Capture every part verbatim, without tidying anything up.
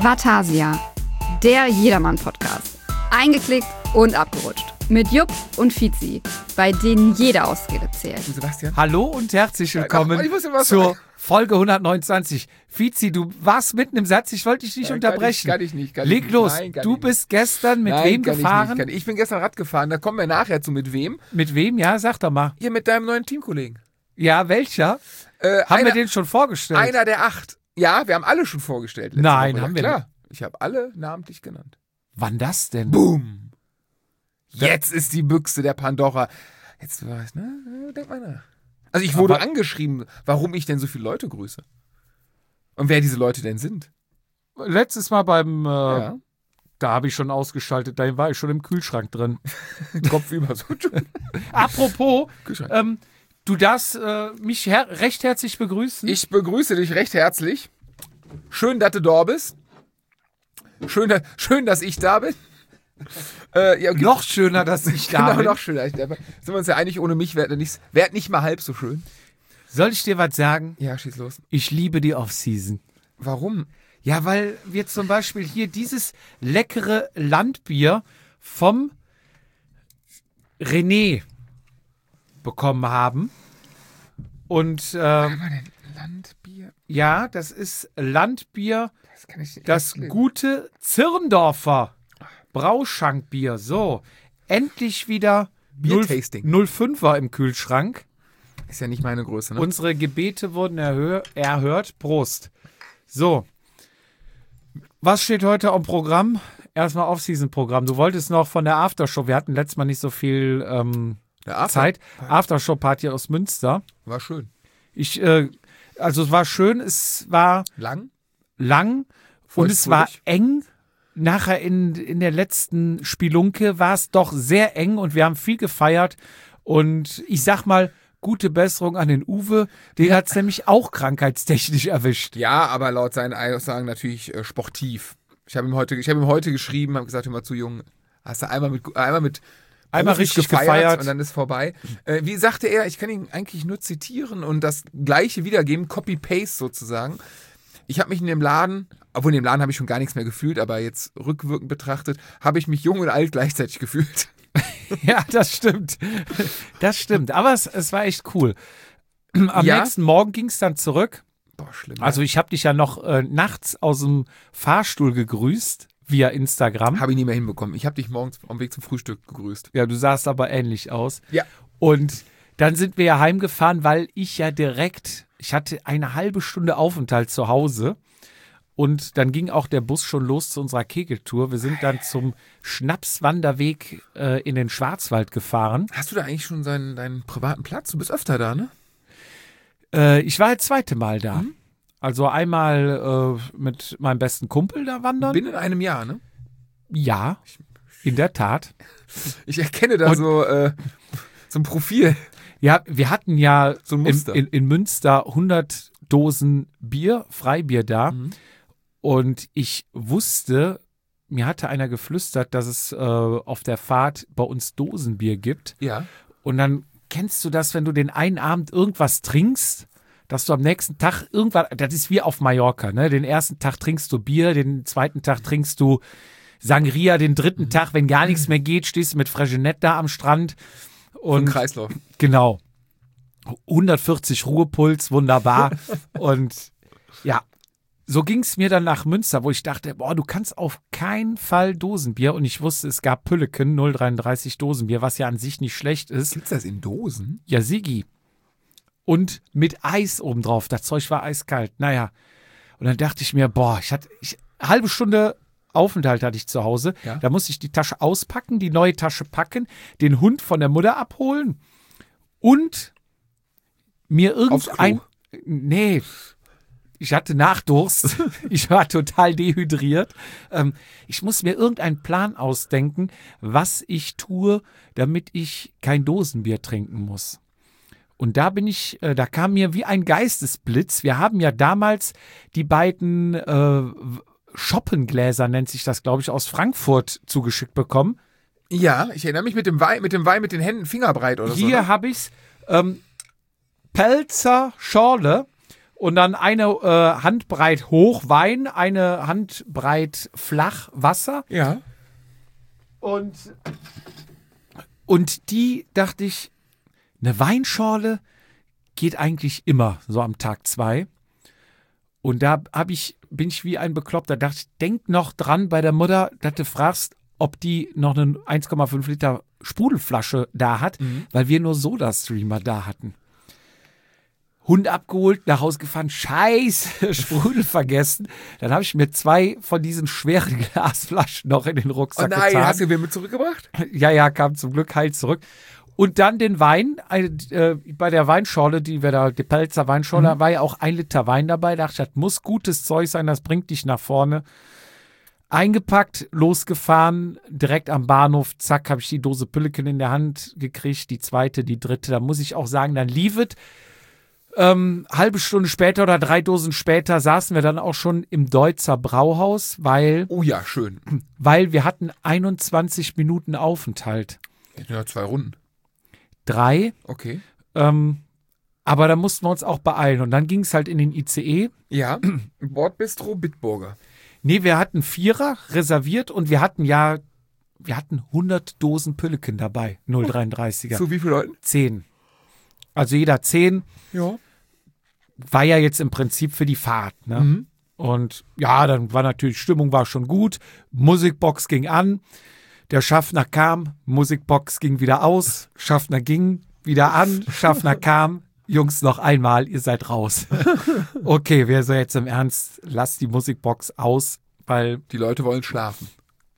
Vatasia, der Jedermann-Podcast. Eingeklickt und abgerutscht. Mit Jupp und Fizi, bei denen jede Ausrede zählt. Sebastian? Hallo und herzlich willkommen ja, ach, zur Folge hundertneunundzwanzig. Fizi, du warst mitten im Satz, ich wollte dich nicht ja, unterbrechen. Kann ich, kann ich nicht. Kann Leg ich nicht. los, Nein, du ich bist gestern mit Nein, wem kann gefahren? Ich, nicht, ich. ich bin gestern Rad gefahren, da kommen wir nachher zu mit wem. Mit wem? Ja, sag doch mal. Hier mit deinem neuen Teamkollegen. Ja, welcher? Äh, haben einer, wir den schon vorgestellt? Einer der acht. Ja, wir haben alle schon vorgestellt. letzte Nein, Woche. haben ja, wir klar. Ich habe alle namentlich genannt. Wann das denn? Boom. Jetzt ist die Büchse der Pandora. Jetzt weiß, ne? Denk mal nach. Also ich wurde Aber angeschrieben, warum ich denn so viele Leute grüße. Und wer diese Leute denn sind. Letztes Mal beim, äh, Ja. da habe ich schon ausgeschaltet, da war ich schon im Kühlschrank drin. Kopf über so. Apropos, Kühlschrank. ähm, du darfst äh, mich her- recht herzlich begrüßen. Ich begrüße dich recht herzlich. Schön, dass du da bist. Schön, dass, schön, dass ich da bin. Äh, ja, noch schöner, dass ich da genau, bin. noch schöner. Sind wir uns ja einig, ohne mich wäre nicht, wär nicht mal halb so schön. Soll ich dir was sagen? Ja, schieß los. Ich liebe die Off-Season. Warum? Ja, weil wir zum Beispiel hier dieses leckere Landbier vom René bekommen haben. Und Was äh, haben wir denn? Landbier? ja, das ist Landbier, Das kann ich nicht das auslesen. gute Zirndorfer Brauschankbier. So, endlich wieder Biertasting. null Komma fünfer im Kühlschrank. Ist ja nicht meine Größe, ne? Unsere Gebete wurden erhö- erhört. Prost. So. Was steht heute am Programm? Erstmal Off-Season-Programm. Du wolltest noch von der Aftershow. Wir hatten letztes Mal nicht so viel ähm, Der After- Zeit. Aftershow-Party aus Münster. War schön. Ich, äh, also es war schön, es war Lang? lang und es war Feuchtfröhlich? eng. Nachher in, in der letzten Spelunke war es doch sehr eng und wir haben viel gefeiert. Und ich sag mal, gute Besserung an den Uwe. Den hat es nämlich auch krankheitstechnisch erwischt. Ja, aber laut seinen Aussagen natürlich äh, sportiv. Ich habe ihm heute, ich habe ihm heute geschrieben, habe gesagt, hör mal zu, Jung, hast du einmal mit, einmal mit Einmal Profis richtig gefeiert. und dann ist vorbei. Äh, wie sagte er, ich kann ihn eigentlich nur zitieren und das Gleiche wiedergeben, Copy-Paste sozusagen. Ich habe mich in dem Laden, obwohl in dem Laden habe ich schon gar nichts mehr gefühlt, aber jetzt rückwirkend betrachtet, habe ich mich jung und alt gleichzeitig gefühlt. Ja, das stimmt. Das stimmt. Aber es, es war echt cool. Am Ja? nächsten Morgen ging es dann zurück. Boah, schlimm. Also ich habe dich ja noch äh, nachts aus dem Fahrstuhl gegrüßt via Instagram. habe ich nie mehr hinbekommen. Ich habe dich morgens am Weg zum Frühstück gegrüßt. Ja, du sahst aber ähnlich aus. Ja. Und dann sind wir ja heimgefahren, weil ich ja direkt, ich hatte eine halbe Stunde Aufenthalt zu Hause. Und dann ging auch der Bus schon los zu unserer Kegeltour. Wir sind dann zum Schnapswanderweg äh, in den Schwarzwald gefahren. Hast du da eigentlich schon seinen, deinen privaten Platz? Du bist öfter da, ne? Äh, ich war das zweite Mal da. Mhm. Also einmal äh, mit meinem besten Kumpel da wandern. Binnen einem Jahr, ne? Ja, in der Tat. Ich erkenne da Und- so, äh, so ein Profil. Ja, wir hatten ja So ein in, Muster. in, in Münster hundert Dosen Bier, Freibier da. Mhm. Und ich wusste, mir hatte einer geflüstert, dass es äh, auf der Fahrt bei uns Dosenbier gibt. Ja. Und dann kennst du das, wenn du den einen Abend irgendwas trinkst, dass du am nächsten Tag irgendwas, das ist wie auf Mallorca, ne? Den ersten Tag trinkst du Bier, den zweiten Tag trinkst du Sangria, den dritten Mhm. Tag, wenn gar nichts mehr geht, stehst du mit Fregenet da am Strand. Und Und Kreislauf. genau. hundertvierzig Ruhepuls, wunderbar. Und ja, so ging es mir dann nach Münster, wo ich dachte, boah, du kannst auf keinen Fall Dosenbier. Und ich wusste, es gab Pülleken, null Komma dreiunddreißig Dosenbier, was ja an sich nicht schlecht ist. Gibt's das in Dosen? Ja, Sigi. Und mit Eis obendrauf. Das Zeug war eiskalt. Naja. Und dann dachte ich mir, boah, ich hatte ich, halbe Stunde Aufenthalt hatte ich zu Hause. Ja. Da musste ich die Tasche auspacken, die neue Tasche packen, den Hund von der Mutter abholen und mir Aufs Klo. irgendein. Nee. Ich hatte Nachdurst. Ich war total dehydriert. Ähm, ich muss mir irgendeinen Plan ausdenken, was ich tue, damit ich kein Dosenbier trinken muss. Und da bin ich, äh, da kam mir wie ein Geistesblitz. Wir haben ja damals die beiden äh, Schoppengläser, nennt sich das, glaube ich, aus Frankfurt zugeschickt bekommen. Ja, ich erinnere mich mit dem Wein, mit dem Wein mit den Händen fingerbreit oder so. Hier Ne? habe ich es. Ähm, Pelzer Schorle. Und dann eine äh, Handbreit hoch Wein, eine Handbreit flach Wasser. Ja. Und, und die, dachte ich, eine Weinschorle geht eigentlich immer so am Tag zwei. Und da hab ich, bin ich wie ein Bekloppter. Dachte ich, denk noch dran bei der Mutter, dass du fragst, ob die noch eine eins Komma fünf Liter Sprudelflasche da hat, mhm. weil wir nur Soda-Streamer da hatten. Hund abgeholt, nach Hause gefahren, scheiße, Sprudel vergessen. Dann habe ich mir zwei von diesen schweren Glasflaschen noch in den Rucksack getan. Oh nein, getan. Hast du mir mit zurückgebracht? Ja, ja, kam zum Glück heil zurück. Und dann den Wein, äh, bei der Weinschorle, die wir da, die Pelzer Weinschorle, mhm. war ja auch ein Liter Wein dabei. Da dachte ich, das muss gutes Zeug sein, das bringt dich nach vorne. Eingepackt, losgefahren, direkt am Bahnhof, zack, habe ich die Dose Pülleken in der Hand gekriegt, die zweite, die dritte. Da muss ich auch sagen, dann lief es. Ähm, halbe Stunde später oder drei Dosen später saßen wir dann auch schon im Deutzer Brauhaus, weil, oh ja, schön. weil wir hatten einundzwanzig Minuten Aufenthalt. Ja, zwei Runden. Drei. Okay. Ähm, aber da mussten wir uns auch beeilen. Und dann ging es halt in den I C E. Ja, Bordbistro Bitburger. Nee, wir hatten Vierer reserviert und wir hatten ja, wir hatten hundert Dosen Pülleken dabei, null Komma dreiunddreißiger. Zu wie viele Leuten? Zehn. Also jeder zehn. Ja. War ja jetzt im Prinzip für die Fahrt. Ne? Mhm. Und ja, dann war natürlich, Stimmung war schon gut. Musikbox ging an. Der Schaffner kam, Musikbox ging wieder aus. Schaffner ging wieder an. Schaffner kam. Jungs, noch einmal, ihr seid raus. Okay, wir so jetzt im Ernst, lasst die Musikbox aus, weil die Leute wollen schlafen.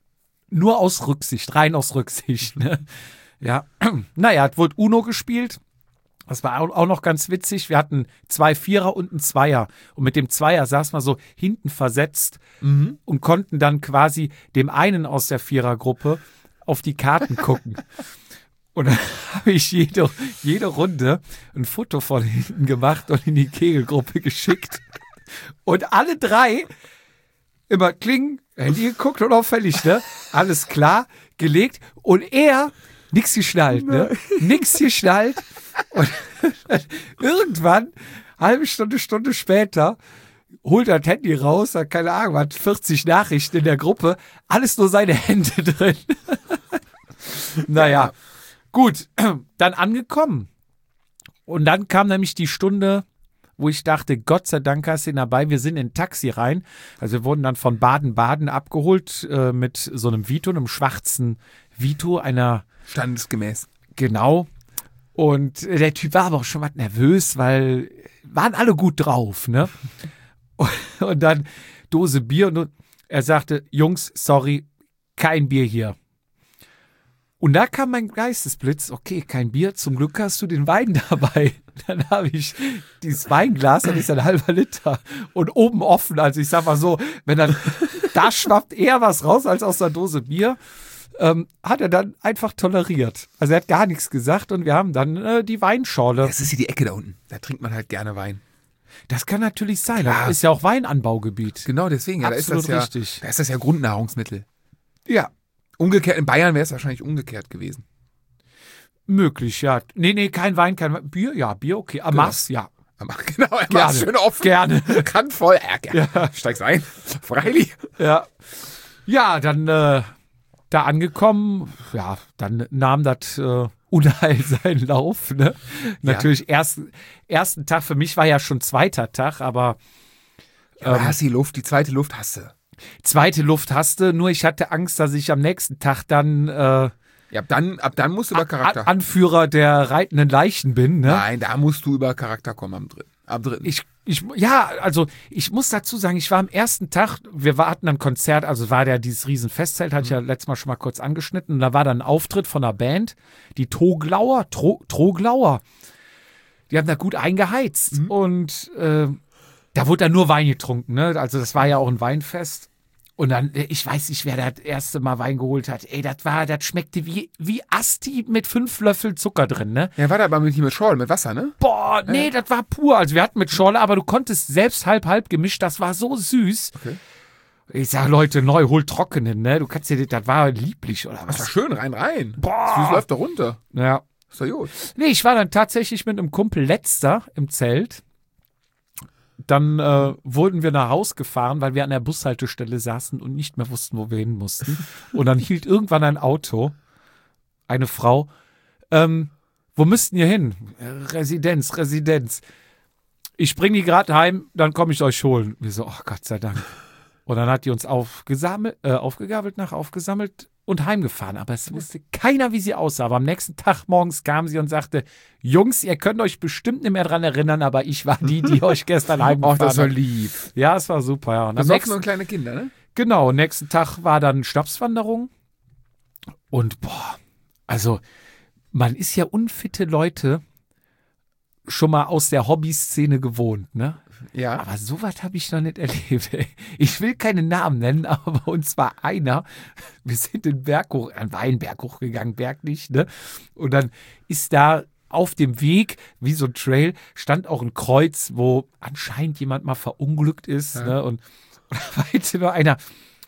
Nur aus Rücksicht, rein aus Rücksicht. Ne? Ja, naja, es wurde Uno gespielt. Das war auch noch ganz witzig. Wir hatten zwei Vierer und einen Zweier. Und mit dem Zweier saßen wir so hinten versetzt mhm. und konnten dann quasi dem einen aus der Vierergruppe auf die Karten gucken. Und dann habe ich jede, jede Runde ein Foto von hinten gemacht und in die Kegelgruppe geschickt. Und alle drei immer klingen, Handy geguckt und auffällig, ne? Alles klar, gelegt. Und er, nix geschnallt, ne? Nix geschnallt. Und irgendwann, halbe Stunde, Stunde später, holt er das Handy raus, hat keine Ahnung, hat vierzig Nachrichten in der Gruppe, alles nur seine Hände drin. Naja. Gut, dann angekommen. Und dann kam nämlich die Stunde, wo ich dachte, Gott sei Dank hast du ihn dabei. Wir sind in ein Taxi rein. Also wir wurden dann von Baden-Baden abgeholt äh, mit so einem Vito, einem schwarzen Vito, einer... Standesgemäß. Genau. Und der Typ war aber auch schon was nervös, weil waren alle gut drauf, ne? Und, und dann Dose Bier und er sagte, Jungs, sorry, kein Bier hier. Und da kam mein Geistesblitz, okay, kein Bier, zum Glück hast du den Wein dabei. Dann habe ich dieses Weinglas, das ist ein halber Liter und oben offen, also ich sag mal so, wenn dann, da schwappt eher was raus als aus der Dose Bier, ähm, hat er dann einfach toleriert. Also er hat gar nichts gesagt und wir haben dann äh, die Weinschorle. Das ist hier die Ecke da unten, da trinkt man halt gerne Wein. Das kann natürlich sein, Klar. Das ist ja auch Weinanbaugebiet. Genau, deswegen, ja, da ist das ja, richtig. Da ist das ja Grundnahrungsmittel. Ja. Umgekehrt, in Bayern wäre es wahrscheinlich umgekehrt gewesen. Möglich, ja. Nee, nee, kein Wein, kein Wein. Bier, ja, Bier, okay. Amas, genau. ja. Genau, er macht schön offen. Gerne. Kann voll. Ja, gerne. Ja. Steig's ein. Freilich. Ja. Ja, dann äh, da angekommen, ja, dann nahm das äh, Unheil seinen Lauf. Ne? Natürlich, ja. ersten, ersten Tag, für mich war ja schon zweiter Tag, aber. Ja, aber ähm, hast die Luft, die zweite Luft hast du. Zweite Luft hast du, nur ich hatte Angst, dass ich am nächsten Tag dann, äh, ja, ab dann, ab dann musst du über Charakter. An, Anführer der reitenden Leichen bin. Ne? Nein, da musst du über Charakter kommen am dritten. Am dritten. Ich, ich, ja, also ich muss dazu sagen, ich war am ersten Tag, wir hatten ein Konzert, also war der dieses riesen Festzelt, hatte ich ja letztes Mal schon mal kurz angeschnitten, und da war dann ein Auftritt von einer Band, die Troglauer, Tro, Troglauer, die haben da gut eingeheizt mhm. und äh, da wurde dann nur Wein getrunken, ne? Also das war ja auch ein Weinfest. Und dann, ich weiß nicht, wer das erste Mal Wein geholt hat. Ey, das war, das schmeckte wie, wie Asti mit fünf Löffeln Zucker drin, ne? Ja, war da aber mit, mit Schorle, mit Wasser, ne? Boah, nee, ja. Das war pur. Also wir hatten mit Schorle, aber du konntest selbst halb-halb gemischt. Das war so süß. Okay. Ich sag, Leute, neu, hol trockenen, ne? Du kannst dir, das war lieblich, oder was? Das war schön, rein, rein. Boah. Süß läuft da runter. Ja. Ist doch gut. Nee, ich war dann tatsächlich mit einem Kumpel letzter im Zelt. dann äh, wurden wir nach Haus gefahren, weil wir an der Bushaltestelle saßen und nicht mehr wussten, wo wir hin mussten. Und dann hielt irgendwann ein Auto, eine Frau, ähm, wo müssten ihr hin? Residenz, Residenz. Ich bringe die gerade heim, dann komme ich euch holen. Wir so, oh Gott sei Dank. Und dann hat die uns aufgesammelt, äh, aufgegabelt, nach aufgesammelt und heimgefahren. Aber es wusste keiner, wie sie aussah. Aber am nächsten Tag morgens kam sie und sagte, Jungs, ihr könnt euch bestimmt nicht mehr dran erinnern, aber ich war die, die euch gestern heimgefahren hat. Ach, das war lieb. Ja, es war super, ja. Und am Besoffen nächsten, und kleine Kinder, ne? genau, nächsten Tag war dann Schnapswanderung. Und boah, also man ist ja unfitte Leute schon mal aus der Hobbyszene gewohnt, ne? Ja. Aber sowas habe ich noch nicht erlebt. Ey. Ich will keine Namen nennen, aber bei uns war einer, wir sind den Berg hoch, ein Weinberg hochgegangen, Berg nicht, ne? Und dann ist da auf dem Weg, wie so ein Trail, stand auch ein Kreuz, wo anscheinend jemand mal verunglückt ist, Ja. ne? Und, und da weinte nur einer,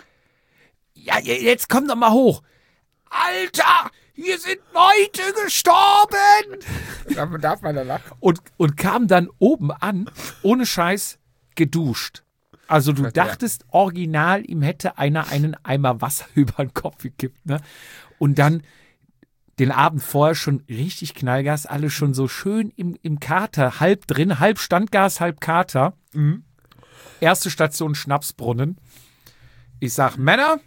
ja, jetzt komm doch mal hoch. Alter, hier sind Leute gestorben! Darf, darf man da lachen? Und, und kam dann oben an, ohne Scheiß, geduscht. Also du Ja. dachtest original, ihm hätte einer einen Eimer Wasser über den Kopf gekippt. Ne? Und dann den Abend vorher schon richtig Knallgas, alle schon so schön im, im Kater, halb drin, halb Standgas, halb Kater. Mhm. Erste Station Schnapsbrunnen. Ich sag, Männer,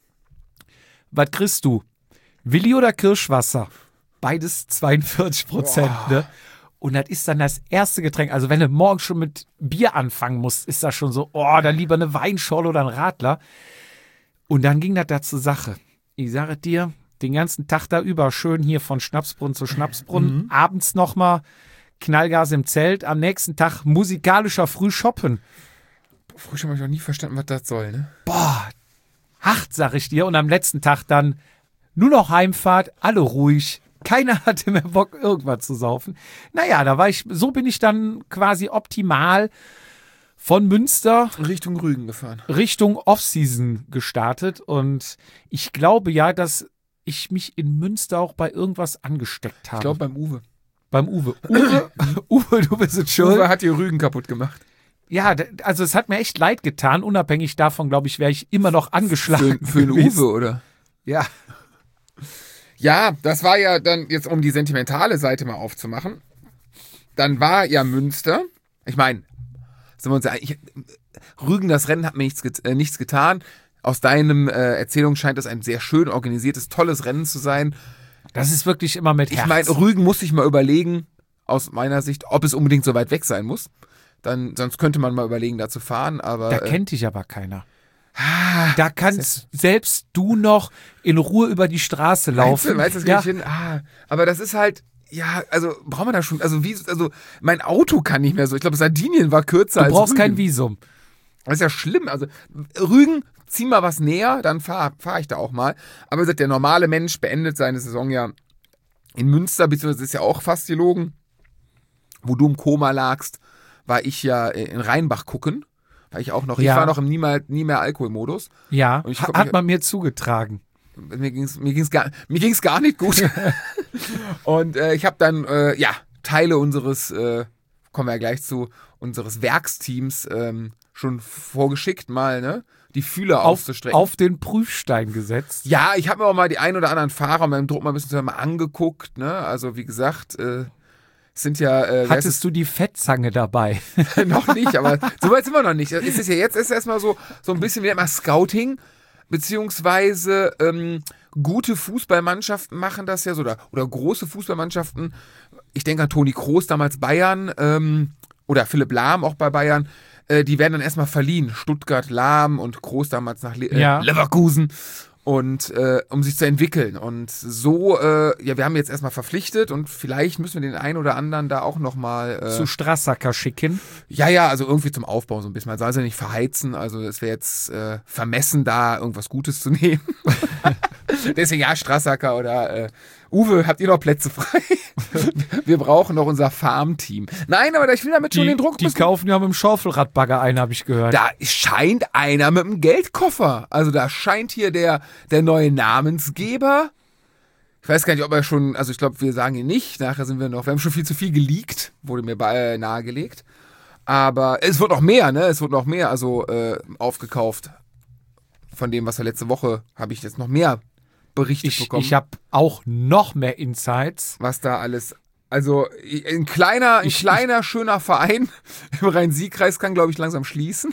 was kriegst du? Willi oder Kirschwasser? Beides zweiundvierzig Prozent. Ne? Und das ist dann das erste Getränk. Also wenn du morgens schon mit Bier anfangen musst, ist das schon so, oh, dann lieber eine Weinschorle oder ein Radler. Und dann ging das da zur Sache. Ich sage dir, den ganzen Tag da über schön hier von Schnapsbrunnen zu Schnapsbrunnen. Mhm. Abends nochmal Knallgas im Zelt. Am nächsten Tag musikalischer Frühshoppen. Früher habe ich noch nie verstanden, was das soll, ne? Boah, hart, sag ich dir. Und am letzten Tag dann nur noch Heimfahrt, alle ruhig. Keiner hatte mehr Bock, irgendwas zu saufen. Naja, da war ich, so bin ich dann quasi optimal von Münster Richtung Rügen gefahren. Richtung Offseason gestartet. Und ich glaube ja, dass ich mich in Münster auch bei irgendwas angesteckt habe. Ich glaube beim Uwe. beim Uwe. Uwe, Uwe, du bist jetzt schuld. Uwe hat die Rügen kaputt gemacht. Ja, d- also es hat mir echt leid getan. Unabhängig davon, glaube ich, wäre ich immer noch angeschlagen. Für, für den gewesen. Uwe, oder? Ja. Ja, das war ja dann jetzt, um die sentimentale Seite mal aufzumachen. Dann war ja Münster. Ich meine, sind wir uns ja eigentlich, Rügen, das Rennen hat mir nichts, get- äh, nichts getan. Aus deinem äh, Erzählung scheint es ein sehr schön organisiertes, tolles Rennen zu sein. Das ist wirklich immer mit Herz. Ich meine, Rügen muss ich mal überlegen, aus meiner Sicht, ob es unbedingt so weit weg sein muss. Dann, sonst könnte man mal überlegen, da zu fahren. Aber Da äh, kennt dich aber keiner. Da kannst selbst du noch in Ruhe über die Straße Meinst du, laufen. meinst du, das ja. krieg ich hin? Ah, aber das ist halt, ja, also brauchen wir da schon, also wie, also mein Auto kann nicht mehr so. Ich glaube, Sardinien war kürzer Du als brauchst Rügen. kein Visum. Das ist ja schlimm. Also Rügen, zieh mal was näher, dann fahre fahr ich da auch mal. Aber wie gesagt, der normale Mensch beendet seine Saison ja in Münster, beziehungsweise ist ja auch fast gelogen. Wo du im Koma lagst, war ich ja in Rheinbach gucken. War ich auch noch. Ja. Ich war noch im nie, mal, nie mehr Alkoholmodus. Ja, Und ich- ha- hat man mir zugetragen. Mir ging's, mir ging's gar, mir ging's gar nicht gut. Und äh, ich habe dann, äh, ja, Teile unseres, äh, kommen wir ja gleich zu, unseres Werksteams ähm, schon vorgeschickt, mal, ne, die Fühler Auf, auszustrecken. auf den Prüfstein gesetzt. Ja, ich habe mir auch mal die ein oder anderen Fahrer beim Druck mal ein bisschen mal angeguckt, ne, also wie gesagt, äh, es sind ja, äh, Hattest du die Fettzange dabei? noch nicht, aber so weit sind wir noch nicht. Es ist ja jetzt ist erstmal so, so ein bisschen wie immer Scouting, beziehungsweise ähm, gute Fußballmannschaften machen das ja so, oder, oder große Fußballmannschaften. Ich denke an Toni Kroos, damals Bayern, ähm, oder Philipp Lahm auch bei Bayern. Äh, die werden dann erstmal verliehen. Stuttgart, Lahm und Kroos damals nach Le äh, Ja. Leverkusen. Und äh, um sich zu entwickeln. Und so, äh, ja, wir haben jetzt erstmal verpflichtet und vielleicht müssen wir den einen oder anderen da auch nochmal äh, Zu Strassacker schicken. ja, ja, also irgendwie zum Aufbau so ein bisschen. Man soll sie nicht verheizen, also es wäre jetzt äh, vermessen, da irgendwas Gutes zu nehmen. Deswegen ja, Strassacker oder äh, Uwe, habt ihr noch Plätze frei? Wir brauchen noch unser Farmteam. Nein, aber ich will damit schon Die, den Druck die bisschen- kaufen ja mit dem Schaufelradbagger ein, habe ich gehört. Da scheint einer mit einem Geldkoffer. Also da scheint hier der, der neue Namensgeber. Ich weiß gar nicht, ob er schon, also ich glaube, wir sagen ihn nicht. Nachher sind wir noch, wir haben schon viel zu viel geleakt, wurde mir bei, äh, nahegelegt. Aber es wird noch mehr, ne? Es wird noch mehr also äh, aufgekauft. Von dem, was wir letzte Woche, habe ich jetzt noch mehr berichtet Ich, bekommen. ich habe auch noch mehr Insights. Was da alles... Also ein kleiner, ein Ich- kleiner, schöner Verein im Rhein-Sieg-Kreis kann, glaube ich, langsam schließen.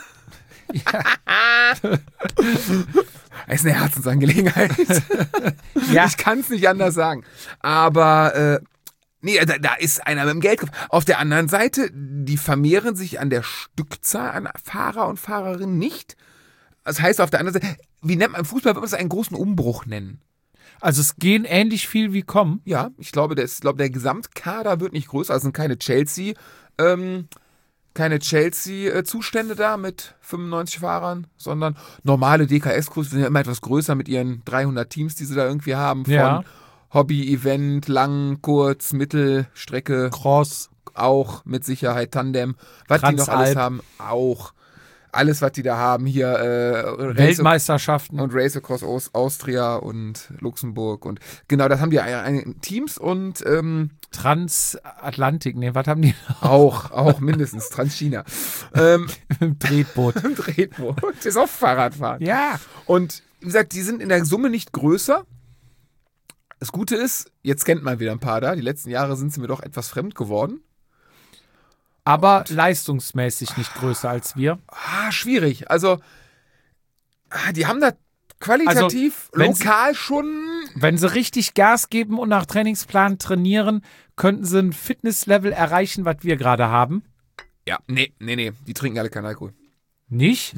Das ist eine Herzensangelegenheit. Ja. Ich kann es nicht anders sagen. Aber äh, nee, da, da ist einer mit dem Geld. Auf der anderen Seite, die vermehren sich an der Stückzahl an Fahrer und Fahrerinnen nicht. Das heißt auf der anderen Seite, wie nennt man im Fußball, würde man es einen großen Umbruch nennen. Also es gehen ähnlich viel wie kommen. Ja, ich glaube, der, ich glaube, der Gesamtkader wird nicht größer. Also sind keine Chelsea, ähm, keine Chelsea-Zustände da mit fünfundneunzig Fahrern, sondern normale D K S-Crews sind ja immer etwas größer mit ihren dreihundert Teams, die sie da irgendwie haben. Von Ja. Hobby, Event, Lang, Kurz, Mittelstrecke, Cross. auch mit Sicherheit Tandem. Was die noch Transalp. alles haben, auch. Alles, was die da haben, hier äh, Race- Weltmeisterschaften. und Race Across Aus- Austria und Luxemburg und genau, das haben die ein- ein- Teams und ähm, Transatlantik. Nee, was haben die auch, auch mindestens Transchina. ähm, im Tretboot? Im Tretboot. Das ist auch Fahrradfahren. Ja. Und wie gesagt, die sind in der Summe nicht größer. Das Gute ist, jetzt kennt man wieder ein paar da. Die letzten Jahre sind sie mir doch etwas fremd geworden. Aber leistungsmäßig nicht größer als wir. Ah, schwierig. Also, ah, die haben da qualitativ, Also, wenn sie- lokal schon. Wenn sie richtig Gas geben und nach Trainingsplan trainieren, könnten sie ein Fitnesslevel erreichen, was wir gerade haben. Ja, nee, nee, nee. Die trinken alle keinen Alkohol. Nicht?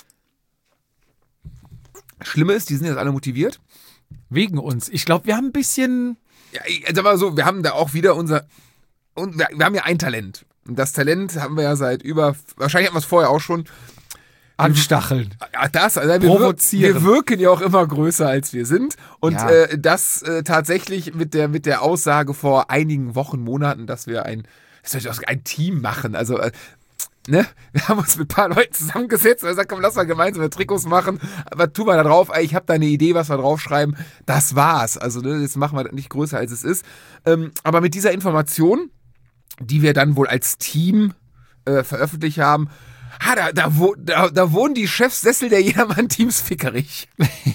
Schlimme ist, die sind jetzt alle motiviert. Wegen uns. Ich glaube, wir haben ein bisschen. Ja, ich sag mal so, wir haben da auch wieder unser. Und wir, wir haben ja ein Talent. Und das Talent haben wir ja seit über. Wahrscheinlich hatten wir es vorher auch schon. Anstacheln. Ja, das, also wir, wir, Provozieren. wir wirken ja auch immer größer, als wir sind. Und Ja. äh, das äh, tatsächlich mit der, mit der Aussage vor einigen Wochen, Monaten, dass wir ein, dass wir ein Team machen. Also, äh, ne, wir haben uns mit ein paar Leuten zusammengesetzt und gesagt, komm, lass mal gemeinsam Trikots machen. Was tun wir da drauf? Ey, ich habe da eine Idee, was wir draufschreiben. Das war's. Also, ne, jetzt machen wir das nicht größer, als es ist. Ähm, aber mit dieser Information, die wir dann wohl als Team äh, veröffentlicht haben, ha, da, da, wo, da, da wohnen die Chefsessel der Jedermann-Teams fickerig.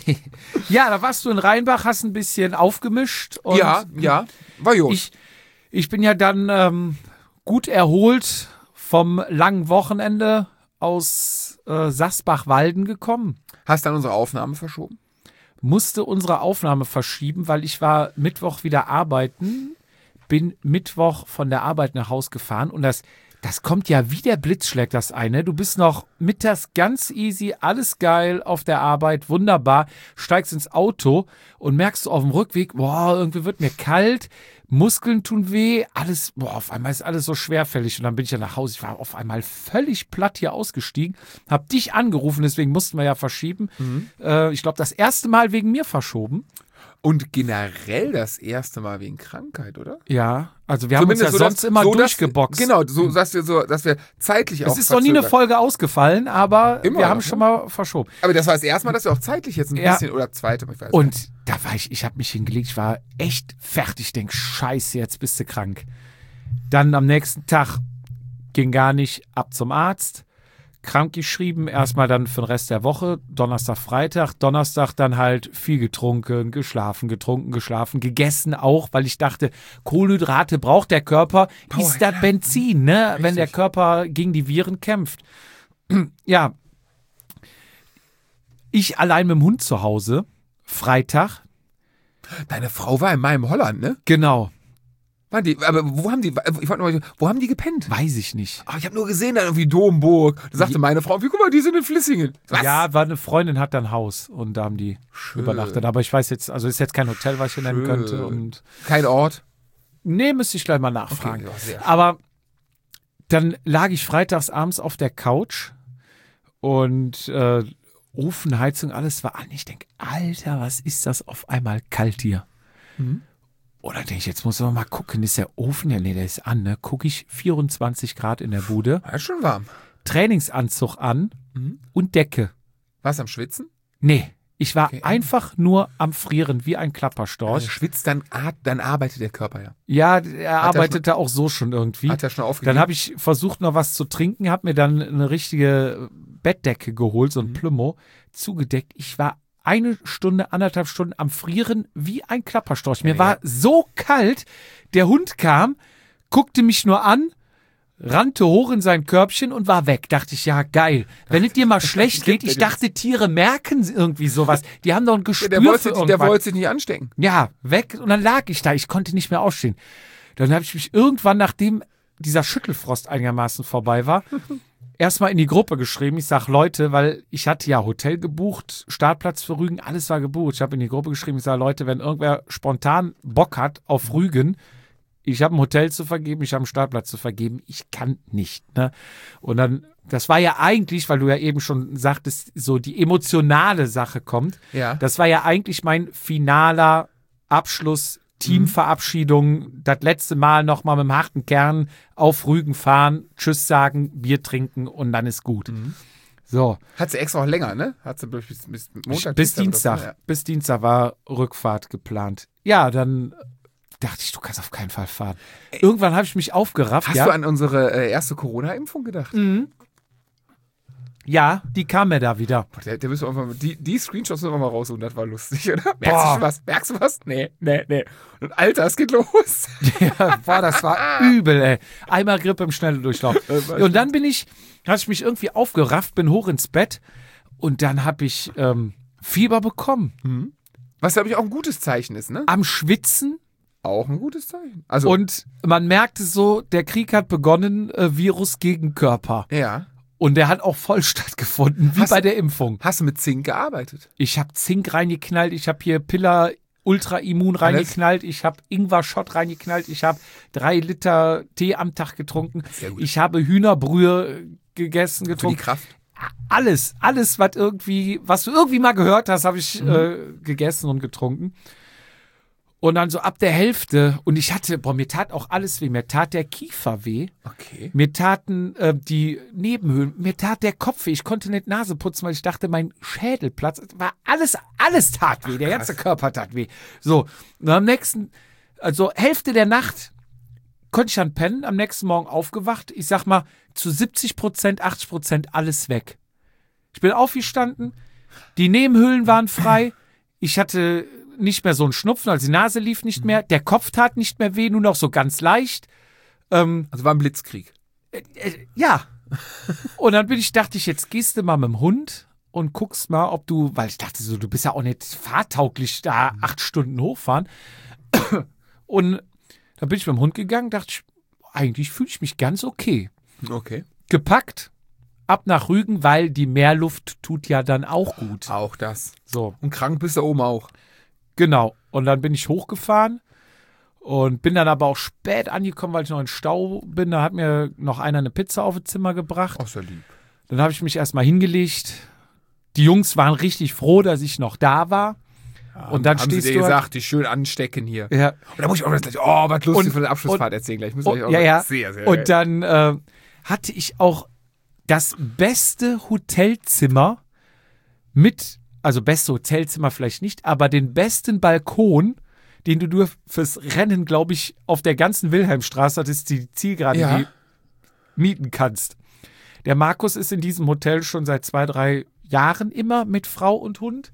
Ja, da warst du in Rheinbach, hast ein bisschen aufgemischt. Und Ja, ja, war gut. Ich, ich bin ja dann ähm, gut erholt vom langen Wochenende aus äh, Sasbach-Walden gekommen. Hast dann unsere Aufnahme verschoben? Musste unsere Aufnahme verschieben, weil ich war Mittwoch wieder arbeiten, bin Mittwoch von der Arbeit nach Haus gefahren und das, das kommt ja wie der Blitz, schlägt das eine. Du bist noch mittags ganz easy, alles geil auf der Arbeit, wunderbar, steigst ins Auto und merkst du auf dem Rückweg, boah, irgendwie wird mir kalt, Muskeln tun weh, alles, boah, auf einmal ist alles so schwerfällig und dann bin ich ja nach Hause, ich war auf einmal völlig platt hier ausgestiegen, hab dich angerufen, deswegen mussten wir ja verschieben. Äh, ich glaube, das erste Mal wegen mir verschoben. Und generell das erste Mal wegen Krankheit, oder? Ja, also wir haben uns ja so, sonst dass- immer so, dass- durchgeboxt. Genau, so dass wir so, dass wir zeitlich auch Es ist noch nie eine verzögert- Folge ausgefallen, aber Immer wir haben noch, schon ne? mal verschoben. Aber das war das erste Mal, dass wir auch zeitlich jetzt ein Ja. bisschen oder zweite, ich weiß nicht. Und da war ich, ich habe mich hingelegt, ich war echt fertig. Ich denk, scheiße, jetzt bist du krank. Dann am nächsten Tag ging gar nicht, ab zum Arzt. Krank geschrieben, erstmal dann für den Rest der Woche, Donnerstag, Freitag, Donnerstag dann halt viel getrunken, geschlafen, getrunken, geschlafen, gegessen auch, weil ich dachte, Kohlenhydrate braucht der Körper, Power, ist das ja. Benzin, ne, wenn der Richtig. Körper gegen die Viren kämpft. Ja, ich allein mit dem Hund zu Hause, Freitag, Deine Frau war in meinem Holland, ne? genau, War die, aber wo haben die, ich wollte nur, wo haben die gepennt? weiß ich nicht. Ach, ich habe nur gesehen, da irgendwie Domburg. Da sagte meine Frau, wie guck mal, die sind in Flissingen. Was? Ja, war eine Freundin hat dann Haus und da haben die Schön. übernachtet. Aber ich weiß jetzt, also ist jetzt kein Hotel, was ich hier nennen Schön. könnte. Und Kein Ort. nee, müsste ich gleich mal nachfragen. Okay, ja, sehr schön. Aber dann lag ich freitags abends auf der Couch und äh, Ofen, Heizung, alles war an. Ich denke, Alter, was ist das auf einmal kalt hier? Mhm. Oder denke ich, jetzt muss man mal gucken, ist der Ofen, ja, nee, der ist an, ne? Gucke ich vierundzwanzig Grad in der Bude, Ja, ist schon warm. Trainingsanzug an Mhm. und Decke. Warst du am Schwitzen? Nee, Ich war Okay. einfach nur am Frieren, wie ein Also Klapperstorch. schwitzt, dann, at- dann arbeitet der Körper ja. Ja, er er arbeitete auch so schon irgendwie. Hat er schon aufgegeben? Dann habe ich versucht, noch was zu trinken, habe mir dann eine richtige Bettdecke geholt, so ein Mhm. Plümo, zugedeckt. Ich war eine Stunde, anderthalb Stunden am Frieren wie ein Klapperstorch. Mir Ja, war ja. so kalt, der Hund kam, guckte mich nur an, rannte hoch in sein Körbchen und war weg. Dachte ich, ja geil. Wenn es dir mal schlecht geht, ich dachte, Tiere merken irgendwie sowas. Die haben doch ein Ja, Gespür der wollte für sich, der irgendwas. wollte sich nicht anstecken. Ja, weg und dann lag ich da. Ich konnte nicht mehr aufstehen. Dann habe ich mich irgendwann, nachdem dieser Schüttelfrost einigermaßen vorbei war, erstmal in die Gruppe geschrieben. Ich sage, Leute, weil ich hatte ja Hotel gebucht, Startplatz für Rügen, alles war gebucht. Ich habe in die Gruppe geschrieben, ich sage, Leute, wenn irgendwer spontan Bock hat auf Rügen, ich habe ein Hotel zu vergeben, ich habe einen Startplatz zu vergeben, ich kann nicht. Ne? Und dann, das war ja eigentlich, weil du ja eben schon sagtest, so die emotionale Sache kommt. Ja. Das war ja eigentlich mein finaler Abschluss, Teamverabschiedung, das letzte Mal nochmal mit dem harten Kern auf Rügen fahren, Tschüss sagen, Bier trinken und dann ist gut. So, Hat sie extra auch länger, ne? Hat sie bis, bis, bis Montag? bis Dienstag oder Dienstag, so, ja. bis Dienstag war Rückfahrt geplant. Ja, dann dachte ich, du kannst auf keinen Fall fahren. Irgendwann habe ich mich aufgerafft. Hast ja. du an unsere äh, erste Corona-Impfung gedacht? Mhm. Ja, die kam mir da wieder. Boah, Der, der müssen wir einfach mal, die, die Screenshots müssen wir mal raussuchen, das war lustig, oder? Merkst Boah. du schon was? Merkst du was? Nee, nee, nee. Und Alter, es geht los. Ja, boah, das war übel, ey. Einmal Grippe im Schnelldurchlauf. Und dann bin ich, habe ich mich irgendwie aufgerafft, bin hoch ins Bett und dann habe ich ähm, Fieber bekommen. Was, glaube ich, auch ein gutes Zeichen ist, ne? Am Schwitzen Auch ein gutes Zeichen. Also, und man merkte so, der Krieg hat begonnen, äh, Virus gegen Körper. ja. Und der hat auch voll stattgefunden, wie Hast- bei der Impfung. Hast du mit Zink gearbeitet? Ich habe Zink reingeknallt, ich habe hier Pilla Ultra Immun reingeknallt, ich habe Ingwer-Shot reingeknallt, ich habe drei Liter Tee am Tag getrunken, Sehr gut. ich habe Hühnerbrühe gegessen, Für die getrunken. Kraft. Alles, alles, was irgendwie, was du irgendwie mal gehört hast, habe ich äh, gegessen und getrunken. Und dann so ab der Hälfte, und ich hatte, boah, mir tat auch alles weh, mir tat der Kiefer weh. Okay. Mir taten äh, die Nebenhöhlen, mir tat der Kopf weh. Ich konnte nicht Nase putzen, weil ich dachte, mein Schädel platzt. War alles, alles tat weh. Der ganze Körper tat weh. So, und am nächsten, also Hälfte der Nacht konnte ich dann pennen, am nächsten Morgen aufgewacht. Ich sag mal, zu siebzig Prozent, achtzig Prozent alles weg. Ich bin aufgestanden, die Nebenhöhlen waren frei. Ich hatte nicht mehr so einen Schnupfen, also die Nase lief nicht mehr. Der Kopf tat nicht mehr weh, nur noch so ganz leicht. Ähm, Also war ein Blitzkrieg. äh, ja. Und dann bin ich, dachte ich, jetzt gehst du mal mit dem Hund und guckst mal, ob du, weil ich dachte so, du bist ja auch nicht fahrtauglich da acht Stunden hochfahren. Und dann bin ich mit dem Hund gegangen, dachte ich, eigentlich fühle ich mich ganz okay. Okay. Gepackt, ab nach Rügen, weil die Meerluft tut ja dann auch gut. Auch das. So, Und krank bist du oben auch. genau. Und dann bin ich hochgefahren und bin dann aber auch spät angekommen, weil ich noch in Stau bin. Da hat mir noch einer eine Pizza auf das Zimmer gebracht. Auch sehr lieb. Dann habe ich mich erstmal hingelegt. Die Jungs waren richtig froh, dass ich noch da war. Und dann Haben stehst sie dir du. gesagt, die schön anstecken hier. Ja, Und da muss ich auch das gleich, oh, was lustig Und- von der Abschlussfahrt und- erzählen gleich. Muss und, ich auch ja, ja. Sehr, sehr Und dann äh, hatte ich auch das beste Hotelzimmer mit, also beste Hotelzimmer vielleicht nicht, aber den besten Balkon, den du nur fürs Rennen, glaube ich, auf der ganzen Wilhelmstraße, das ist die Zielgerade, Ja. die mieten kannst. Der Markus ist in diesem Hotel schon seit zwei, drei Jahren immer mit Frau und Hund.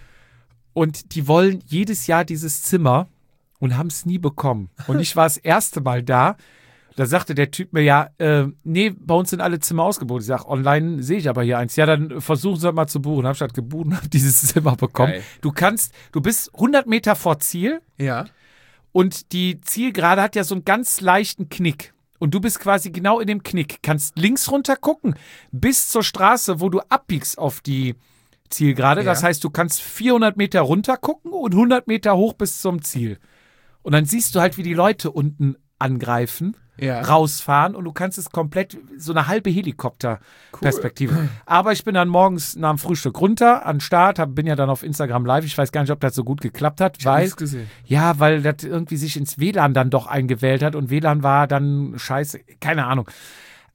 Und die wollen jedes Jahr dieses Zimmer und haben es nie bekommen. Und ich war das erste Mal da. Da sagte der Typ mir, ja, äh, nee, bei uns sind alle Zimmer ausgebucht. Ich sage, online sehe ich aber hier eins. Ja, dann versuchen Sie das mal zu buchen. Habe ich halt gebucht und habe dieses Zimmer bekommen. Geil. Du kannst, du bist hundert Meter vor Ziel ja. und die Zielgerade hat ja so einen ganz leichten Knick. Und du bist quasi genau in dem Knick. Kannst links runter gucken bis zur Straße, wo du abbiegst auf die Zielgerade. Ja. Das heißt, du kannst vierhundert Meter runter gucken und hundert Meter hoch bis zum Ziel. Und dann siehst du halt, wie die Leute unten angreifen, Ja. rausfahren und du kannst es komplett, so eine halbe Helikopter-Perspektive. Aber ich bin dann morgens nach dem Frühstück runter, an den Start, hab, bin ja dann auf Instagram live. Ich weiß gar nicht, ob das so gut geklappt hat, Ich hab weil, nichts gesehen. ja, weil das irgendwie sich ins W L A N dann doch eingewählt hat und W L A N war dann scheiße, keine Ahnung.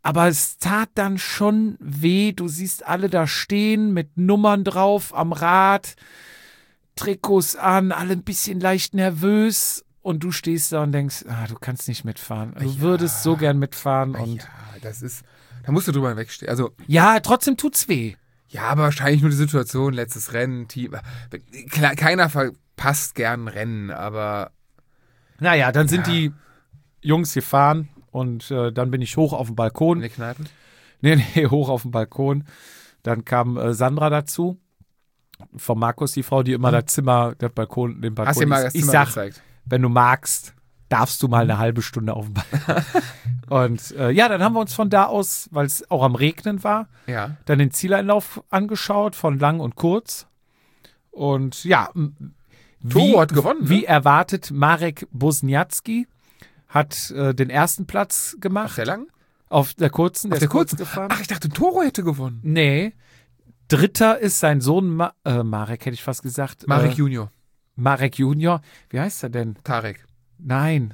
aber es tat dann schon weh. Du siehst alle da stehen mit Nummern drauf am Rad, Trikots an, alle ein bisschen leicht nervös. Und du stehst da und denkst, ah, du kannst nicht mitfahren. Du Ja. würdest so gern mitfahren. Ja, Und das ist, da musst du drüber wegstehen. Also, ja, trotzdem tut's weh. ja, aber wahrscheinlich nur die Situation, letztes Rennen, Team. Klar, keiner verpasst gern ein Rennen, aber Naja, dann sind Ja. die Jungs gefahren und äh, dann bin ich hoch auf den in Balkon. der Kneipe. Nee, nee, hoch auf den Balkon. Dann kam äh, Sandra dazu. Von Markus, die Frau, die immer das Zimmer, das Balkon, den Balkon. Hast du dir mal ich das ich Zimmer sag, gezeigt? wenn du magst, darfst du mal eine halbe Stunde auf dem Balkon. Und äh, ja, dann haben wir uns von da aus, weil es auch am Regnen war, Ja. dann den Zieleinlauf angeschaut von lang und kurz. Und ja, m- Toro hat gewonnen, ne? Wie erwartet, Marek Bosniacki hat äh, den ersten Platz gemacht. Auf der langen? Auf der kurzen, Auf der der ist kurz kurzen? gefahren. Ach, ich dachte, Toro hätte gewonnen. Nee. Dritter ist sein Sohn Ma äh, Marek, hätte ich fast gesagt. Marek äh, Junior. Marek Junior. Wie heißt er denn? Tarek. Nein.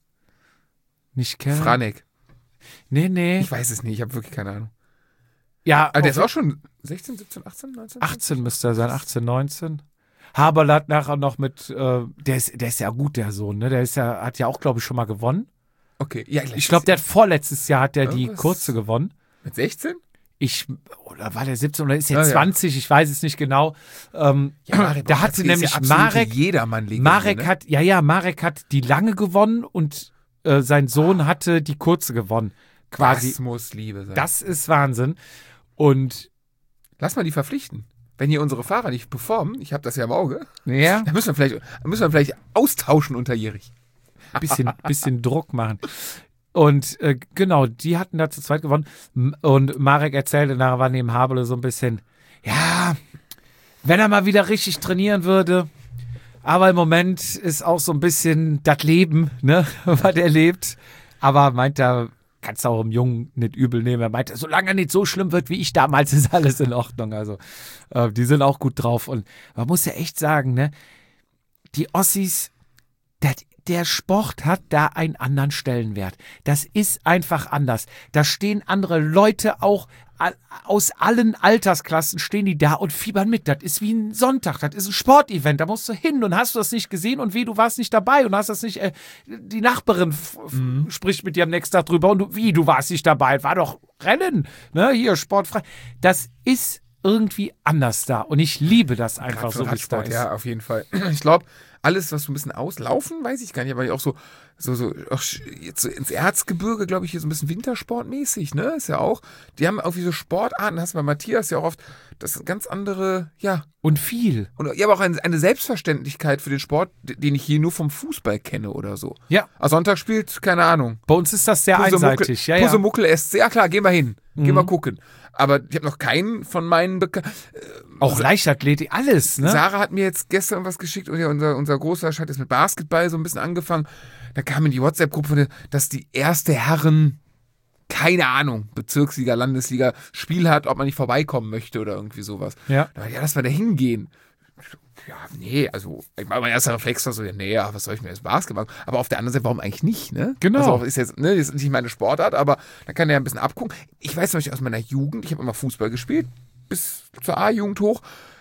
Nicht Kevin. Franek. Nee, nee. Ich weiß es nicht, ich habe wirklich keine Ahnung. Ja, Aber der ist auf- auch schon sechzehn, siebzehn, achtzehn, neunzehn? achtzehn müsste er sein, achtzehn, neunzehn. Haberl hat nachher noch mit, äh, der, ist, der ist ja gut, der Sohn, ne? Der ist ja, hat ja auch, glaube ich, schon mal gewonnen. Okay, ja, Ich glaube, der hat vorletztes Jahr hat der die Irgendwas- kurze gewonnen. mit sechzehn? Ich, oder war der siebzehn oder ist Ja, jetzt ja. zwanzig, ich weiß es nicht genau. Ähm, Marek da hatte Bosniacki ist nämlich ja absolute Marek, Jedermann-Legende, Marek ne? hat, ja, ja, Marek hat die lange gewonnen und äh, sein Sohn hatte die kurze gewonnen. Quasi. Das muss Liebe sein. Das ist Wahnsinn. Und Lass mal die verpflichten. Wenn hier unsere Fahrer nicht performen, ich habe das ja im Auge, ja, dann müssen wir vielleicht, dann müssen wir vielleicht austauschen unterjährig. ein bisschen, bisschen Druck machen. Und äh, genau, die hatten da zu zweit gewonnen. M- Und Marek erzählte nachher, war neben Haberle so ein bisschen, ja, wenn er mal wieder richtig trainieren würde. Aber im Moment ist auch so ein bisschen das Leben, ne, was er lebt. Aber meint er, kannst du auch im Jungen nicht übel nehmen. Er meinte, solange er nicht so schlimm wird wie ich damals, ist alles in Ordnung. Also, äh, die sind auch gut drauf. Und man muss ja echt sagen, ne, die Ossis, der, der Sport hat da einen anderen Stellenwert. Das ist einfach anders. Da stehen andere Leute auch a- aus allen Altersklassen stehen die da und fiebern mit. Das ist wie ein Sonntag, das ist ein Sportevent. Da musst du hin und hast du das nicht gesehen und wie, du warst nicht dabei und hast das nicht, äh, die Nachbarin f- f- spricht mit dir am nächsten Tag drüber und du, wie, du warst nicht dabei. War doch Rennen, ne, hier, sportfrei. Das ist irgendwie anders da und ich liebe das einfach Gerade für so, wie es da Radsport, ist. ja, auf jeden Fall. Ich glaube, alles, was so ein bisschen auslaufen, weiß ich gar nicht, aber auch so, so, so, auch sch- jetzt so ins Erzgebirge, glaube ich, hier so ein bisschen wintersportmäßig, ne? Ist ja auch, die haben irgendwie so Sportarten, hast du bei Matthias ja auch oft, das sind ganz andere, ja, Und viel. und ja, aber auch eine, eine Selbstverständlichkeit für den Sport, d- den ich hier nur vom Fußball kenne oder so. Ja, Am Sonntag spielt, keine Ahnung. bei uns ist das sehr einseitig. Ja, ja. Pusemuckel S C, ja klar, geh mal hin, geh Mhm. mal gucken. Aber ich habe noch keinen von meinen Bekannten. Auch Leichtathletik, alles, ne? Sarah hat mir jetzt gestern was geschickt und ja, unser, unser Großer hat jetzt mit Basketball so ein bisschen angefangen. Da kam in die WhatsApp-Gruppe, von der- dass die erste Herren, keine Ahnung, Bezirksliga, Landesliga, Spiel hat, ob man nicht vorbeikommen möchte oder irgendwie sowas. Ja. Da, ja, lass mal da hingehen. Ja, nee, also ich mein, mein erster Reflex war so, ja, nee, ja, was soll ich mir jetzt Basketball? Aber auf der anderen Seite, warum eigentlich nicht, ne? Genau. Also auch, ist jetzt, ne, das ist nicht meine Sportart, aber da kann er ein bisschen abgucken. Ich weiß zum Beispiel aus meiner Jugend, ich habe immer Fußball gespielt, bis zur A-Jugend hoch.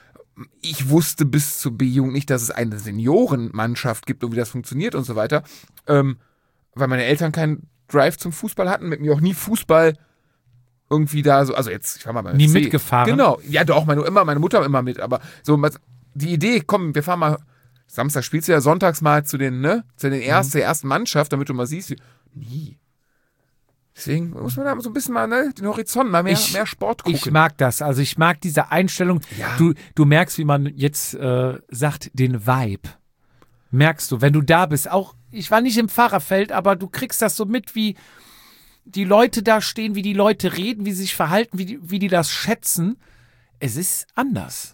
Ich wusste bis zur B-Jugend nicht, dass es eine Seniorenmannschaft gibt und wie das funktioniert und so weiter. Ähm, weil meine Eltern keinen Drive zum Fußball hatten, mit mir auch nie Fußball irgendwie da so, also jetzt, ich war mal beim Nie F C. mitgefahren? Genau, ja doch, meine, immer, meine Mutter immer mit, aber so was- die Idee, komm, wir fahren mal, Samstag spielst du ja sonntags mal zu den, ne, zu den ersten, der ersten Mannschaft, damit du mal siehst, wie, nie. Deswegen muss man da so ein bisschen mal, ne, den Horizont, mal mehr, Ich- mehr Sport gucken. Ich mag das. Also ich mag diese Einstellung. Ja. Du, du merkst, wie man jetzt äh, sagt, den Vibe. Merkst du, wenn du da bist. Auch, ich war nicht im Fahrerfeld, aber du kriegst das so mit, wie die Leute da stehen, wie die Leute reden, wie sie sich verhalten, wie die, wie die das schätzen. Es ist anders.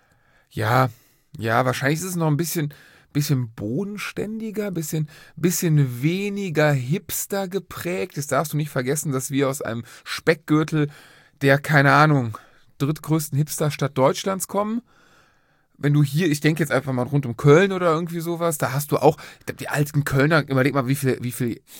Ja, ja, wahrscheinlich ist es noch ein bisschen, bisschen bodenständiger, bisschen, bisschen weniger Hipster geprägt. Das darfst du nicht vergessen, dass wir aus einem Speckgürtel der, keine Ahnung, drittgrößten Hipsterstadt Deutschlands kommen. Wenn du hier, ich denke jetzt einfach mal rund um Köln oder irgendwie sowas, da hast du auch, ich glaub, die alten Kölner, überleg mal, wie viel, wie viel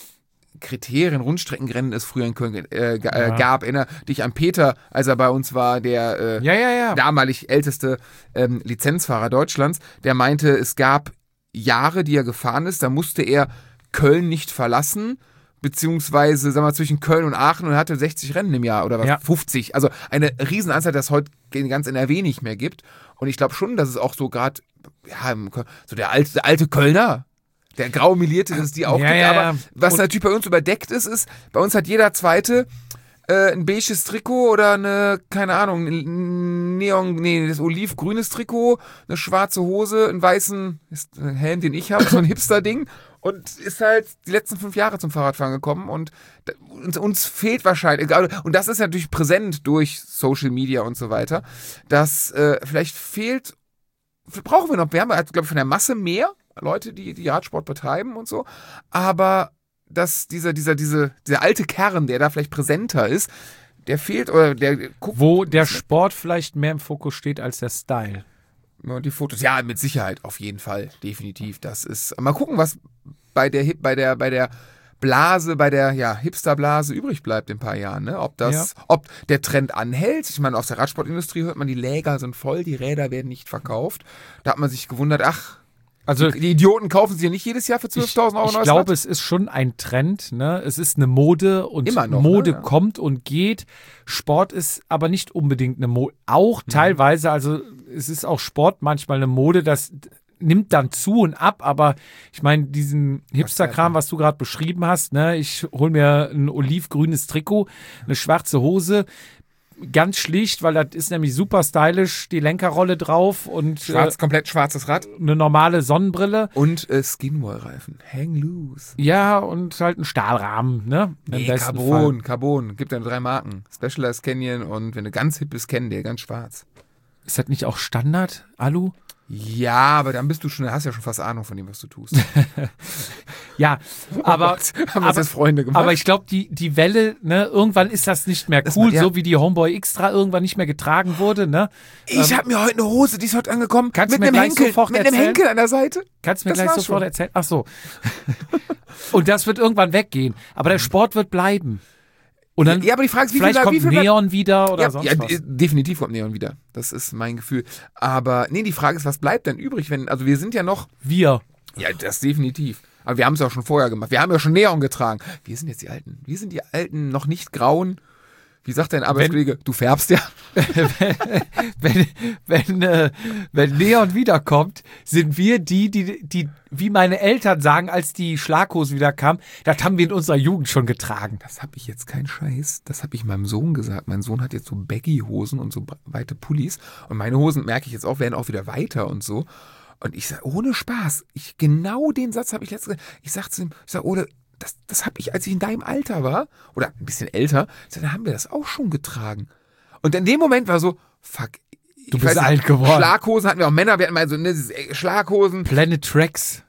Kriterien, Rundstreckenrennen es früher in Köln äh, g- äh, Ja. gab. Erinnere dich an Peter, als er bei uns war, der äh, Ja, ja, ja. damalig älteste ähm, Lizenzfahrer Deutschlands, der meinte, es gab Jahre, die er gefahren ist, da musste er Köln nicht verlassen, beziehungsweise, sagen wir mal, zwischen Köln und Aachen und er hatte sechzig Rennen im Jahr oder was, Ja. fünfzig. Also eine Riesenanzahl, das es heute in ganz N R W nicht mehr gibt. Und ich glaube schon, dass es auch so gerade, ja, im Kö- so der alte, der alte Kölner, der graumelierte, dass es die auch Ja, gibt. ja, Aber ja. was Und- natürlich bei uns überdeckt ist, ist, bei uns hat jeder Zweite äh, ein beiges Trikot oder eine, keine Ahnung, ein Neon, nee, das olivgrünes Trikot, eine schwarze Hose, einen weißen ist ein Helm, den ich habe, so ein Hipster-Ding. Und ist halt die letzten fünf Jahre zum Fahrradfahren gekommen und da- uns, uns fehlt wahrscheinlich, und das ist natürlich präsent durch Social Media und so weiter, dass äh, vielleicht fehlt, brauchen wir noch, wir haben, glaube ich, von der Masse mehr Leute, die, die Radsport betreiben und so, aber dass dieser, dieser, diese, dieser alte Kern, der da vielleicht präsenter ist, der fehlt oder der guckt Wo der Sport vielleicht mehr im Fokus steht als der Style. und die Fotos. Ja, mit Sicherheit, auf jeden Fall, definitiv. Das ist. Mal gucken, was bei der Hip, bei der, bei der Blase, bei der ja, Hipster-Blase übrig bleibt in ein paar Jahren. Ne? Ob das, ob der Trend anhält. Ich meine, aus der Radsportindustrie hört man, die Läger sind voll, die Räder werden nicht verkauft. Da hat man sich gewundert, ach, Also die Idioten kaufen sie ja nicht jedes Jahr für ich, zwölftausend Euro ich neues glaube, Rad. es ist schon ein Trend. Ne? Es ist eine Mode und Immer noch, Mode ne? Ja. kommt und geht. Sport ist aber nicht unbedingt eine Mode. Auch Mhm. teilweise, also es ist auch Sport manchmal eine Mode, das nimmt dann zu und ab, aber ich meine, diesen Hipster-Kram, was du gerade beschrieben hast, ne, ich hole mir ein olivgrünes Trikot, eine schwarze Hose, ganz schlicht, weil das ist nämlich super stylisch, die Lenkerrolle drauf und Schwarz, komplett schwarzes Rad. äh, eine normale Sonnenbrille. Und äh, Skinwall-Reifen. Hang loose. Ja, und halt ein Stahlrahmen, ne? Im Nee, besten Carbon, Carbon. Gibt ja drei Marken. Specialized Canyon und wenn du ganz hip bist, kennen der ganz schwarz. Fall. Ist das nicht auch Standard, Alu? Ja, aber dann bist du schon, hast ja schon fast Ahnung von dem, was du tust. Ja, aber, Haben wir aber, jetzt Freunde gemacht? aber ich glaube, die, die Welle, ne, irgendwann ist das nicht mehr Das cool, war- ja. so wie die Homeboy Extra irgendwann nicht mehr getragen wurde, ne? ich habe mir heute eine Hose, die ist heute angekommen, Kannst du mit mir einem gleich Henkel, sofort mit einem erzählen? Henkel an der Seite. Kannst du mir Das gleich war's sofort schon. erzählen? Ach so. Und das wird irgendwann weggehen. Aber der Sport wird bleiben. Und dann Ja, aber die Frage ist, wie vielleicht viel, kommt wie viel Neon wieder oder ja, sonst ja, was. d- definitiv kommt Neon wieder. Das ist mein Gefühl. Aber nee, die Frage ist, was bleibt denn übrig, wenn, also wir sind ja noch, Wir. ja, das definitiv. Aber wir haben es ja auch schon vorher gemacht. Wir haben ja schon Neon getragen. Wir sind jetzt die Alten. Wir sind die Alten, noch nicht grauen. Wie sagt dein Arbeitskollege? Du färbst ja. wenn, wenn, äh, wenn Neon wiederkommt, sind wir die, die, die, wie meine Eltern sagen, als die Schlaghosen wieder kamen, das haben wir in unserer Jugend schon getragen. Das habe ich jetzt keinen Scheiß. Das habe ich meinem Sohn gesagt. Mein Sohn hat jetzt so Baggy-Hosen und so weite Pullis. Und meine Hosen, merke ich jetzt auch, werden auch wieder weiter und so. Und ich sage, ohne Spaß, ich, genau den Satz habe ich letztens, ich sage zu ihm, ich sage, ohne, das, das habe ich, als ich in deinem Alter war, oder ein bisschen älter, ich sag, dann haben wir das auch schon getragen. Und in dem Moment war so, fuck. Du ich bist weiß alt nicht, geworden. Schlaghosen hatten wir auch Männer, wir hatten mal so ne, diese Schlaghosen. Planet Tracks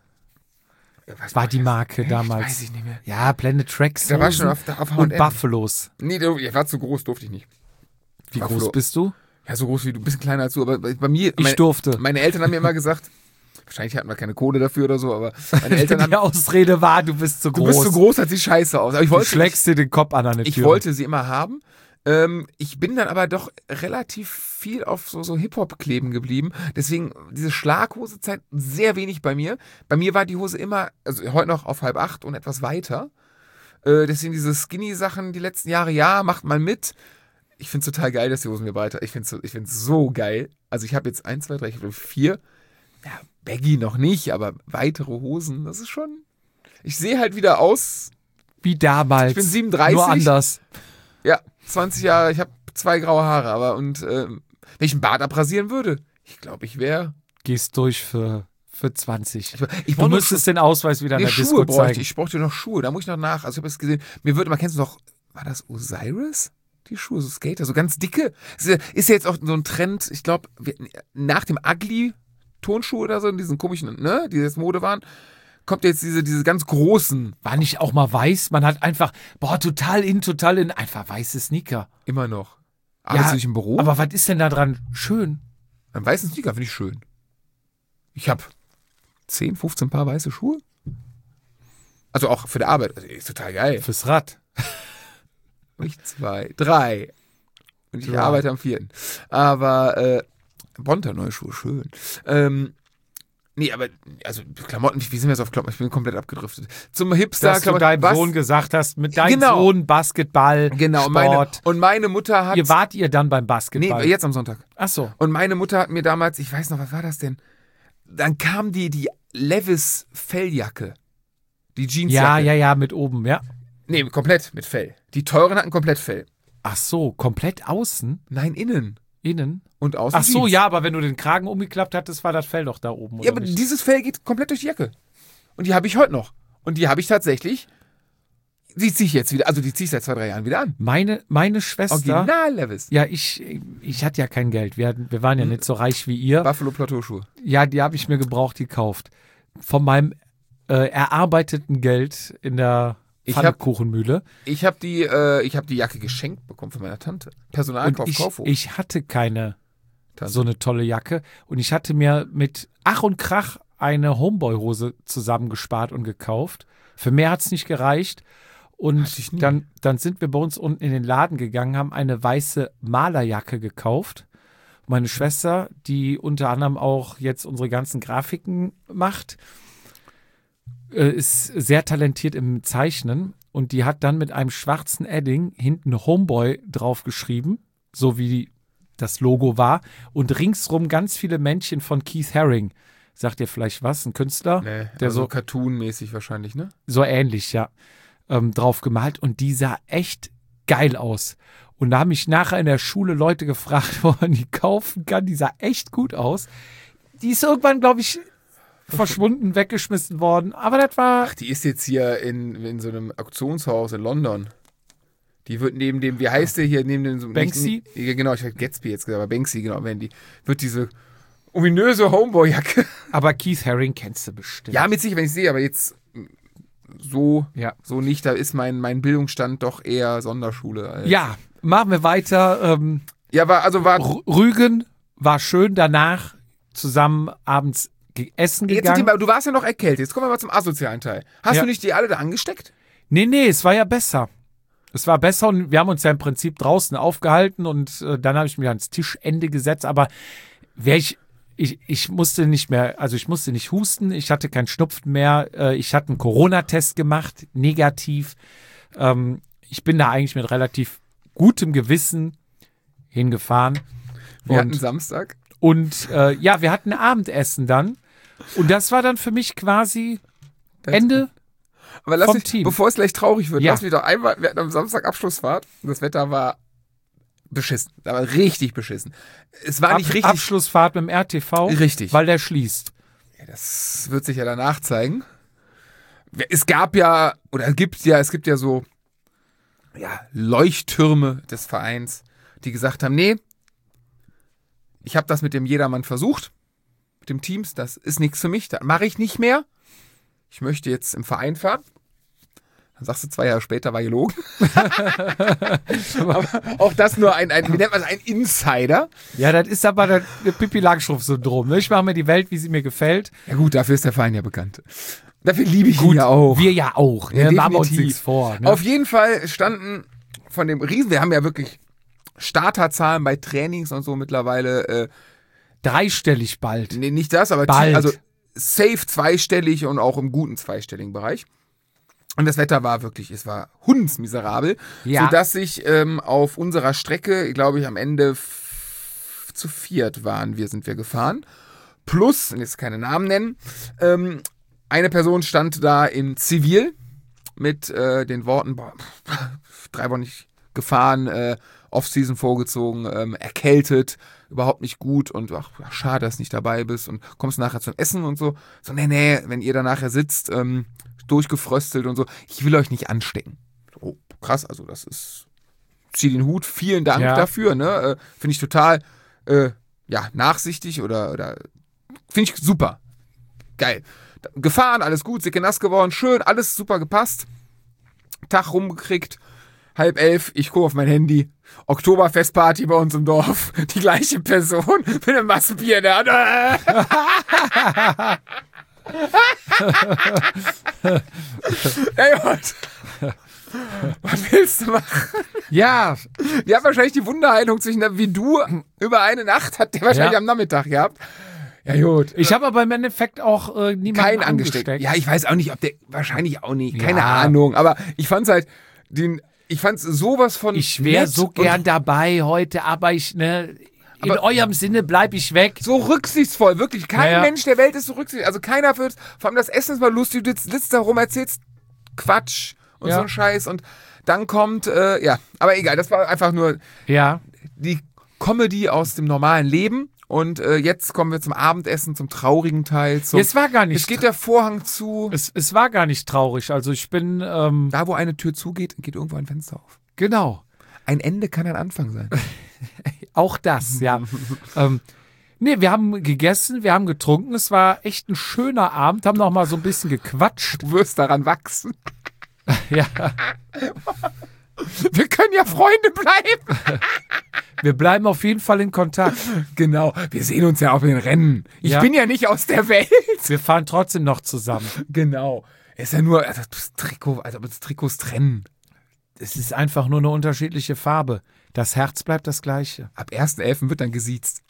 Was war die Marke Echt? damals. Weiß ich nicht mehr. Ja, Planet Tracks. Da war ich schon Hosen auf, auf H und und M. Buffalos. Nee, ich war zu groß, durfte ich nicht. Wie Buffalo. groß bist du? Ja, so groß wie du, ein bisschen kleiner als du, aber bei bei mir, Ich meine, durfte. meine Eltern haben mir immer gesagt, wahrscheinlich hatten wir keine Kohle dafür oder so, aber meine Eltern haben, Die Ausrede war, du bist zu du groß. bist zu groß, hat sie scheiße aus. Aber ich Du wollte, schlägst dir den Kopf an eine ich Tür. wollte sie immer haben. Ähm, ich bin dann aber doch relativ viel auf so, so Hip-Hop kleben geblieben. Deswegen diese Schlaghose-Zeit sehr wenig bei mir. Bei mir war die Hose immer, also heute noch auf halb acht und etwas weiter. Äh, deswegen diese Skinny-Sachen die letzten Jahre, ja, macht mal mit. Ich finde es total geil, dass die Hosen mir weiter. Ich finde es so, ich find's so geil. Also ich habe jetzt eins, zwei, drei, ich glaube vier. Ja, Baggy noch nicht, aber weitere Hosen, das ist schon. Ich sehe halt wieder aus. Wie damals. Ich bin siebenunddreißig. Nur anders. Ja, zwanzig Jahre, ich habe zwei graue Haare, aber und ähm, wenn ich einen Bart abrasieren würde, ich glaube, ich wäre. Gehst durch für, für zwanzig. Ich, ich Du brauch noch müsstest den Ausweis wieder Schuhe. in Nee, der Schuhe Disco bräuchte zeigen. ich. Ich brauchte noch Schuhe. Da muss ich noch nach. Also ich habe es gesehen. Mir würde, man kennst du noch, war das Osiris? Die Schuhe, so Skater, so ganz dicke. Ist ja, ist ja jetzt auch so ein Trend, ich glaube, nach dem Ugly Tonschuhe oder so, in diesen komischen, ne, die jetzt Mode waren, kommt jetzt diese, diese ganz großen, War nicht auch mal weiß? Man hat einfach, boah, total in, total in, einfach weiße Sneaker. immer noch. Arbeitest du nicht im Büro? Aber was ist denn da dran schön? Einen weißen Sneaker finde ich schön. Ich habe zehn, fünfzehn Paar weiße Schuhe. Also auch für die Arbeit. Also, ist total geil. Fürs Rad. Nicht zwei, drei. Und ich Drei. arbeite am vierten. Aber, äh, Bonter neue Schuhe, schön. Ähm, nee, aber, also Klamotten, wie sind wir jetzt auf Klamotten? Ich bin komplett abgedriftet. Zum Hipster, Dass du Klamotten- deinem was? Sohn gesagt hast, mit deinem Genau. Sohn Basketball, Genau, und meine, Sport. und meine Mutter hat. Ihr wart ihr dann beim Basketball? Nee, jetzt am Sonntag. Ach so. Und meine Mutter hat mir damals, ich weiß noch, was war das denn? Dann kam die, die Levis Felljacke. Die Jeansjacke. Ja, ja, ja, mit oben, ja. Nee, komplett mit Fell. Die teuren hatten komplett Fell. Ach so, komplett außen, Nein, innen. innen. Und außen Ach so, Jeans. ja, aber wenn du den Kragen umgeklappt hattest, war das Fell doch da oben, oder Ja, aber nicht? dieses Fell geht komplett durch die Jacke. Und die habe ich heute noch. Und die habe ich tatsächlich, die ziehe ich jetzt wieder, also die ziehe ich seit zwei, drei Jahren wieder an. Meine, meine Schwester... Original Levis. Ja, ich, ich hatte ja kein Geld. Wir, hatten, wir waren ja Hm. nicht so reich wie ihr. Buffalo Plateauschuhe. Ja, die habe ich mir gebraucht gekauft. Von meinem äh, erarbeiteten Geld in der Ich hab- Pfannkuchenmühle. Ich habe die, äh, ich habe die Jacke geschenkt bekommen von meiner Tante. Und Personalkauf, ich, Kaufhof. ich hatte keine Tante. so eine tolle Jacke. Und ich hatte mir mit Ach und Krach eine Homeboy-Hose zusammengespart und gekauft. Für mehr hat es nicht gereicht. Und Hatte ich nie. dann, dann sind wir bei uns unten in den Laden gegangen, haben eine weiße Malerjacke gekauft. Meine Schwester, die unter anderem auch jetzt unsere ganzen Grafiken macht, äh, ist sehr talentiert im Zeichnen. Und die hat dann mit einem schwarzen Edding hinten Homeboy draufgeschrieben, so wie das Logo war. Und ringsrum ganz viele Männchen von Keith Haring. Sagt ihr vielleicht was? Ein Künstler? Nee, der also so, Cartoon-mäßig wahrscheinlich, ne? so ähnlich, ja, ähm, drauf gemalt. Und die sah echt geil aus. Und da haben mich nachher in der Schule Leute gefragt, wo man die kaufen kann. Die sah echt gut aus. Die ist irgendwann, glaube ich, verschwunden, weggeschmissen worden. Aber das war... Ach, die ist jetzt hier in, in so einem Auktionshaus in London. Die wird neben dem, wie heißt der hier, neben dem... So, Banksy? Nicht, ja, genau, ich habe Gatsby jetzt gesagt, aber Banksy, genau, wenn die, wird diese ominöse Homeboy-Jacke. Aber Keith Haring kennst du bestimmt. Ja, mit sich, wenn ich sehe, aber jetzt so, Ja. so nicht, da ist mein, mein Bildungsstand doch eher Sonderschule. Als Ja, machen wir weiter. Ähm, Ja, war, also war... R- Rügen war schön danach zusammen abends ge- essen Jetzt sind gegangen. die, mal- du warst ja noch erkältet, jetzt kommen wir mal zum asozialen Teil. Hast Ja. du nicht die alle da angesteckt? Nee, nee, es war ja besser. Es war besser und wir haben uns ja im Prinzip draußen aufgehalten und äh, dann habe ich mich ans Tischende gesetzt, aber wär ich, ich, ich musste nicht mehr, also ich musste nicht husten, ich hatte keinen Schnupfen mehr, äh, ich hatte einen Corona-Test gemacht, negativ. Ähm, ich bin da eigentlich mit relativ gutem Gewissen hingefahren. Wir hatten Und, Samstag. und äh, ja, wir hatten Abendessen dann und das war dann für mich quasi Ende. Aber lass vom mich, Team. bevor es gleich traurig wird, Ja. lass mich doch einmal, wir hatten am Samstag Abschlussfahrt und das Wetter war beschissen. Da war richtig beschissen. Es war Ab, nicht richtig. Abschlussfahrt mit dem R T V, Richtig. weil der schließt. Ja, das wird sich ja danach zeigen. Es gab ja, oder es gibt ja, es gibt ja so ja, Leuchttürme des Vereins, die gesagt haben, nee, ich habe das mit dem Jedermann versucht, mit dem Teams, das ist nichts für mich, das mache ich nicht mehr. Ich möchte jetzt im Verein fahren. Dann sagst du, zwei Jahre später war gelogen. Aber auch das nur ein, ein, wie nennt man das, ein Insider. Ja, das ist aber das Pippi-Langstrumpf-Syndrom. Ne? Ich mache mir die Welt, wie sie mir gefällt. Ja gut, dafür ist der Verein ja bekannt. Dafür liebe ich ihn ja auch. Wir ja auch. Ne? Ja, Machen wir uns definitiv. nichts vor. Ne? Auf jeden Fall standen von dem Riesen, wir haben ja wirklich Starterzahlen bei Trainings und so mittlerweile, äh, Dreistellig bald. nee, nicht das, aber Bald. also safe zweistellig und auch im guten zweistelligen Bereich. Und das Wetter war wirklich, es war hundsmiserabel, Ja. sodass ich ähm, auf unserer Strecke, glaube ich, am Ende f- zu viert waren wir, sind wir gefahren. Plus, und jetzt keine Namen nennen, ähm, eine Person stand da in Zivil mit äh, den Worten, boah, drei Wochen nicht gefahren, äh, Off-Season vorgezogen, ähm, erkältet, überhaupt nicht gut und ach, schade, dass du nicht dabei bist und kommst nachher zum Essen und so. So, nee, nee, wenn ihr da nachher sitzt, ähm, durchgefröstelt und so, ich will euch nicht anstecken. Oh, krass, also das ist, zieh den Hut, vielen Dank Ja. dafür, ne, äh, finde ich total, äh, ja, nachsichtig oder, oder finde ich super. Geil. Gefahren, alles gut, sicke nass geworden, schön, alles super gepasst. Tag rumgekriegt, halb elf, ich gucke auf mein Handy. Oktoberfestparty bei uns im Dorf. Die gleiche Person mit einem Massenbier in der Hand. Ey, Gott. Was willst du machen? Ja, Der hat wahrscheinlich die Wunderheilung zwischen wie du über eine Nacht, hat der wahrscheinlich Ja. am Nachmittag gehabt. Ja, gut. ich habe aber im Endeffekt auch äh, niemanden Keinen angesteckt. angesteckt. Ja, ich weiß auch nicht, ob der, wahrscheinlich auch nicht, keine Ja. Ahnung. Aber ich fand's halt, den, ich fand's sowas von Ich wäre nett so und gern dabei heute, aber ich, ne, in Aber- eurem Sinne bleib ich weg. so rücksichtsvoll, wirklich. Kein Ja, ja. Mensch der Welt ist so rücksichtsvoll. Also keiner wird, vor allem das Essen ist mal lustig, du sitzt, sitzt da rum, erzählst Quatsch und Ja. so ein Scheiß und dann kommt, äh, ja, aber egal, das war einfach nur Ja, die Comedy aus dem normalen Leben. Und äh, jetzt kommen wir zum Abendessen, zum traurigen Teil. Zum, es war gar nicht. es geht der Vorhang zu. es, es war gar nicht traurig. Also ich bin, ähm, Da, wo eine Tür zugeht, geht irgendwo ein Fenster auf. genau, Ein Ende kann ein Anfang sein. auch das, ja. ähm, nee, wir haben gegessen, wir haben getrunken. Es war echt ein schöner Abend, haben noch mal so ein bisschen gequatscht. Du wirst daran wachsen. Ja, Wir können ja Freunde bleiben. wir bleiben auf jeden Fall in Kontakt. Genau. Wir sehen uns ja auf den Rennen. Ich Ja. bin ja nicht aus der Welt. Wir fahren trotzdem noch zusammen. Genau. Ist ja nur, also das Trikot, also das Trikots trennen. Es ist einfach nur eine unterschiedliche Farbe. Das Herz bleibt das gleiche. Ab ersten elften wird dann gesiezt.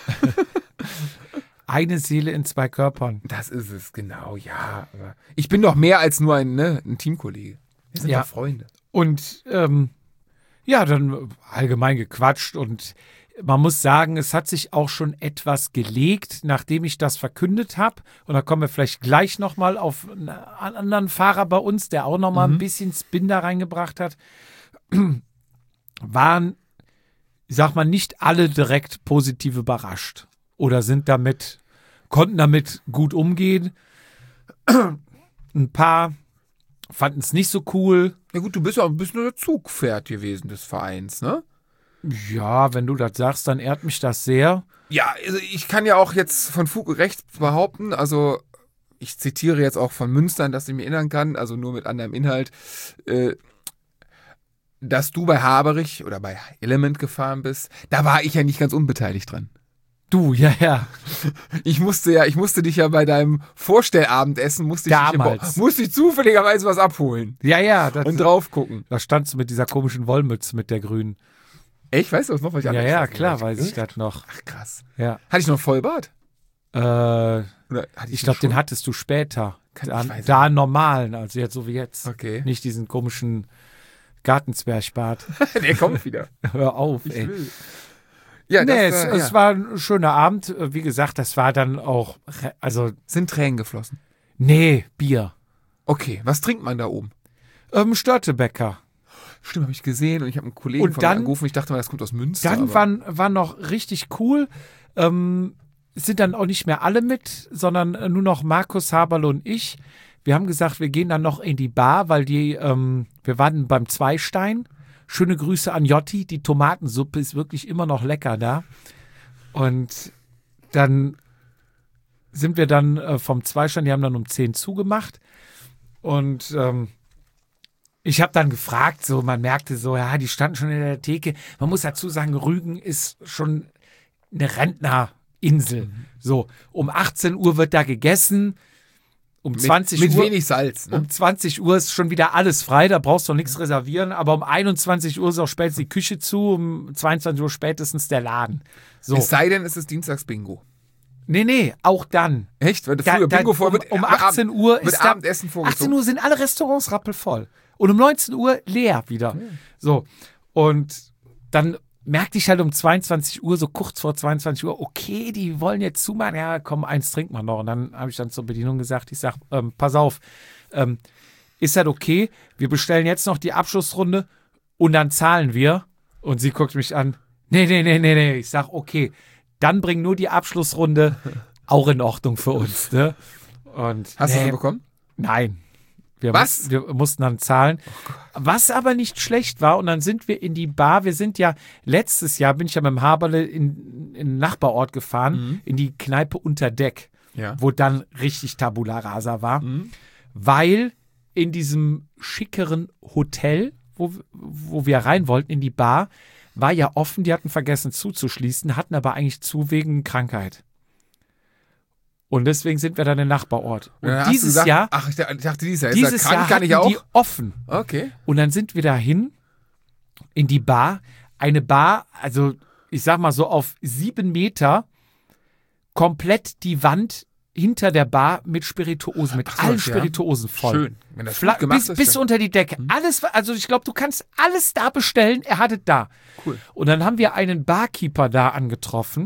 Eine Seele in zwei Körpern. Das ist es, genau, ja. Aber ich bin doch mehr als nur ein, ne, ein Teamkollege. Wir sind Ja. doch Freunde. Und ähm, ja, dann allgemein gequatscht und man muss sagen, es hat sich auch schon etwas gelegt, nachdem ich das verkündet habe. Und da kommen wir vielleicht gleich nochmal auf einen anderen Fahrer bei uns, der auch nochmal Mhm. ein bisschen Spin da reingebracht hat. Waren, ich sag mal, nicht alle direkt positiv überrascht oder sind damit, konnten damit gut umgehen. Ein paar fanden es nicht so cool. Ja gut, du bist ja auch ein bisschen nur der Zugpferd gewesen des Vereins, ne? Ja, wenn du das sagst, dann ehrt mich das sehr. Ja, also ich kann ja auch jetzt von Fug und Recht behaupten, also ich zitiere jetzt auch von Münstern, dass ich mich erinnern kann, also nur mit anderem Inhalt, äh, dass du bei Haberich oder bei Element gefahren bist, da war ich ja nicht ganz unbeteiligt dran. Du, ja, ja. Ich musste ja, ich musste dich ja bei deinem Vorstellabendessen, musste ich, dich, Damals. musste ich zufälligerweise was abholen Ja, ja. Das, und drauf gucken. da standst du mit dieser komischen Wollmütze mit der grünen. Echt, weißt du das noch? Was ich Ja, anders ja, hatte? klar, weiß ich das noch. Ach krass. Ja. Hatte ich noch Vollbart? Äh, Oder hatte ich glaube, den schon? hattest du später. Kann- Da, ich weiß da einen normalen, also jetzt so wie jetzt. Okay. Nicht diesen komischen Gartenzwerchbart. Der kommt wieder. Hör auf, Ich ey. will. Ja, Nee, das, es, äh, es ja. war ein schöner Abend. Wie gesagt, das war dann auch, re- also, Sind Tränen geflossen. nee, Bier. Okay, was trinkt man da oben? Ähm, Störtebäcker. Stimmt, habe ich gesehen und ich habe einen Kollegen Und von dann- mir angerufen. Ich dachte mal, das kommt aus Münster. Dann aber- waren, war noch richtig cool. Ähm, es sind dann auch nicht mehr alle mit, sondern äh, nur noch Markus Haberl und ich. Wir haben gesagt, wir gehen dann noch in die Bar, weil die, ähm, wir waren beim Zweistein. Schöne Grüße an Jotti. Die Tomatensuppe ist wirklich immer noch lecker da. Und dann sind wir dann äh, vom Zweistein, die haben dann um zehn zugemacht. Und ähm, ich habe dann gefragt, so man merkte so, ja, die standen schon in der Theke. Man muss dazu sagen, Rügen ist schon eine Rentnerinsel. Mhm. So, um achtzehn Uhr wird da gegessen. Um zwanzig mit, mit Uhr wenig Salz. Ne? um zwanzig Uhr ist schon wieder alles frei, da brauchst du nichts reservieren, aber um einundzwanzig Uhr ist auch spätestens die Küche zu, um zweiundzwanzig Uhr spätestens der Laden. So. Es sei denn, es ist Dienstags Bingo. Nee, nee, auch dann. Echt? Weil Da- früher da- Bingo vor um, wird um Ab- achtzehn Uhr wird ist da, Abendessen vorgezogen. achtzehn Uhr sind alle Restaurants rappelvoll. Und um neunzehn Uhr leer wieder. So. Und dann merkte ich halt um zweiundzwanzig Uhr, so kurz vor zweiundzwanzig Uhr, okay, die wollen jetzt zumachen, ja, komm, eins trinkt man noch. Und dann habe ich dann zur Bedienung gesagt, ich sag, ähm, pass auf, ähm, ist das okay? Wir bestellen jetzt noch die Abschlussrunde und dann zahlen wir. Und sie guckt mich an, nee, nee, nee, nee, nee. Ich sag, okay, dann bring nur die Abschlussrunde, auch in Ordnung für uns. Ne? Und Hast du nee, sie bekommen? Nein. Wir, Was? Muss, wir mussten dann zahlen. Was aber nicht schlecht war, und dann sind wir in die Bar. Wir sind ja, letztes Jahr bin ich ja mit dem Haberle in, in den Nachbarort gefahren, Mhm. in die Kneipe unter Deck, Ja. wo dann richtig Tabula Rasa war. Mhm. Weil in diesem schickeren Hotel, wo, wo wir rein wollten, in die Bar, war ja offen. Die hatten vergessen zuzuschließen, hatten aber eigentlich zu wegen Krankheit. Und deswegen sind wir dann im Nachbarort. Und Dann hast du dieses gesagt, Jahr, Ach, ich dachte dieses Jahr. Ist dieses er krank, Jahr kann hatten ich auch? die offen. Okay. Und dann sind wir dahin in die Bar. Eine Bar, also ich sag mal so auf sieben Meter, komplett die Wand hinter der Bar mit Spirituosen, mit Ach so, allen ja. Spirituosen voll. Schön. Wenn das Fla gut gemacht bis, ist, bis schön. unter die Decke. Alles, also ich glaube, du kannst alles da bestellen. Er hatte da. Cool. Und dann haben wir einen Barkeeper da angetroffen,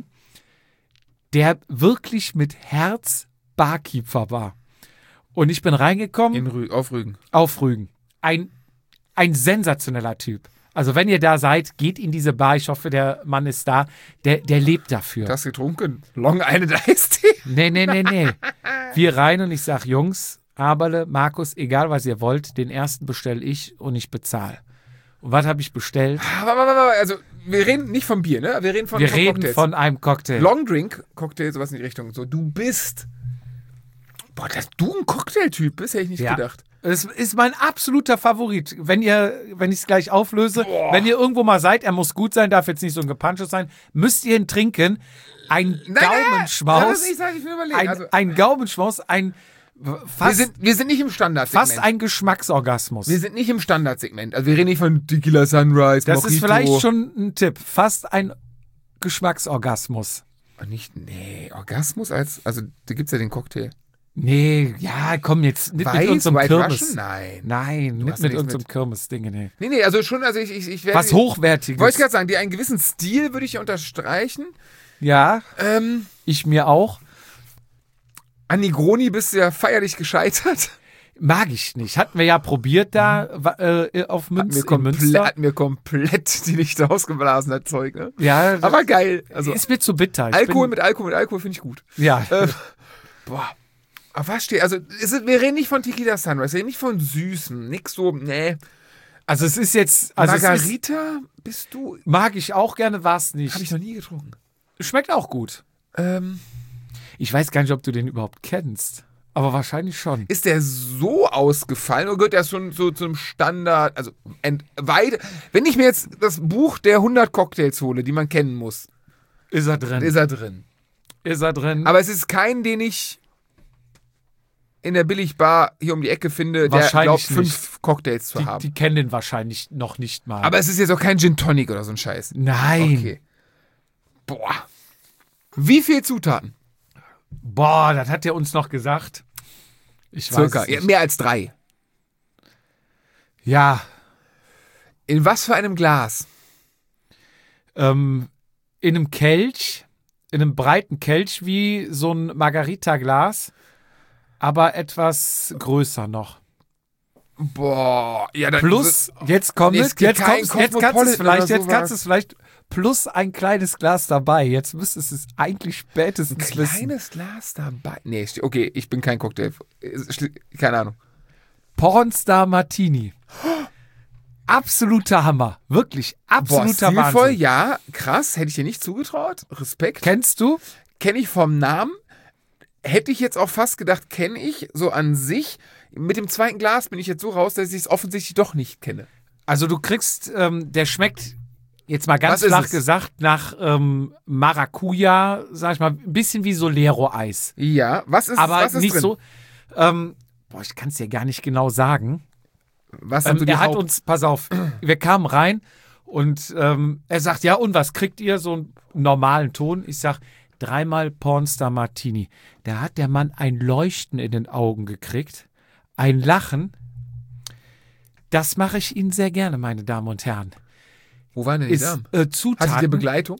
der wirklich mit Herz Barkeeper war. Und ich bin reingekommen In Rü auf Rügen. auf Rügen. Ein, ein sensationeller Typ. Also wenn ihr da seid, geht in diese Bar. Ich hoffe, der Mann ist da. Der, der lebt dafür. Das getrunken? Long Island Iced Tea? Nee, nee, nee, nee. Wir rein und ich sag, Jungs, Aberle, Markus, egal was ihr wollt, den ersten bestelle ich und ich bezahle. Und was habe ich bestellt? Aber, aber, aber, also, wir reden nicht vom Bier, ne? Wir reden von, Wir von reden Cocktails. von einem Cocktail. Long Drink, Cocktail, sowas in die Richtung. So, du bist. Boah, dass du ein Cocktailtyp bist, hätte ich nicht Ja. gedacht. Es ist mein absoluter Favorit. Wenn ihr, wenn ich es gleich auflöse, wenn ihr irgendwo mal seid, er muss gut sein, darf jetzt nicht so ein Gepansches sein, müsst ihr ihn trinken. Ein Nein, nein, Gaumenschmaus. lass es nicht sagen, ich will überlegen. Ein, Also, ein Gaumenschmaus, ein wir, fast, sind, wir sind nicht im Standardsegment. fast ein Geschmacksorgasmus. Wir sind nicht im Standardsegment. Also, wir reden nicht von Tequila Sunrise, Das Mojito. ist vielleicht schon ein Tipp. Fast ein Geschmacksorgasmus. Nicht, nee, Orgasmus als. Also, da gibt's ja den Cocktail. Nee, ja, komm jetzt, nicht Weiß, mit unserem White Kirmes. Russian? Nein. Nein, nicht hast mit nichts unserem mit- Kirmes-Ding, nee. Nee, nee, also schon, also ich, ich, ich werde. Was Hochwertiges. Wollte ich gerade sagen, dir einen gewissen Stil würde ich unterstreichen. Ja, Ähm, ich mir auch. an Negroni bist du ja feierlich gescheitert. Mag ich nicht. Hatten wir ja probiert da wa- äh, auf Hat mir, Münz, in komple Münster. hat mir komplett die Lichter ausgeblasen, das Zeug, ne? Ja, Aber geil. Also, ist mir zu bitter. Ich Alkohol bin, mit Alkohol mit Alkohol finde ich gut. Ja, Äh, boah. Aber was steht? Also, ist es, wir reden nicht von Tequila Sunrise, wir reden nicht von Süßen, nix so, nee. also es ist jetzt, also es ist, Margarita bist du, mag ich auch gerne, war's nicht. habe ich noch nie getrunken. Schmeckt auch gut. Ähm, Ich weiß gar nicht, ob du den überhaupt kennst, aber wahrscheinlich schon. ist der so ausgefallen oder gehört der schon so zum Standard, also ent, weit, wenn ich mir jetzt das Buch der hundert Cocktails hole, die man kennen muss, Ist er drin? ist er drin. Ist er drin? Aber es ist kein, den ich in der Billigbar hier um die Ecke finde, der Wahrscheinlich glaubt, fünf Cocktails zu die, haben. die kennen den wahrscheinlich noch nicht mal. Aber es ist jetzt auch kein Gin Tonic oder so ein Scheiß. Nein. Okay. Boah. Wie viel Zutaten? Boah, das hat er uns noch gesagt. Ich weiß Circa. es Ja, nicht. mehr als drei. Ja, In was für einem Glas? ähm, in einem Kelch, in einem breiten Kelch wie so ein Margarita-Glas, aber etwas größer noch. Boah. Ja, dann Plus, jetzt kommt Nee, es, es gibt jetzt kein kommt's, jetzt kannst du es Cosmopolitan vielleicht, oder jetzt sowas. kannst du es vielleicht plus ein kleines Glas dabei. Jetzt müsstest du es eigentlich ein spätestens wissen. kleines Glas dabei. Nee, st- okay, ich bin kein Cocktail. Ist schli- Keine Ahnung. Pornstar Martini. Absoluter Hammer. Wirklich, Boah, absoluter stilvoll, Wahnsinn. ja, krass, hätte ich dir nicht zugetraut. Respekt. Kennst du? Kenne ich vom Namen. Hätte ich jetzt auch fast gedacht, kenne ich so an sich. Mit dem zweiten Glas bin ich jetzt so raus, dass ich es offensichtlich doch nicht kenne. Also du kriegst, ähm, der schmeckt, jetzt mal ganz Was ist flach es? gesagt, nach ähm, Maracuja, sag ich mal, ein bisschen wie Solero-Eis. Ja, was ist, Aber was ist nicht drin? so, ähm, boah, ich kann es dir gar nicht genau sagen. Was sind Ähm, so die er hat Haupt- uns, pass auf, wir kamen rein und ähm, er sagt, ja und was kriegt ihr? So einen normalen Ton. Ich sag, dreimal Pornstar Martini. Da hat der Mann ein Leuchten in den Augen gekriegt, ein Lachen. Das mache ich Ihnen sehr gerne, meine Damen und Herren. Wo waren denn die Ist Damen? äh, Hattet ihr Zutaten, Begleitung?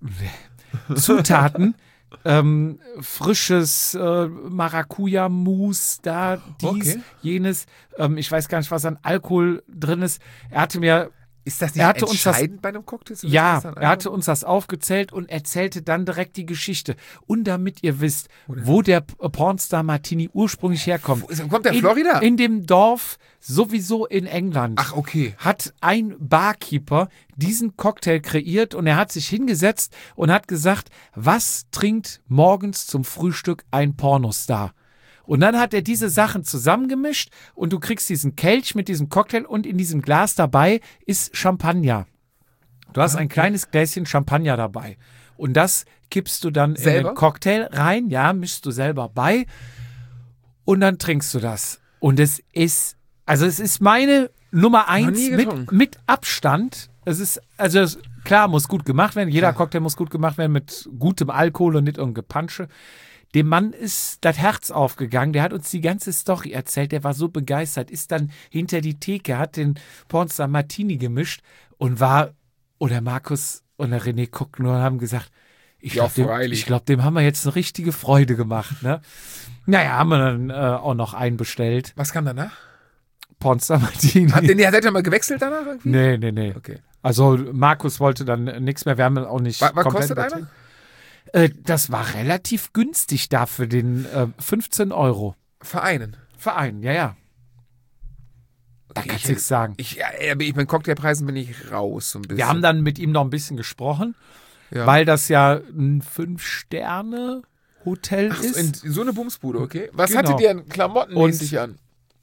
Zutaten, ähm, frisches äh, Maracuja-Mousse, da dies, Okay. jenes. Ähm, ich weiß gar nicht, was an Alkohol drin ist. Er hatte mir Ist das nicht Er hatte uns das- entscheidend bei einem Cocktail? zu wissen, Ja, was dann er hatte einfach- uns das aufgezählt und erzählte dann direkt die Geschichte. Und damit ihr wisst, wo der P- Pornstar Martini ursprünglich herkommt. Wo ist- Kommt der in, Florida? In dem Dorf, sowieso in England, Ach, okay. hat ein Barkeeper diesen Cocktail kreiert und er hat sich hingesetzt und hat gesagt, was trinkt morgens zum Frühstück ein Pornostar? Und dann hat er diese Sachen zusammengemischt und du kriegst diesen Kelch mit diesem Cocktail und in diesem Glas dabei ist Champagner. Du hast ein kleines Gläschen Champagner dabei. Und das kippst du dann Selber? in den Cocktail rein, ja, mischst du selber bei und dann trinkst du das. Und es ist, also es ist meine Nummer eins nie mit, getrunken. mit Abstand. Es ist, also es, klar, muss gut gemacht werden. Jeder Ja. Cocktail muss gut gemacht werden mit gutem Alkohol und nicht irgendein Gepansche. Dem Mann ist das Herz aufgegangen. Der hat uns die ganze Story erzählt. Der war so begeistert. Ist dann hinter die Theke, hat den Pornstar Martini gemischt und war, oder Markus und der René guckten nur und haben gesagt, ich Ja, glaube, dem, freilich. ich glaub, dem haben wir jetzt eine richtige Freude gemacht. Ne? Naja, haben wir dann äh, auch noch einen bestellt. Was kam danach? Pornstar Martini. Habt ihr, seid ihr mal gewechselt danach irgendwie? Nee, nee, nee. Okay. Also Markus wollte dann nichts mehr. Wir haben auch nicht Was, was komplett kostet einer? übertrieben. Äh, das war relativ günstig da für den äh, fünfzehn Euro. Vereinen. Verein, ja, ja. Da Okay, kannst ich- du nichts sagen. Ich, ja, ich bin Cocktailpreisen bin ich raus so ein bisschen. Wir haben dann mit ihm noch ein bisschen gesprochen, ja. weil das ja ein Fünf-Sterne-Hotel Ach, so, ist. in so eine Bumsbude, okay. Was Genau. hattet ihr an klamottenmäßig an?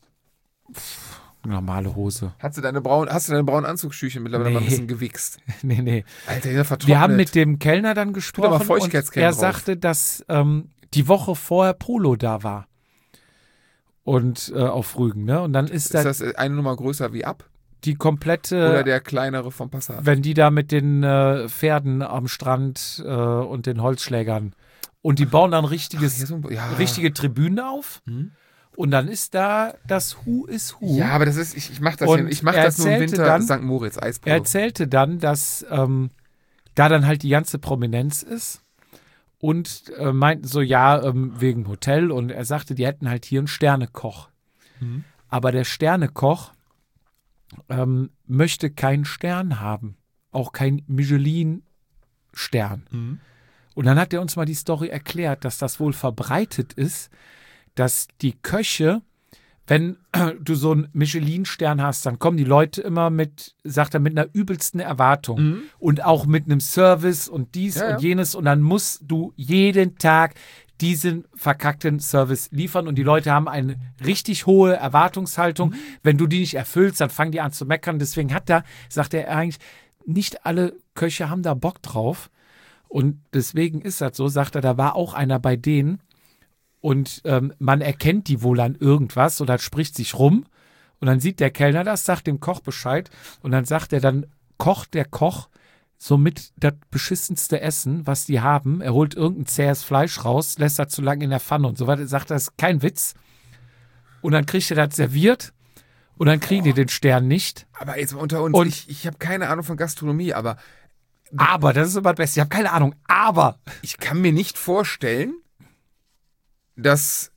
Normale Hose. Hast du deine braunen, hast du deine braunen Anzugsschüchen mittlerweile mal ein Nee. bisschen gewichst? nee, nee. Alter, der vertrocknet. Wir haben mit dem Kellner dann aber gesprochen und Feuchtigkeitscreme er drauf. sagte, dass ähm, die Woche vorher Polo da war. Und äh, auf Rügen, ne? Und dann ist, Ist da das eine Nummer größer wie ab? die komplette, Oder der kleinere vom Passat? wenn die da mit den äh, Pferden am Strand äh, und den Holzschlägern und die bauen dann richtiges, Hier so ein- ja. richtige Tribünen auf Mhm. und dann ist da das Who is Who. Ja, aber das ist, ich, ich mach das, Und hier, ich mach er das nur im erzählte Winter dann- Sankt Moritz Er Eisbruch. erzählte dann, dass ähm, da dann halt die ganze Prominenz ist und äh, meinten so, ja, ähm, wegen Hotel und er sagte, die hätten halt hier einen Sternekoch. Mhm. Aber der Sternekoch ähm, möchte keinen Stern haben, auch kein Michelin-Stern. Mhm. Und dann hat er uns mal die Story erklärt, dass das wohl verbreitet ist, dass die Köche, wenn du so einen Michelin-Stern hast, dann kommen die Leute immer mit, sagt er, mit einer übelsten Erwartung Mhm. und auch mit einem Service und dies Ja, ja. und jenes und dann musst du jeden Tag diesen verkackten Service liefern und die Leute haben eine richtig hohe Erwartungshaltung. Wenn du die nicht erfüllst, dann fangen die an zu meckern. Deswegen hat da, sagt er eigentlich, nicht alle Köche haben da Bock drauf und deswegen ist das so, sagt er, da war auch einer bei denen und ähm, man erkennt die wohl an irgendwas oder spricht sich rum und dann sieht der Kellner das, sagt dem Koch Bescheid und dann sagt er, dann kocht der Koch somit das beschissenste Essen, was die haben. Er holt irgendein zähes Fleisch raus, lässt das zu lange in der Pfanne und so weiter. Sagt, das ist kein Witz. Und dann kriegt er das serviert und dann kriegen die den Stern nicht. Aber jetzt mal unter uns, Und- ich, ich habe keine Ahnung von Gastronomie, aber Aber, das ist immer das Beste. Ich habe keine Ahnung. Aber, ich kann mir nicht vorstellen, dass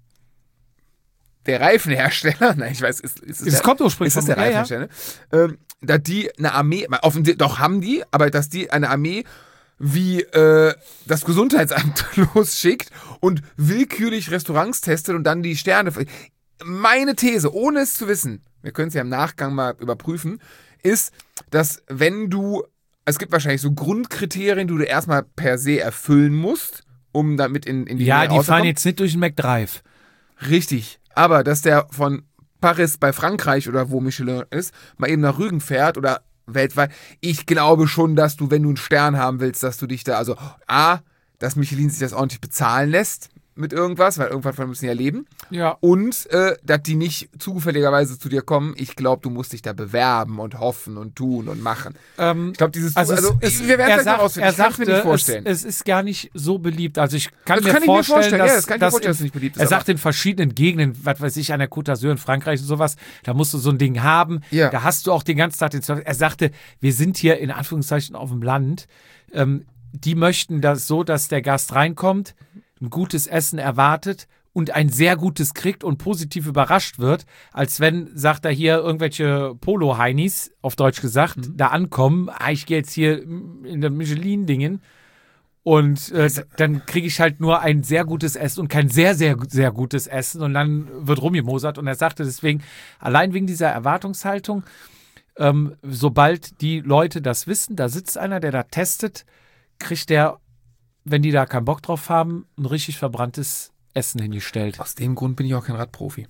der Reifenhersteller, nein, ich weiß, ist, ist, ist es der, kommt ursprünglich ist das der vom- ja, ja. Reifenhersteller, ähm, dass die eine Armee, mal offensichtlich, doch haben die, aber dass die eine Armee wie äh, das Gesundheitsamt losschickt und willkürlich Restaurants testet und dann die Sterne. Meine These, ohne es zu wissen, wir können es ja im Nachgang mal überprüfen, ist, dass wenn du, es gibt wahrscheinlich so Grundkriterien, die du erstmal per se erfüllen musst, um damit in, in die Ja, Nähe die fahren rauszukommen. jetzt nicht durch den McDrive. Richtig. Aber dass der von Paris bei Frankreich oder wo Michelin ist, mal eben nach Rügen fährt oder weltweit. Ich glaube schon, dass du, wenn du einen Stern haben willst, dass du dich da, also A, dass Michelin sich das ordentlich bezahlen lässt mit irgendwas, weil irgendwann von müssen die ja leben. Ja. Und äh, dass die nicht zufälligerweise zu dir kommen. Ich glaube, du musst dich da bewerben und hoffen und tun und machen. Ähm, Ich glaube, dieses, also, also, es, es, wir werden er, es gleich sagt, herausfinden. er Ich kann es sagte, mir nicht vorstellen. Es, es ist gar nicht so beliebt. Also ich kann, Das mir, kann ich mir vorstellen, vorstellen, dass, ja, das kann ich mir dass vorstellen, in, dass es nicht beliebt ist, er aber- sagt, in verschiedenen Gegenden, was weiß ich, an der Côte d'Azur in Frankreich und sowas, da musst du so ein Ding haben. Ja. Da hast du auch den ganzen Tag den Service. Er sagte, wir sind hier in Anführungszeichen auf dem Land. Ähm, die möchten das so, dass der Gast reinkommt, ein gutes Essen erwartet und ein sehr gutes kriegt und positiv überrascht wird, als wenn, sagt er hier, irgendwelche Polo-Heinis, auf Deutsch gesagt, Mhm. da ankommen, ah, ich gehe jetzt hier in den Michelin-Dingen und äh, dann kriege ich halt nur ein sehr gutes Essen und kein sehr, sehr, sehr gutes Essen und dann wird rumgemosert und er sagte deswegen, allein wegen dieser Erwartungshaltung, ähm, sobald die Leute das wissen, da sitzt einer, der da testet, kriegt der, wenn die da keinen Bock drauf haben, ein richtig verbranntes Essen hingestellt. Aus dem Grund bin ich auch kein Radprofi.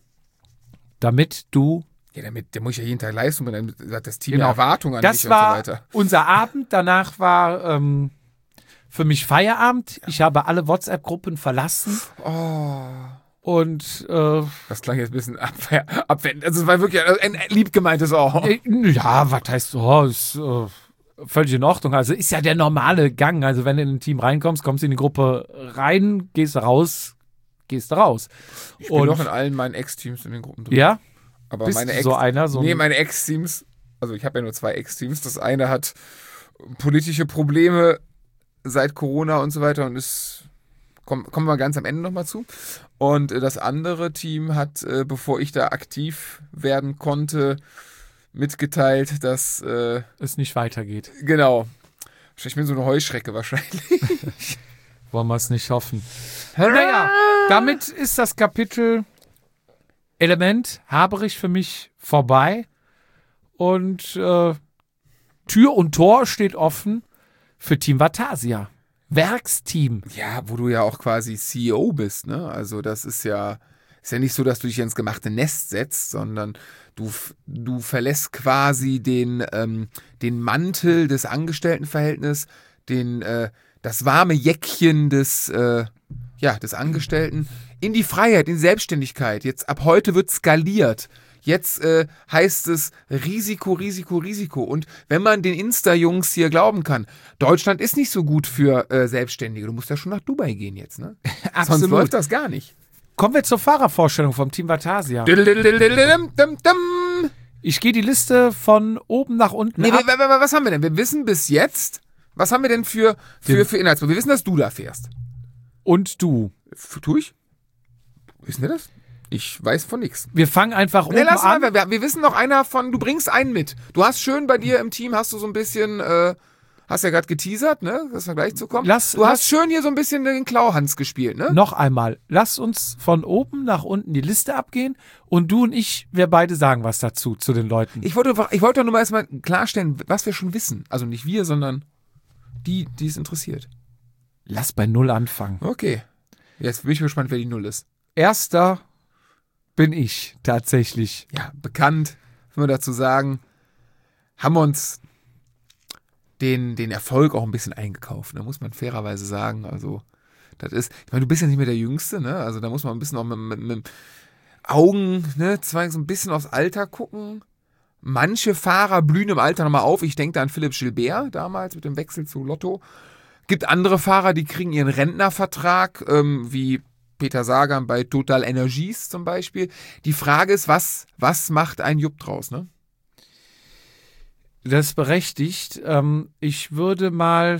Damit du, Ja, damit, der muss ja jeden Tag Leistung bringen, damit hat das Team Genau. ja Erwartungen an das mich war und so weiter. unser Abend, danach war ähm, für mich Feierabend. Ich habe alle WhatsApp-Gruppen verlassen. Oh. Und äh, Das klang jetzt ein bisschen abwehr, abwendend. Also es war wirklich ein lieb gemeintes Oh. äh, ja, was heißt so? Oh, ist äh, völlig in Ordnung. Also ist ja der normale Gang. Also wenn du in ein Team reinkommst, kommst du in die Gruppe rein, gehst raus, gehst raus. Ich bin noch in allen meinen Ex-Teams in den Gruppen drin. Ja? Aber Bist meine du Ex- so einer? So nee, ein- meine Ex-Teams, also ich habe ja nur zwei Ex-Teams. Das eine hat politische Probleme seit Corona und so weiter und ist, komm, kommen wir ganz am Ende nochmal zu. Und äh, das andere Team hat, äh, bevor ich da aktiv werden konnte, mitgeteilt, dass, äh, es nicht weitergeht. genau, ich bin so eine Heuschrecke wahrscheinlich. Wollen wir es nicht hoffen. Naja, damit ist das Kapitel Element Haberich für mich vorbei. Und äh, Tür und Tor steht offen für Team Vatasia. Werksteam. Ja, wo du ja auch quasi C E O bist, ne? Also das ist ja, ist ja nicht so, dass du dich ins gemachte Nest setzt, sondern du, du verlässt quasi den, ähm, den Mantel des Angestelltenverhältnisses, den, äh, das warme Jäckchen des, äh, ja, des Angestellten in die Freiheit, in die Selbstständigkeit. Jetzt ab heute wird skaliert. Jetzt äh, heißt es Risiko, Risiko, Risiko. Und wenn man den Insta-Jungs hier glauben kann, Deutschland ist nicht so gut für äh, Selbstständige. Du musst ja schon nach Dubai gehen jetzt, ne? Absolut. Sonst läuft das gar nicht. Kommen wir zur Fahrervorstellung vom Team Vatasia. Ich gehe die Liste von oben nach unten Nee, ab. w- w- was haben wir denn? Wir wissen bis jetzt, was haben wir denn für, für, für Inhaltsprobe? Wir wissen, dass du da fährst. Und du. F- Tu ich? Wissen wir das? Ich weiß von nichts. Wir fangen einfach Nee, oben lass an. mal, wir, wir wissen noch einer von, du bringst einen mit. Du hast schön bei dir im Team, hast du so ein bisschen, äh, hast ja gerade geteasert, ne? Das wir gleich zu kommen. Lass- du hast lass- schön hier so ein bisschen den Klauhans gespielt, ne? Noch einmal, lass uns von oben nach unten die Liste abgehen und du und ich, wir beide sagen was dazu, zu den Leuten. Ich wollte, ich wollte doch nur mal erstmal klarstellen, was wir schon wissen. Also nicht wir, sondern die, die es interessiert. Lass bei Null anfangen. Okay. Jetzt bin ich gespannt, wer die Null ist. Erster bin ich tatsächlich. Ja, bekannt, wenn wir dazu sagen, haben wir uns den, den Erfolg auch ein bisschen eingekauft, ne? Muss man fairerweise sagen. Also, das ist, ich meine, du bist ja nicht mehr der Jüngste, ne? Also, da muss man ein bisschen auch mit, mit, mit Augen, ne, zwei so ein bisschen aufs Alter gucken. Manche Fahrer blühen im Alter nochmal auf. Ich denke da an Philipp Gilbert damals mit dem Wechsel zu Lotto. Gibt andere Fahrer, die kriegen ihren Rentnervertrag, ähm, wie Peter Sagan bei Total Energies zum Beispiel. Die Frage ist, was, was macht ein Jupp draus, ne? Das ist berechtigt. Ähm, ich würde mal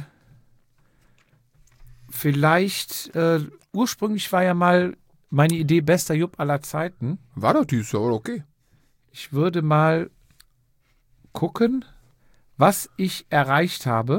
vielleicht, äh, ursprünglich war ja mal meine Idee bester Jupp aller Zeiten. War doch dieses Jahr, oder okay? Ich würde mal gucken, was ich erreicht habe.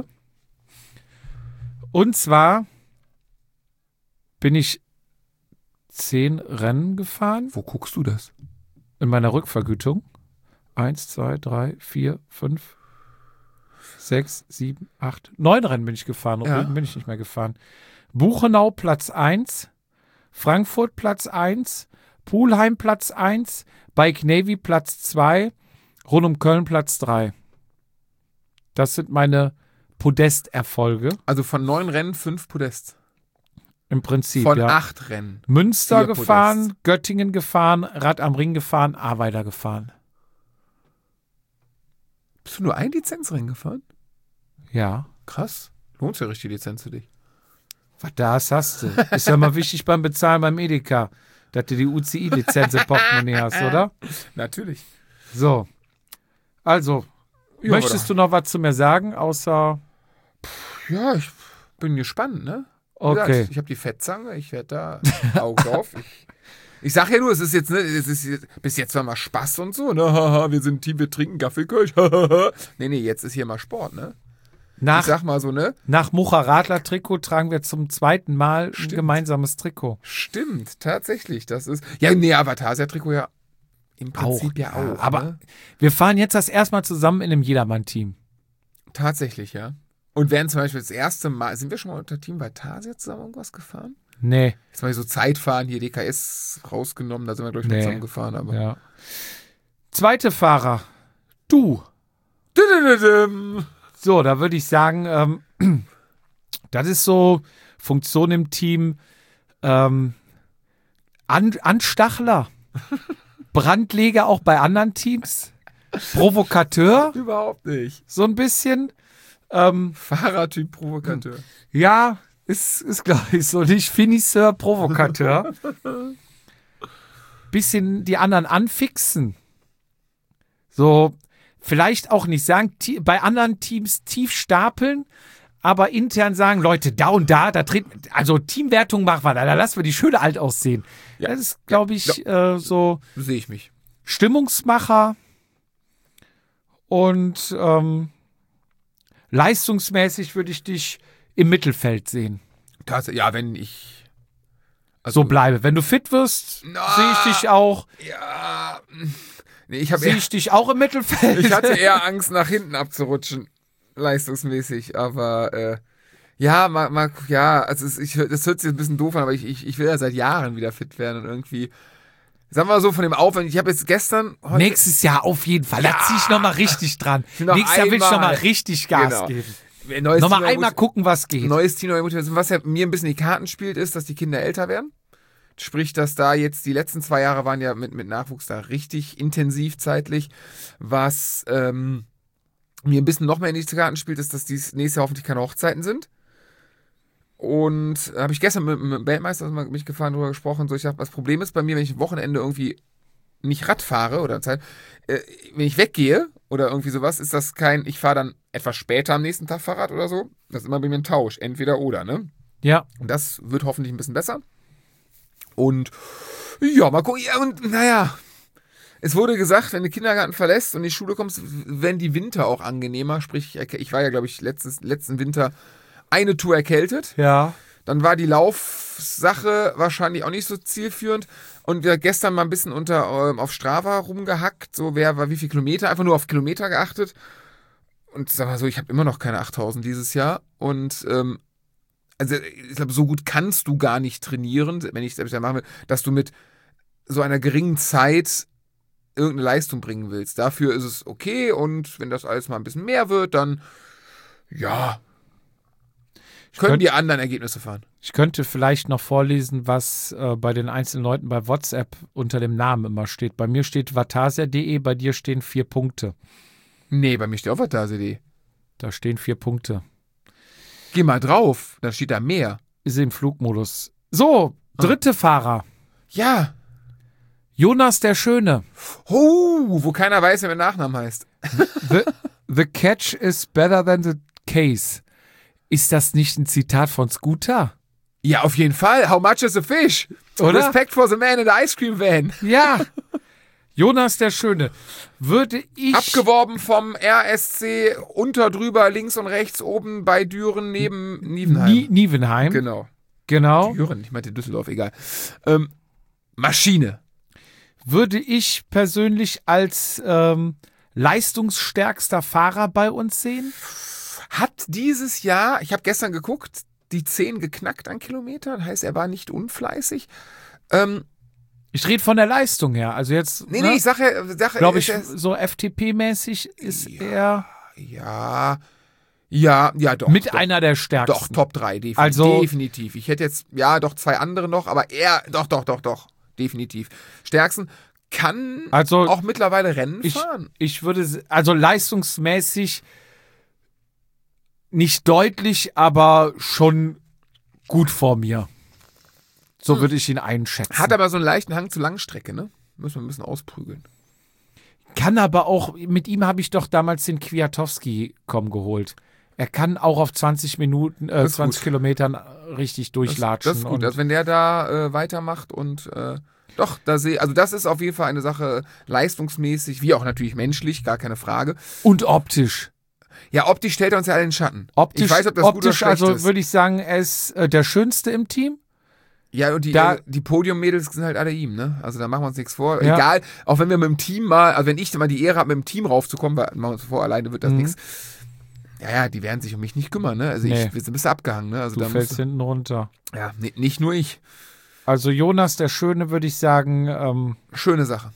Und zwar bin ich zehn Rennen gefahren Wo guckst du das? in meiner Rückvergütung. Eins, zwei, drei, vier, fünf, sechs, sieben, acht, neun Rennen bin ich gefahren. Ja. Rügen bin ich nicht mehr gefahren. Buchenau Platz eins, Frankfurt Platz eins, Pulheim Platz eins, Bike Navy Platz zwei, Rund um Köln Platz drei. Das sind meine Podesterfolge Also von neun Rennen fünf Podest. im Prinzip. Von ja. acht Rennen. Münster vier gefahren, Podest. Göttingen gefahren, Rad am Ring gefahren, Ahrweiler gefahren. Bist du nur ein Lizenzrennen gefahren? Ja. Krass. Lohnt sich ja richtig die Lizenz für dich. Was das hast du? Ist ja mal wichtig beim Bezahlen beim Edeka, dass du die U C I-Lizenz im Portemonnaie hast, oder? Natürlich. So. Also, Ja, möchtest du noch was zu mir sagen, außer. Ja, ich bin gespannt, ne? Wie Okay. gesagt, ich habe die Fettzange, ich werde da Augen drauf. Ich, ich sag ja nur, es ist jetzt, ne, es ist jetzt, bis jetzt war mal Spaß und so, ne? Haha, wir sind ein Team, wir trinken Gaffelkölsch. nee, nee, jetzt ist hier mal Sport, ne? Ich Nach, sag mal so, ne? nach Mucha-Radler-Trikot tragen wir zum zweiten Mal Stimmt. ein gemeinsames Trikot. Stimmt, tatsächlich. Das ist. Ja, nee, Avatasia-Trikot ja im Prinzip ja, ja, auch. aber ne? wir fahren jetzt das erste Mal zusammen in einem Jedermann-Team. Tatsächlich, ja. Und werden zum Beispiel das erste Mal, sind wir schon mal unter Team Vatasia zusammen irgendwas gefahren? Nee. Jetzt mal so Zeitfahren, hier D K S rausgenommen, da sind wir, glaube ich, Nee. nee. zusammen gefahren. Aber. Ja. Zweite Fahrer. Du. Dü-dü-dü-düm. So, da würde ich sagen, ähm, Das ist so Funktion im Team. Ähm, An Anstachler, Brandleger auch bei anderen Teams, Provokateur, Überhaupt nicht. so ein bisschen. Ähm, Fahrertyp Provokateur. ja, ist, ist glaube ich so, nicht Finisseur, Provokateur. Bisschen die anderen anfixen. So, vielleicht auch nicht sagen, tie- bei anderen Teams tief stapeln, aber intern sagen, Leute, da und da, da treten, also Teamwertung machen wir, da, da lassen wir die schöne alt aussehen. Ja. Das ist, glaube ich, äh, so Sehe ich mich. Stimmungsmacher und ähm, leistungsmäßig würde ich dich im Mittelfeld sehen. Das, ja, wenn ich. So bleibe. Wenn du fit wirst, Na. sehe ich dich auch, Ja. Nee, ich habe sehe ich dich auch im Mittelfeld. Ich hatte eher Angst, nach hinten abzurutschen, leistungsmäßig, aber äh, ja, mal, mal, ja, also es, ich, das hört sich ein bisschen doof an, aber ich, ich, ich will ja seit Jahren wieder fit werden und irgendwie, sagen wir mal so, von dem Aufwand, ich habe jetzt gestern, heute, Nächstes Jahr auf jeden Fall. Da Ja. ziehe ich nochmal richtig dran. Noch Nächstes Jahr will ich einmal. nochmal richtig Gas Genau. geben. neues Nochmal Team, einmal gucken, was geht. neues Team, neue Motivation. Was ja mir ein bisschen die Karten spielt, ist, dass die Kinder älter werden. Sprich, dass da jetzt die letzten zwei Jahre waren ja mit, mit Nachwuchs da richtig intensiv zeitlich. Was ähm, mir ein bisschen noch mehr in die Karten spielt, ist, dass dies nächstes Jahr hoffentlich keine Hochzeiten sind. Und habe ich gestern mit, mit dem Weltmeister mich gefahren, darüber gesprochen. So, ich dachte, das Problem ist bei mir, wenn ich am Wochenende irgendwie nicht Rad fahre oder Zeit, äh, wenn ich weggehe oder irgendwie sowas, ist das kein, ich fahre dann etwas später am nächsten Tag Fahrrad oder so. Das ist immer bei mir ein Tausch, entweder oder, ne? Ja. Und das wird hoffentlich ein bisschen besser. Und ja, mal gucken. Ja, und naja, es wurde gesagt, wenn du den Kindergarten verlässt und in die Schule kommst, werden die Winter auch angenehmer. Sprich, ich war ja, glaube ich, letztes, letzten Winter eine Tour erkältet. Ja. Dann war die Laufsache wahrscheinlich auch nicht so zielführend. Und wir gestern mal ein bisschen unter ähm, auf Strava rumgehackt. So, wer war wie viel Kilometer? Einfach nur auf Kilometer geachtet. Und sag mal so, ich habe immer noch keine achttausend dieses Jahr. Und ähm, also ich glaube, so gut kannst du gar nicht trainieren, wenn ich das machen will, dass du mit so einer geringen Zeit irgendeine Leistung bringen willst. Dafür ist es okay und wenn das alles mal ein bisschen mehr wird, dann ja, können könnt- die anderen Ergebnisse fahren. Ich könnte vielleicht noch vorlesen, was äh, bei den einzelnen Leuten bei WhatsApp unter dem Namen immer steht. Bei mir steht vatasia punkt de, bei dir stehen vier Punkte. Nee, bei mir steht auch vatasia.de. Da stehen vier Punkte. Geh mal drauf, da steht da mehr. Ist im Flugmodus. So, dritte Fahrer. Ja. Jonas der Schöne. Oh, wo keiner weiß, wer mein Nachnamen heißt. The, the catch is better than the case. Ist das nicht ein Zitat von Scooter? Ja, auf jeden Fall. How much is a fish? Oder? Respect for the man in the ice cream van. Ja. Jonas der Schöne. Würde ich... Abgeworben vom R S C, unter drüber, links und rechts, oben bei Düren, neben Nievenheim. Nie, Nievenheim. Genau. Genau. Düren, ich meinte Düsseldorf, egal. Ähm, Maschine. Würde ich persönlich als ähm, leistungsstärkster Fahrer bei uns sehen? Hat dieses Jahr, ich habe gestern geguckt, die zehn geknackt an Kilometern. Heißt, er war nicht unfleißig. Ähm, Ich rede von der Leistung her. Also jetzt, nee, ne, nee, ich sage, sag, glaube ich, er- so F T P-mäßig ist Ja. er Ja, ja, ja, doch. mit doch, einer der Doch, stärksten. Top drei, definitiv. Also- definitiv. Ich hätte jetzt, ja, doch zwei andere noch, aber er, doch, doch, doch, doch. Definitiv. Stärksten kann Also auch mittlerweile Rennen ich, fahren. ich würde, s- also leistungsmäßig nicht deutlich, aber schon gut vor mir. So Hm. würde ich ihn einschätzen. Hat aber so einen leichten Hang zur Langstrecke, ne? Müssen wir ein bisschen ausprügeln. Kann aber auch, mit ihm habe ich doch damals den Kwiatkowski kommen geholt. Er kann auch auf zwanzig Minuten, äh, Das ist zwanzig gut. Kilometern richtig Das, durchlatschen. das ist gut. und Also wenn der da äh, weitermacht und äh, doch, da sehe also das ist auf jeden Fall eine Sache leistungsmäßig, wie auch natürlich menschlich, gar keine Frage. Und optisch. Ja, optisch stellt er uns ja alle in den Schatten. Optisch, ich weiß, ob das gut oder optisch schlecht also ist. würde ich sagen, er ist äh, der Schönste im Team. Ja, und die, Da- äh, die Podiummädels sind halt alle ihm, ne? Also da machen wir uns nichts vor. Ja. Egal, auch wenn wir mit dem Team mal, also wenn ich mal die Ehre habe, mit dem Team raufzukommen, weil machen wir uns vor, alleine wird das Mhm. nichts. Ja, ja, die werden sich um mich nicht kümmern, ne? Also Nee. ich, wir sind ein bisschen abgehangen, ne? Also Du da fällst musst hinten runter. du, ja, nee, nicht nur ich. Also Jonas der Schöne würde ich sagen, ähm, Schöne Sache.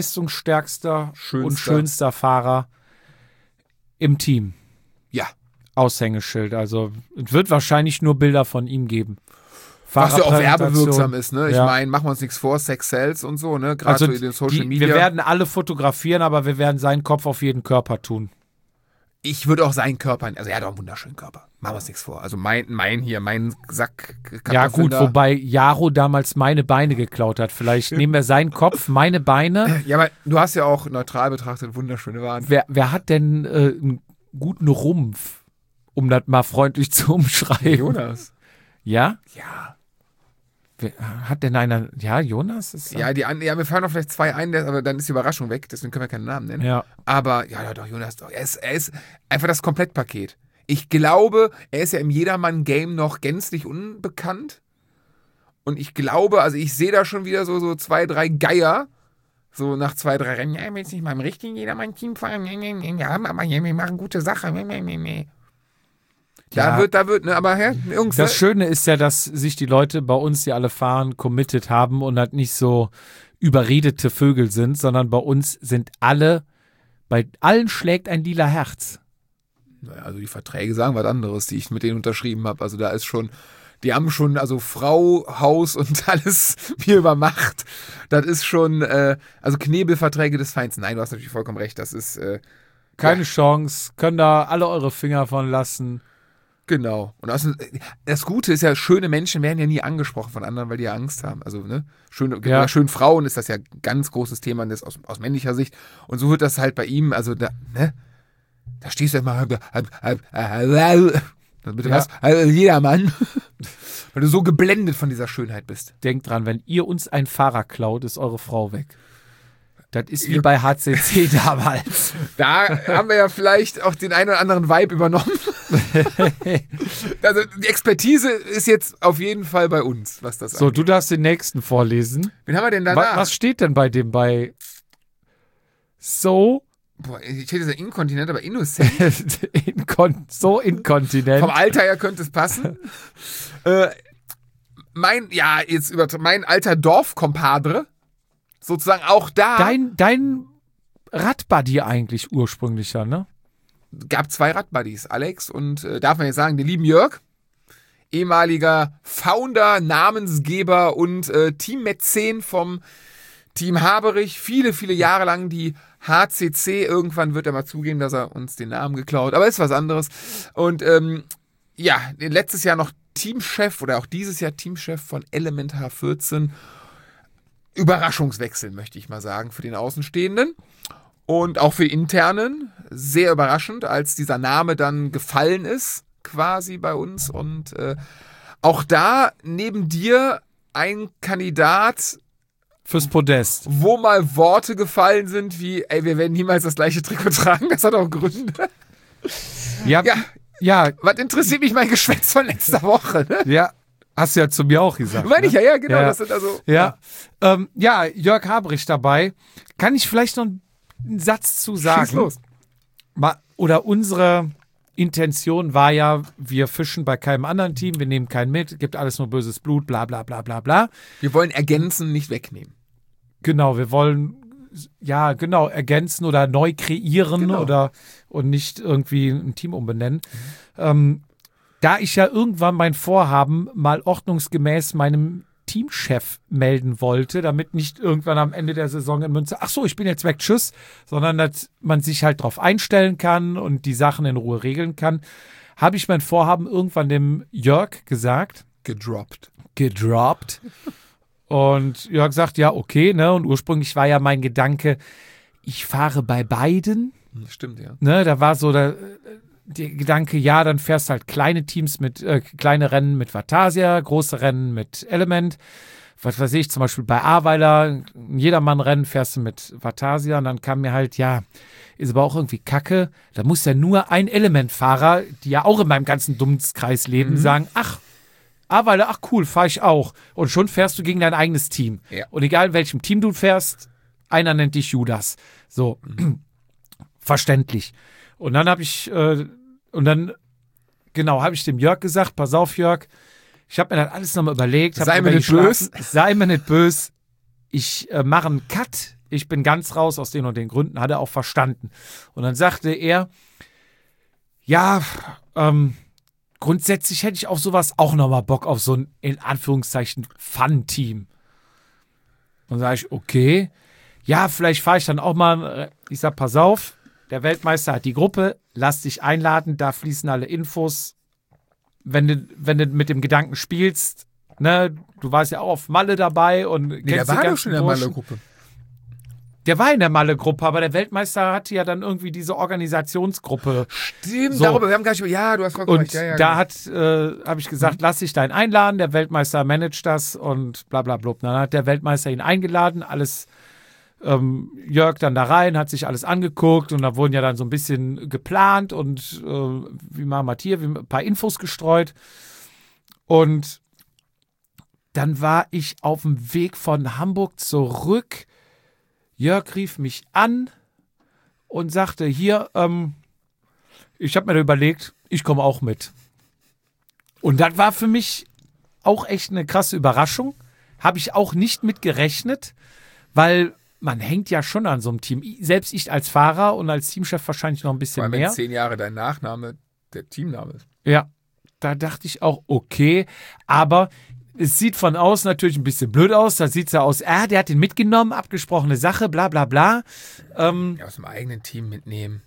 leistungsstärkster Schönster. und schönster Fahrer im Team. Ja. Aushängeschild. Also es wird wahrscheinlich nur Bilder von ihm geben. Was ja auch Fahrerpräsentation. werbewirksam ist, ne? Ich Ja. meine, machen wir uns nichts vor, Sex sells und so, ne? Gerade Also so in den Social die, Media. wir werden alle fotografieren, aber wir werden seinen Kopf auf jeden Körper tun. Ich würde auch seinen Körper, also er hat auch einen wunderschönen Körper. Machen wir uns nichts vor. Also mein, mein hier, mein Sack. Ja gut, da. wobei Jaro damals meine Beine geklaut hat. Vielleicht nehmen wir seinen Kopf, meine Beine. Ja, aber du hast ja auch neutral betrachtet wunderschöne Waren. Wer, wer hat denn äh, einen guten Rumpf, um das mal freundlich zu umschreiben? Jonas. Ja? Ja. Wer, hat denn einer, ja, Jonas? Ist Ja, die an, ja, mir fallen noch vielleicht zwei ein, der, aber dann ist die Überraschung weg, deswegen können wir keinen Namen nennen. Ja. Aber, ja, ja, doch, Jonas, doch. Er ist, er ist einfach das Komplettpaket. Ich glaube, er ist ja im Jedermann-Game noch gänzlich unbekannt. Und ich glaube, also ich sehe da schon wieder so, so zwei, drei Geier, so nach zwei, drei Rennen. Ja, ich will jetzt nicht mal im richtigen Jedermann-Team fahren. Ja, aber wir machen gute Sache. Da Ja. wird, da wird, ne, aber ja, Jungs, Das ne? Schöne ist ja, dass sich die Leute bei uns, die alle fahren, committed haben und halt nicht so überredete Vögel sind, sondern bei uns sind alle, bei allen schlägt ein lila Herz. Naja, also die Verträge sagen was anderes, die ich mit denen unterschrieben habe. Also da ist schon, die haben schon, also Frau, Haus und alles mir übermacht. Das ist schon, äh, also Knebelverträge des Feinsten. Nein, du hast natürlich vollkommen recht. Das ist, äh, Keine ja, Chance, können da alle eure Finger von lassen. genau. Und das, das Gute ist ja, schöne Menschen werden ja nie angesprochen von anderen, weil die ja Angst haben. Also, ne, schöne, Ja. bei schönen Frauen ist das ja ein ganz großes Thema das aus, aus männlicher Sicht. Und so wird das halt bei ihm, also da, ne, da stehst du immer, bitte Ja. was, Jedermann, weil du so geblendet von dieser Schönheit bist. Denkt dran, wenn ihr uns ein Fahrer klaut, ist eure Frau weg. Das ist wie bei H C C damals. Da haben wir ja vielleicht auch den einen oder anderen Vibe übernommen. Also die Expertise ist jetzt auf jeden Fall bei uns, was das So, angeht. du darfst den nächsten vorlesen. Wen haben wir denn Wa danach? was steht denn bei dem bei so Boah, ich hätte gesagt inkontinent, aber innocent. inkon so inkontinent? Vom Alter her könnte es passen. äh, mein, ja, jetzt über mein alter Dorfkompadre, sozusagen auch da, Dein, dein Radbuddy eigentlich ursprünglicher, ne? gab zwei Radbuddies, Alex und, äh, darf man jetzt sagen, den lieben Jörg, ehemaliger Founder, Namensgeber und äh, Teammäzen vom Team Haberich, viele, viele Jahre lang die H C C, irgendwann wird er mal zugeben, dass er uns den Namen geklaut, aber ist was anderes. Und ähm, ja, letztes Jahr noch Teamchef oder auch dieses Jahr Teamchef von Element H vierzehn. Überraschungswechsel, möchte ich mal sagen, für den Außenstehenden und auch für die Internen. Sehr überraschend, als dieser Name dann gefallen ist, quasi bei uns. Und äh, auch da neben dir ein Kandidat, Fürs Podest. wo mal Worte gefallen sind wie, ey, wir werden niemals das gleiche Trikot tragen. Das hat auch Gründe. Ja, Ja, ja, was interessiert mich mein Geschwätz von letzter Woche, ne? ja. Hast du ja zu mir auch gesagt. Meine ich ja, ja, genau. Ja. Das sind also. Ja, ähm, ja, Jörg Haberich dabei. Kann ich vielleicht noch einen Satz zu sagen? Schieß los. Ma- Oder unsere Intention war ja, wir fischen bei keinem anderen Team, wir nehmen keinen mit, gibt alles nur böses Blut, bla bla bla bla bla. Wir wollen ergänzen, nicht wegnehmen. Genau, wir wollen ja genau ergänzen oder neu kreieren Genau. oder und nicht irgendwie ein Team umbenennen. Ähm, da ich ja irgendwann mein Vorhaben mal ordnungsgemäß meinem Teamchef melden wollte, damit nicht irgendwann am Ende der Saison in Münster, ach so, ich bin jetzt weg, tschüss, sondern dass man sich halt drauf einstellen kann und die Sachen in Ruhe regeln kann, habe ich mein Vorhaben irgendwann dem Jörg gesagt, Gedroppt. gedroppt. Und Jörg sagt, ja, okay, ne? Und ursprünglich war ja mein Gedanke, ich fahre bei beiden, Stimmt, ja. ne? Da war so der, der Gedanke, ja, dann fährst halt kleine Teams mit, äh, kleine Rennen mit Vatasia, große Rennen mit Element. Was weiß ich, zum Beispiel bei Ahrweiler, ein Jedermann-Rennen fährst du mit Vatasia und dann kam mir halt, ja, ist aber auch irgendwie kacke. Da muss ja nur ein Elementfahrer, die ja auch in meinem ganzen Dummskreis leben, sagen, ach, Ahrweiler, ach cool, fahr ich auch. Und schon fährst du gegen dein eigenes Team. Ja. Und egal in welchem Team du fährst, einer nennt dich Judas. So, verständlich. Und dann habe ich, äh, und dann, genau, habe ich dem Jörg gesagt, pass auf, Jörg, ich habe mir das alles nochmal überlegt. hab Sei drüber mir nicht geschlafen. Sei mir nicht böse. Ich äh, mache einen Cut. Ich bin ganz raus aus den und den Gründen. Hat er auch verstanden. Und dann sagte er, Ja, ähm, grundsätzlich hätte ich auf sowas auch nochmal Bock, auf so ein, in Anführungszeichen, Fun-Team. Dann sage ich, okay, ja, vielleicht fahre ich dann auch mal, ich sag, pass auf, der Weltmeister hat die Gruppe, lass dich einladen, da fließen alle Infos. Wenn du, wenn du mit dem Gedanken spielst, ne, du warst ja auch auf Malle dabei und Nee, der war doch schon in der Malle-Gruppe. Der war in der Malle-Gruppe, aber der Weltmeister hatte ja dann irgendwie diese Organisationsgruppe. Stimmt, So. darüber, wir haben gar nicht, ja, du hast vollkommen Und recht. Ja, ja, da genau. hat, äh, habe ich gesagt, Mhm. lass dich deinen einladen, der Weltmeister managt das und bla bla bla. Dann hat der Weltmeister ihn eingeladen, alles, ähm, Jörg dann da rein, hat sich alles angeguckt und da wurden ja dann so ein bisschen geplant und äh, wie machen wir hier, wie, ein paar Infos gestreut. Und dann war ich auf dem Weg von Hamburg zurück. Jörg rief mich an und sagte, hier, ähm, ich habe mir da überlegt, ich komme auch mit. Und das war für mich auch echt eine krasse Überraschung. Habe ich auch nicht mit gerechnet, weil man hängt ja schon an so einem Team. Selbst ich als Fahrer und als Teamchef wahrscheinlich noch ein Vor bisschen allem, wenn mehr. zehn Jahre dein Nachname der Teamname ist. Ja, da dachte ich auch, okay, aber es sieht von außen natürlich ein bisschen blöd aus. Da sieht es ja aus, ah, der hat den mitgenommen, abgesprochene Sache, bla bla bla. Ähm, Ja, aus dem eigenen Team mitnehmen.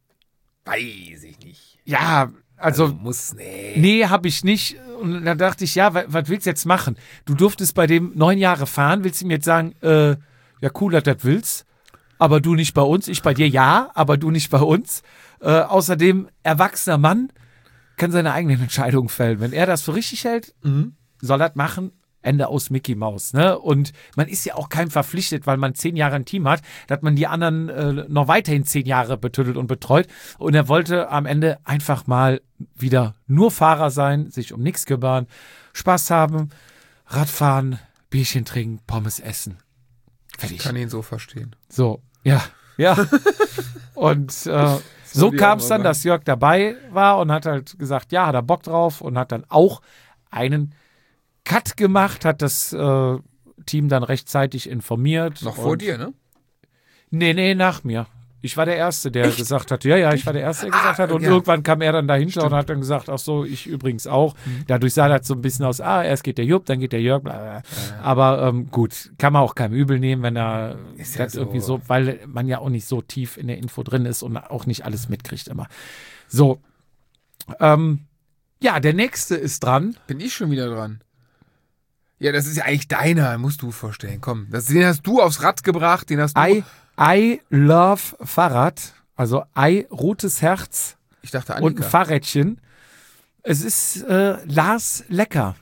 Weiß ich nicht. ja, also, Also muss, nee. nee, habe ich nicht. Und da dachte ich, ja, wa- was willst du jetzt machen? Du durftest bei dem neun Jahre fahren. Willst du mir jetzt sagen, äh, ja, cool, dass du das willst, aber du nicht bei uns. Ich bei dir, ja, aber du nicht bei uns. Äh, außerdem, erwachsener Mann kann seine eigenen Entscheidungen fällen. Wenn er das für richtig hält, Mhm. soll das machen. Ende aus Mickey Mouse. Ne? Und man ist ja auch keinem verpflichtet, weil man zehn Jahre ein Team hat, dass man die anderen äh, noch weiterhin zehn Jahre betüttelt und betreut. Und er wollte am Ende einfach mal wieder nur Fahrer sein, sich um nichts kümmern, Spaß haben, Radfahren, Bierchen trinken, Pommes essen. Ich Fertig. kann ihn so verstehen. So, ja, ja. Und äh, so die kam es auch dann, mal dass Jörg dabei war und hat halt gesagt, ja, hat er Bock drauf und hat dann auch einen Cut gemacht, hat das äh, Team dann rechtzeitig informiert. Noch vor und, dir, ne? Nee, nee, nach mir. Ich war der Erste, der gesagt hat, ja, ja, ich war der Erste, der gesagt hat. Und ja. irgendwann kam er dann dahinter und hat dann gesagt, ach so, ich übrigens auch. Dadurch sah das so ein bisschen aus, ah, erst geht der Jupp, dann geht der Jörg. Bla, bla. Aber ähm, gut, kann man auch keinem übel nehmen, wenn er Ist ja das so. irgendwie so, weil man ja auch nicht so tief in der Info drin ist und auch nicht alles mitkriegt immer. So, ähm, ja, der Nächste ist dran. Bin ich schon wieder dran. Ja, das ist ja eigentlich deiner, musst du vorstellen. Komm, das, den hast du aufs Rad gebracht, den hast du. I, I love Fahrrad, also I, rotes Herz ich dachte und ein Annika. Fahrrädchen. Es ist äh, Lars Lecker.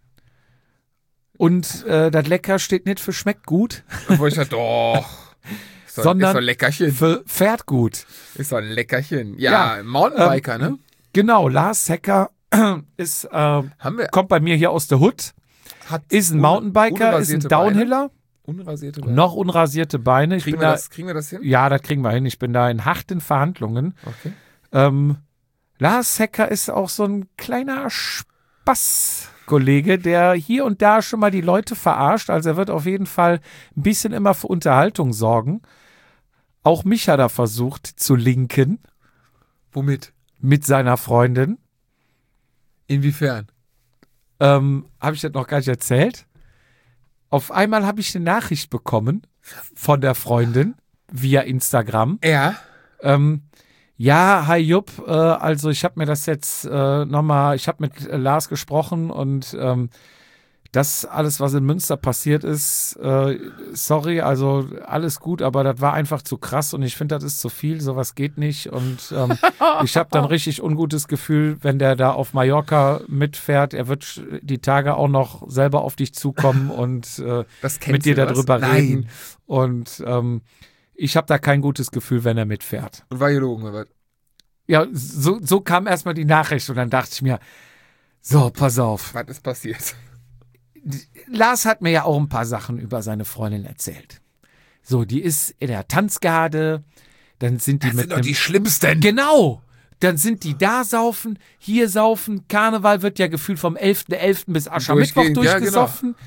Und äh, das Lecker steht nicht für schmeckt gut, Wo ich dachte, doch. Ist doch, Sondern ist doch ein Leckerchen. für fährt gut. Ist doch ein Leckerchen. Ja, Ja, Mountainbiker, ne? Genau, Lars Lecker ist, äh, Haben wir. kommt bei mir hier aus der Hood, Hat ist ein un- Mountainbiker, ist ein unrasierte Downhiller, Beine? Unrasierte Beine. noch unrasierte Beine. Ich Kriegen bin wir, da, das, kriegen wir das hin? ja, das kriegen wir hin. Ich bin da in harten Verhandlungen. Okay. Ähm, Lars Hecker ist auch so ein kleiner Spaßkollege, der hier und da schon mal die Leute verarscht. Also er wird auf jeden Fall ein bisschen immer für Unterhaltung sorgen. Auch mich hat er versucht zu linken Womit? mit seiner Freundin. Inwiefern? Ähm, habe ich das noch gar nicht erzählt? Auf einmal habe ich eine Nachricht bekommen von der Freundin via Instagram. Ja. Ähm, ja, hi Jupp, äh, also ich habe mir das jetzt äh, nochmal, ich habe mit äh, Lars gesprochen und ähm, das alles, was in Münster passiert ist, äh, sorry, also alles gut, aber das war einfach zu krass und ich finde, das ist zu viel, sowas geht nicht und ähm, ich habe dann richtig ungutes Gefühl, wenn der da auf Mallorca mitfährt, er wird sch- die Tage auch noch selber auf dich zukommen und äh, Das kennst mit dir du was? darüber Nein. reden und ähm, ich habe da kein gutes Gefühl, wenn er mitfährt. Und war gelogen, oder was? Ja, so, so kam erstmal die Nachricht und dann dachte ich mir, so, pass auf. Was ist passiert? Lars hat mir ja auch ein paar Sachen über seine Freundin erzählt. So, die ist in der Tanzgarde, dann sind die Das mit sind doch einem- die Schlimmsten. Genau, dann sind die da saufen, hier saufen, Karneval wird ja gefühlt vom elften elften bis Aschermittwoch Durchgehend, ja, durchgesoffen.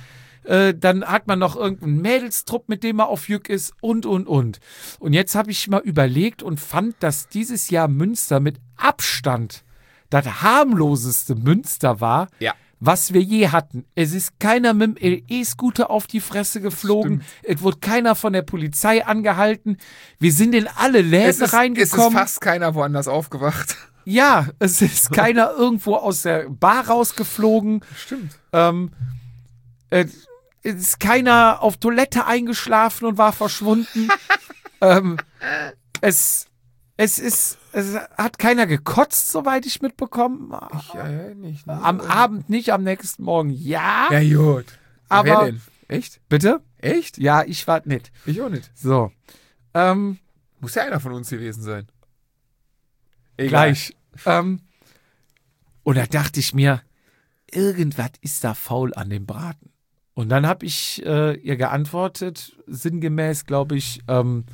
Äh, dann hat man noch irgendeinen Mädelstrupp, mit dem man auf Jück ist und, und, und. Und jetzt habe ich mal überlegt und fand, dass dieses Jahr Münster mit Abstand das harmloseste Münster war, Ja. was wir je hatten. Es ist keiner mit dem E-Scooter auf die Fresse geflogen. Es wurde keiner von der Polizei angehalten. Wir sind in alle Läden Es ist, es ist reingekommen. fast keiner woanders aufgewacht. Ja, es ist keiner irgendwo aus der Bar rausgeflogen. Stimmt. Ähm, äh, es ist keiner auf Toilette eingeschlafen und war verschwunden. ähm, es, es ist, es hat keiner gekotzt, soweit ich mitbekommen. Ich, äh, nicht, ne? Am Abend nicht, am nächsten Morgen ja. Ja, gut. Aber- Wer denn? Echt? Bitte? Echt? Ja, ich war nicht. Ich auch nicht. So. Ähm, Muss ja einer von uns gewesen sein. Egal. gleich. Ähm, und da dachte ich mir, irgendwas ist da faul an dem Braten. Und dann habe ich äh, ihr geantwortet, sinngemäß, glaube ich, ähm,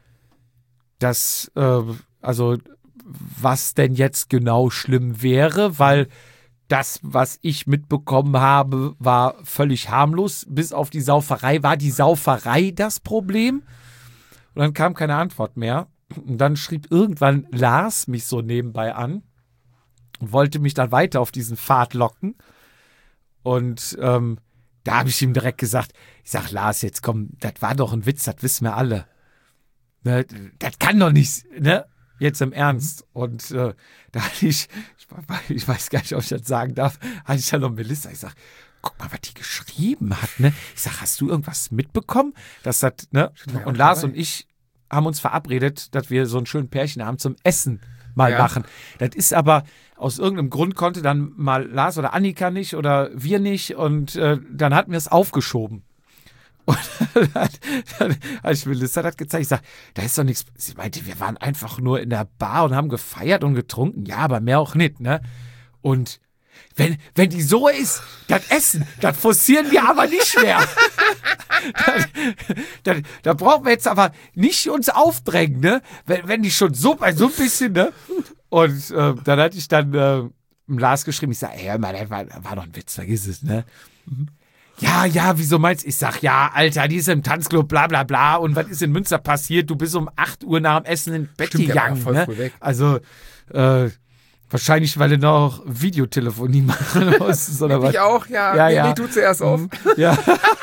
dass, äh, also, was denn jetzt genau schlimm wäre, weil das, was ich mitbekommen habe, war völlig harmlos. Bis auf die Sauferei war die Sauferei das Problem. Und dann kam keine Antwort mehr. Und dann schrieb irgendwann Lars mich so nebenbei an und wollte mich dann weiter auf diesen Pfad locken. Und ähm, da habe ich ihm direkt gesagt, ich sag, Lars, jetzt komm, das war doch ein Witz, das wissen wir alle. Ne, das kann doch nicht, ne? Jetzt im Ernst. Und äh, da hatte ich, ich, ich weiß gar nicht, ob ich das sagen darf, hatte ich ja noch Melissa. Ich sag, guck mal, was die geschrieben hat, ne? Ich sag, hast du irgendwas mitbekommen? Dass das, ne? ja Und auch Lars dabei. und ich haben uns verabredet, dass wir so einen schönen Pärchen haben zum Essen mal Ja. machen. Das ist aber, aus irgendeinem Grund konnte dann mal Lars oder Annika nicht oder wir nicht und äh, dann hatten wir es aufgeschoben. Und dann hat, dann hat ich Melissa das gezeigt. Ich sag, da ist doch nichts. Sie meinte, wir waren einfach nur in der Bar und haben gefeiert und getrunken. Ja, aber mehr auch nicht, ne? Und wenn, wenn die so ist, das Essen, das forcieren wir aber nicht mehr. da, da, da brauchen wir jetzt aber nicht uns aufdrängen, ne? Wenn, wenn die schon so bei so ein bisschen, ne? Und äh, dann hatte ich dann äh, im Lars geschrieben, ich sag, ey, Mann, das war, war doch ein Witz, vergiss es, ne? Mhm. Ja, ja, wieso meinst du? Ich sag, ja, Alter, die ist im Tanzclub, bla bla bla. Und was ist in Münster passiert? Du bist um acht Uhr nach dem Essen ins Bett Stimmt, der war gegangen, voll ne? früh weg. Also, äh, wahrscheinlich, weil du noch Videotelefonie machen musst, oder was? Ich auch, ja. Ja, nee, ja. nee, tu zuerst auf. Ja.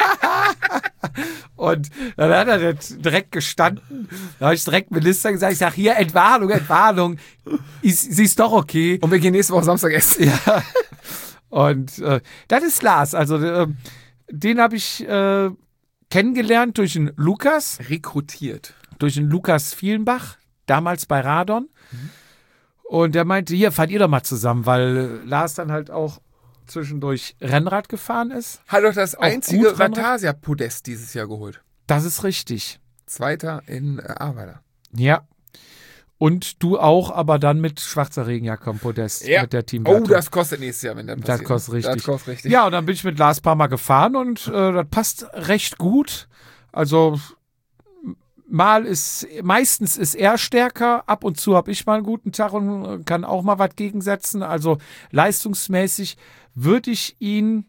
Und dann hat er das direkt gestanden. Da habe ich direkt Melissa gesagt, ich sage, hier, Entwarnung, Entwarnung. Ist, sie ist doch okay. Und wir gehen nächste Woche Samstag essen. Ja. Und äh, das ist Lars. Also äh, den habe ich äh, kennengelernt durch den Lukas, Rekrutiert. durch den Lukas Vielenbach, damals bei Radon. Mhm. Und der meinte, hier, fahrt ihr doch mal zusammen, weil äh, Lars dann halt auch zwischendurch Rennrad gefahren ist. Hat doch das Auch einzige gut Rennrad? Vatasia-Podest dieses Jahr geholt. Das ist richtig. Zweiter in äh, Ahrweiler. Ja. Und du auch, aber dann mit schwarzer Regenjacke am Podest Ja. mit der Oh, Teamwertung. das kostet nächstes Jahr, wenn das passiert. Das kostet richtig. Das kostet richtig. Ja, und dann bin ich mit Lars ein paar Mal gefahren und äh, das passt recht gut. Also mal ist, meistens ist er stärker, ab und zu habe ich mal einen guten Tag und kann auch mal was gegensetzen. Also leistungsmäßig würde ich ihn,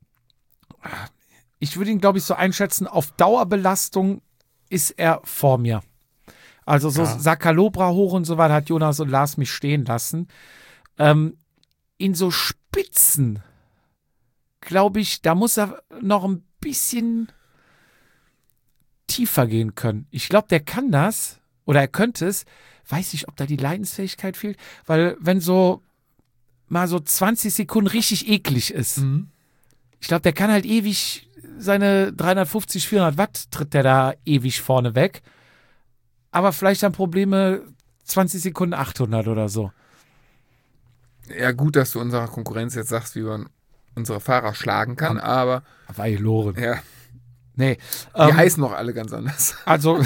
ich würde ihn, glaube ich, so einschätzen, auf Dauerbelastung ist er vor mir. Also so Ja. Sakalobra hoch und so weiter hat Jonas und Lars mich stehen lassen. Ähm, in so Spitzen, glaube ich, da muss er noch ein bisschen tiefer gehen können. Ich glaube, der kann das oder er könnte es. Weiß nicht, ob da die Leidensfähigkeit fehlt, weil wenn so mal so zwanzig Sekunden richtig eklig ist, Mhm. ich glaube, der kann halt ewig seine dreihundertfünfzig, vierhundert Watt tritt der da ewig vorne weg. Aber vielleicht dann Probleme zwanzig Sekunden achthundert oder so. Ja, gut, dass du unserer Konkurrenz jetzt sagst, wie man unsere Fahrer schlagen kann, aber Weil Loren. ja, Nee. die ähm, heißen noch alle ganz anders. Also,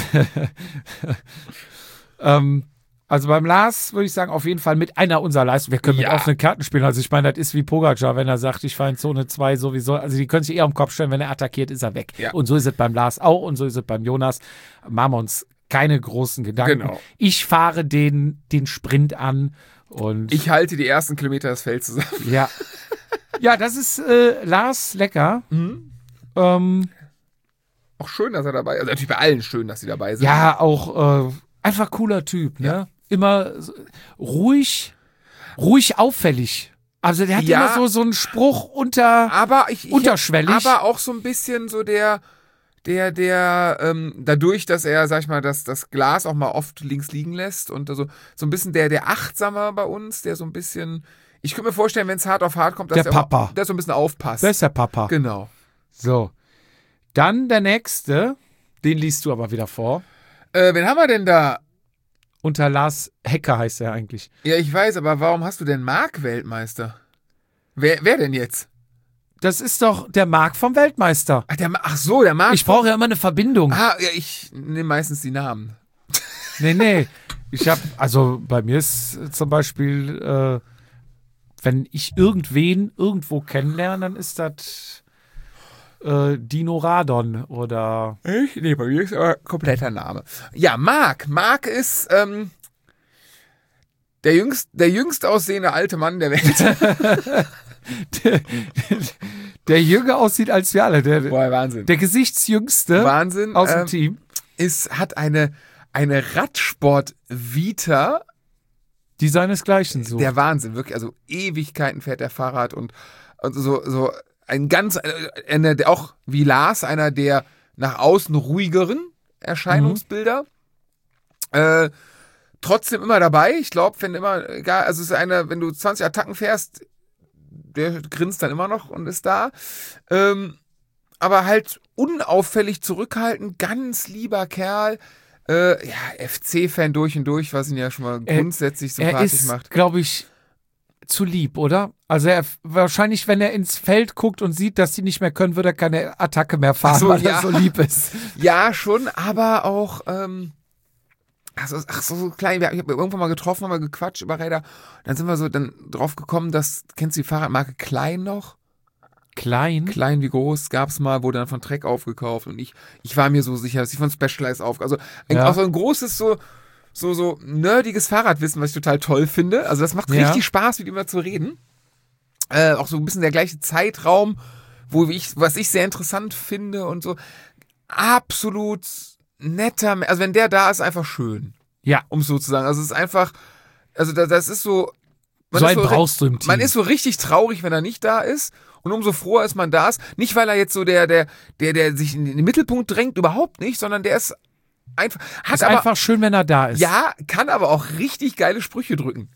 ähm, also beim Lars würde ich sagen, auf jeden Fall mit einer unserer Leistungen. Wir können mit Ja. offenen Karten spielen. Also ich meine, das ist wie Pogacar, wenn er sagt, ich fahre in Zone zwei sowieso. Also die können sich eher am Kopf stellen, wenn er attackiert, ist er weg. Ja. Und so ist es beim Lars auch und so ist es beim Jonas. Machen wir uns keine großen Gedanken. Genau. Ich fahre den, den Sprint an und Ich halte die ersten Kilometer das Feld zusammen. ja. Ja, das ist äh, Lars Lecker. Ähm, Auch schön, dass er dabei ist. Also natürlich bei allen schön, dass sie dabei sind. ja, auch äh, einfach cooler Typ, ne? Ja. Immer so, ruhig, ruhig auffällig. Also der hat Ja. immer so, so einen Spruch unter, aber ich, ich unterschwellig. Aber auch so ein bisschen so der, der, der, ähm, dadurch, dass er, sag ich mal, das, das Glas auch mal oft links liegen lässt und also so ein bisschen der, der Achtsamer bei uns, der so ein bisschen, ich könnte mir vorstellen, wenn es hart auf hart kommt, dass Der er auch- Papa. der so ein bisschen aufpasst. Das ist der Papa. Genau. So. Dann der nächste, den liest du aber wieder vor. Äh, wen haben wir denn da? Unter Lars Hecker heißt er eigentlich. Ja, ich weiß, aber warum hast du denn Marc Weltmeister? Wer, wer denn jetzt? Das ist doch der Marc vom Weltmeister. Ach, der, Ma- ach so, der Marc. Ich brauche ja immer eine Verbindung. Ah, ja, ich nehme meistens die Namen. Nee, nee. Ich habe, also bei mir ist äh, zum Beispiel, äh, wenn ich irgendwen irgendwo kennenlerne, dann ist das äh, Dino Radon oder Ich? Nee, bei mir ist aber kompletter Name. Ja, Marc. Marc ist ähm, der, jüngst, der jüngst aussehende alte Mann der Welt. der, der jünger aussieht als wir alle. Der, Boah, Wahnsinn. der gesichtsjüngste Wahnsinn. aus dem ähm, Team. ist, hat eine, eine Radsport-Vita, Die seinesgleichen sucht. der Wahnsinn. Wirklich, also Ewigkeiten fährt der Fahrrad und, und so, so ein ganz, äh, einer, der auch wie Lars, einer der nach außen ruhigeren Erscheinungsbilder. Äh, trotzdem immer dabei. Ich glaube, wenn immer, egal, also es ist einer, wenn du zwanzig Attacken fährst, der grinst dann immer noch und ist da. Ähm, aber halt unauffällig zurückhaltend, ganz lieber Kerl. Äh, ja, F C-Fan durch und durch, was ihn ja schon mal Er- grundsätzlich er sympathisch ist, macht. glaube ich, zu lieb, oder? Also er wahrscheinlich, wenn er ins Feld guckt und sieht, dass die nicht mehr können, würde er keine Attacke mehr fahren, Ach so, weil ja. er so lieb ist. Ja, schon, aber auch, ähm, also, ach so, so klein, wir- ich habe irgendwann mal getroffen, haben wir gequatscht über Räder. Dann sind wir so dann drauf gekommen, dass, kennst du die Fahrradmarke Klein noch? Klein. Klein wie groß gab's mal, wurde dann von Trek aufgekauft und ich, ich war mir so sicher, dass sie von Specialized auf, also ein, Ja. auch so ein großes, so, so, so nerdiges Fahrradwissen, was ich total toll finde. Also das macht Ja. richtig Spaß, mit ihm mal zu reden. Äh, auch so ein bisschen der gleiche Zeitraum, wo ich, was ich sehr interessant finde und so. Absolut netter, also wenn der da ist, einfach schön, Ja, um es so zu sagen. Also es ist einfach, also das, das ist so, man so ist einen so, brauchst du im Team. man ist so richtig traurig, wenn er nicht da ist. Und umso froher ist man da ist. Nicht, weil er jetzt so der, der, der, der sich in den Mittelpunkt drängt, überhaupt nicht, sondern der ist einfach, hat ist aber, einfach schön, wenn er da ist. ja, kann aber auch richtig geile Sprüche drücken.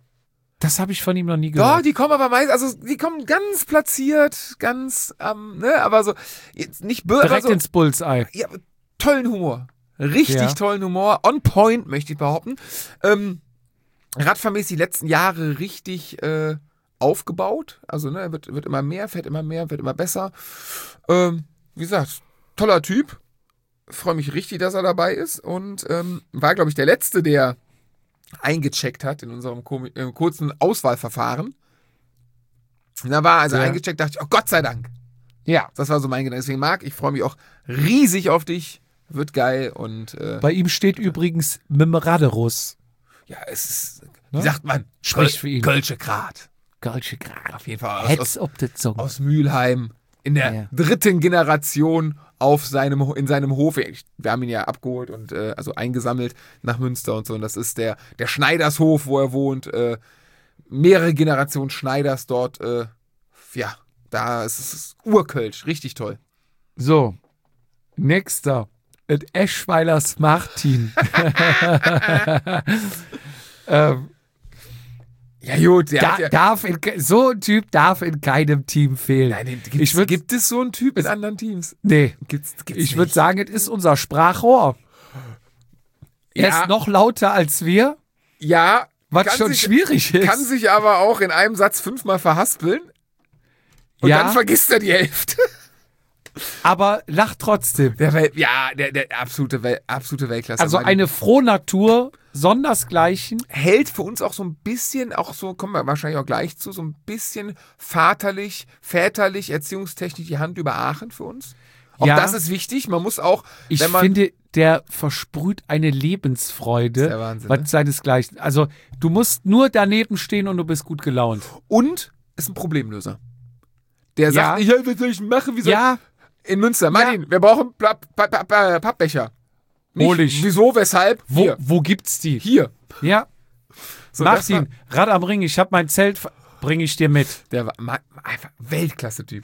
Das habe ich von ihm noch nie Ja, gehört. die kommen aber meist, also die kommen ganz platziert, ganz, ähm, ne, aber so, jetzt nicht böse, aber Direkt so, ins Bullseye. ja, tollen Humor. Richtig Ja. tollen Humor. On point, möchte ich behaupten. Ähm, Radfahrmäßig die letzten Jahre richtig äh, aufgebaut. Also, ne, wird, wird immer mehr, fährt immer mehr, wird immer besser. Ähm, wie gesagt, toller Typ. Freue mich richtig, dass er dabei ist. Und ähm, war, glaube ich, der Letzte, der eingecheckt hat in unserem komi- äh, kurzen Auswahlverfahren. Und da war also Ja. eingecheckt, dachte ich, oh Gott sei Dank. Ja. Das war so mein Gedanke. Deswegen, Marc, ich freue mich auch riesig auf dich. Wird geil und äh, Bei ihm steht übrigens Mimraderus. ja, es ist, Ne? wie sagt man? Spricht Köl- für ihn. Kölsche Grat. Galsche Graf. Auf jeden Fall aus, Hetz aus, ob de Zunge. aus Mülheim. In der Ja. dritten Generation auf seinem, in seinem Hof. Ich, wir haben ihn ja abgeholt und äh, also eingesammelt nach Münster und so. Und das ist der, der Schneidershof, wo er wohnt. Äh, mehrere Generationen Schneiders dort. Äh, ja, da ist es urkölsch. Richtig toll. So, nächster. Et Eschweilers Martin. ähm, Ja gut, der da, hat ja... darf in, ke- so ein Typ darf in keinem Team fehlen. Nein, den, gibt's, ich würd, gibt es so einen Typ in anderen Teams? nee, Gibt's, gibt's ich würde nicht. sagen, es ist unser Sprachrohr. Er Ja. ist noch lauter als wir, Ja, was kann schon sich, schwierig ist. kann sich aber auch in einem Satz fünfmal verhaspeln. Und Ja. dann vergisst er die Hälfte. aber lacht trotzdem. Der Wel ja, der, der absolute, Wel absolute Weltklasse. Also Mann. eine Frohnatur, sondersgleichen. hält für uns auch so ein bisschen, auch so, kommen wir wahrscheinlich auch gleich zu, so ein bisschen vaterlich, väterlich, erziehungstechnisch die Hand über Aachen für uns. Auch Ja. das ist wichtig. Man muss auch, Ich wenn man, finde, der versprüht eine Lebensfreude, Das ist der Wahnsinn, was ne? seinesgleichen. Also du musst nur daneben stehen und du bist gut gelaunt. und ist ein Problemlöser. Der Ja. sagt nicht, ja, was soll ich machen? Wie soll Ja, In Münster. Martin, wir brauchen Pla- Pa- Pa- Pa- Pappbecher. Nicht, Hol ich. Wieso, weshalb? Wo, Hier. wo gibt's die? Hier. Ja. So, das Martin, Rad am Ring, ich habe mein Zelt, bringe ich dir mit. Der war ma- einfach Weltklasse-Typ.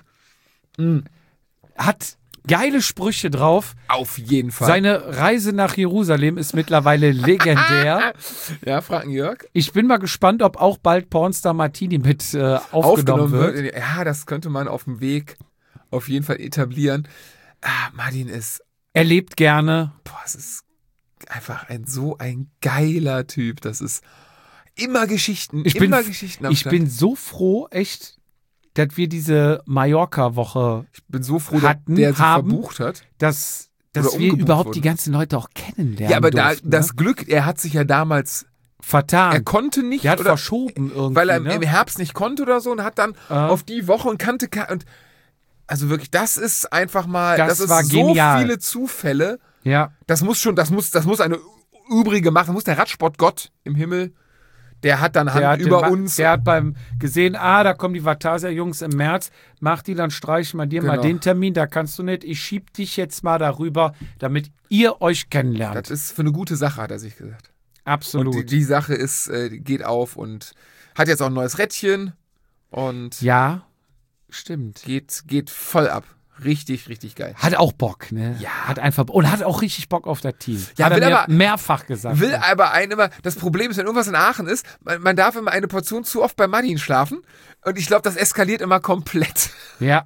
Hat geile Sprüche drauf. Auf jeden Fall. Seine Reise nach Jerusalem ist mittlerweile legendär. ja, Franken Jörg. Ich bin mal gespannt, ob auch bald Pornstar Martini mit äh, aufgenommen, Aufgenommen wird. wird. Ja, das könnte man auf dem Weg auf jeden Fall etablieren. Ah, Martin ist, Er lebt gerne. boah, es ist einfach ein so ein geiler Typ. Das ist immer Geschichten, Ich bin, immer Geschichten am ich Start. bin so froh, echt, dass wir diese Mallorca-Woche, Ich bin so froh, hatten, dass der sich haben. verbucht hat. dass, Oder dass wir umgebucht überhaupt wurden. die ganzen Leute auch kennenlernen Ja, aber da, durften, das ne? Glück, er hat sich ja damals, vertan. er konnte nicht, Der hat oder, verschoben irgendwie. weil er im, ne? im Herbst nicht konnte oder so und hat dann Äh. auf die Woche und kannte, ke- und also wirklich, das ist einfach mal, Das das, ist war so genial. viele Zufälle. Ja. Das muss schon, das muss, das muss eine übrige machen. Das muss der Radsportgott im Himmel, der hat dann Der Hand hat, über den, uns. der hat beim gesehen, ah, da kommen die Vatasia-Jungs im März, mach die, dann streichen wir dir mal Genau. den Termin, da kannst du nicht, ich schieb dich jetzt mal darüber, damit ihr euch kennenlernt. Das ist für eine gute Sache, hat er sich gesagt. Absolut. Und die, die Sache ist, äh, geht auf und hat jetzt auch ein neues Rädchen und ja, stimmt. geht, geht voll ab. Richtig, richtig geil. Hat auch Bock, ne? Ja. Hat einfach, und hat auch richtig Bock auf das Team. Ja, hat er will mir aber- mehrfach gesagt. Will aber einen immer, das Problem ist, wenn irgendwas in Aachen ist, man, man darf immer eine Portion zu oft bei Martin schlafen und ich glaube, das eskaliert immer komplett. Ja.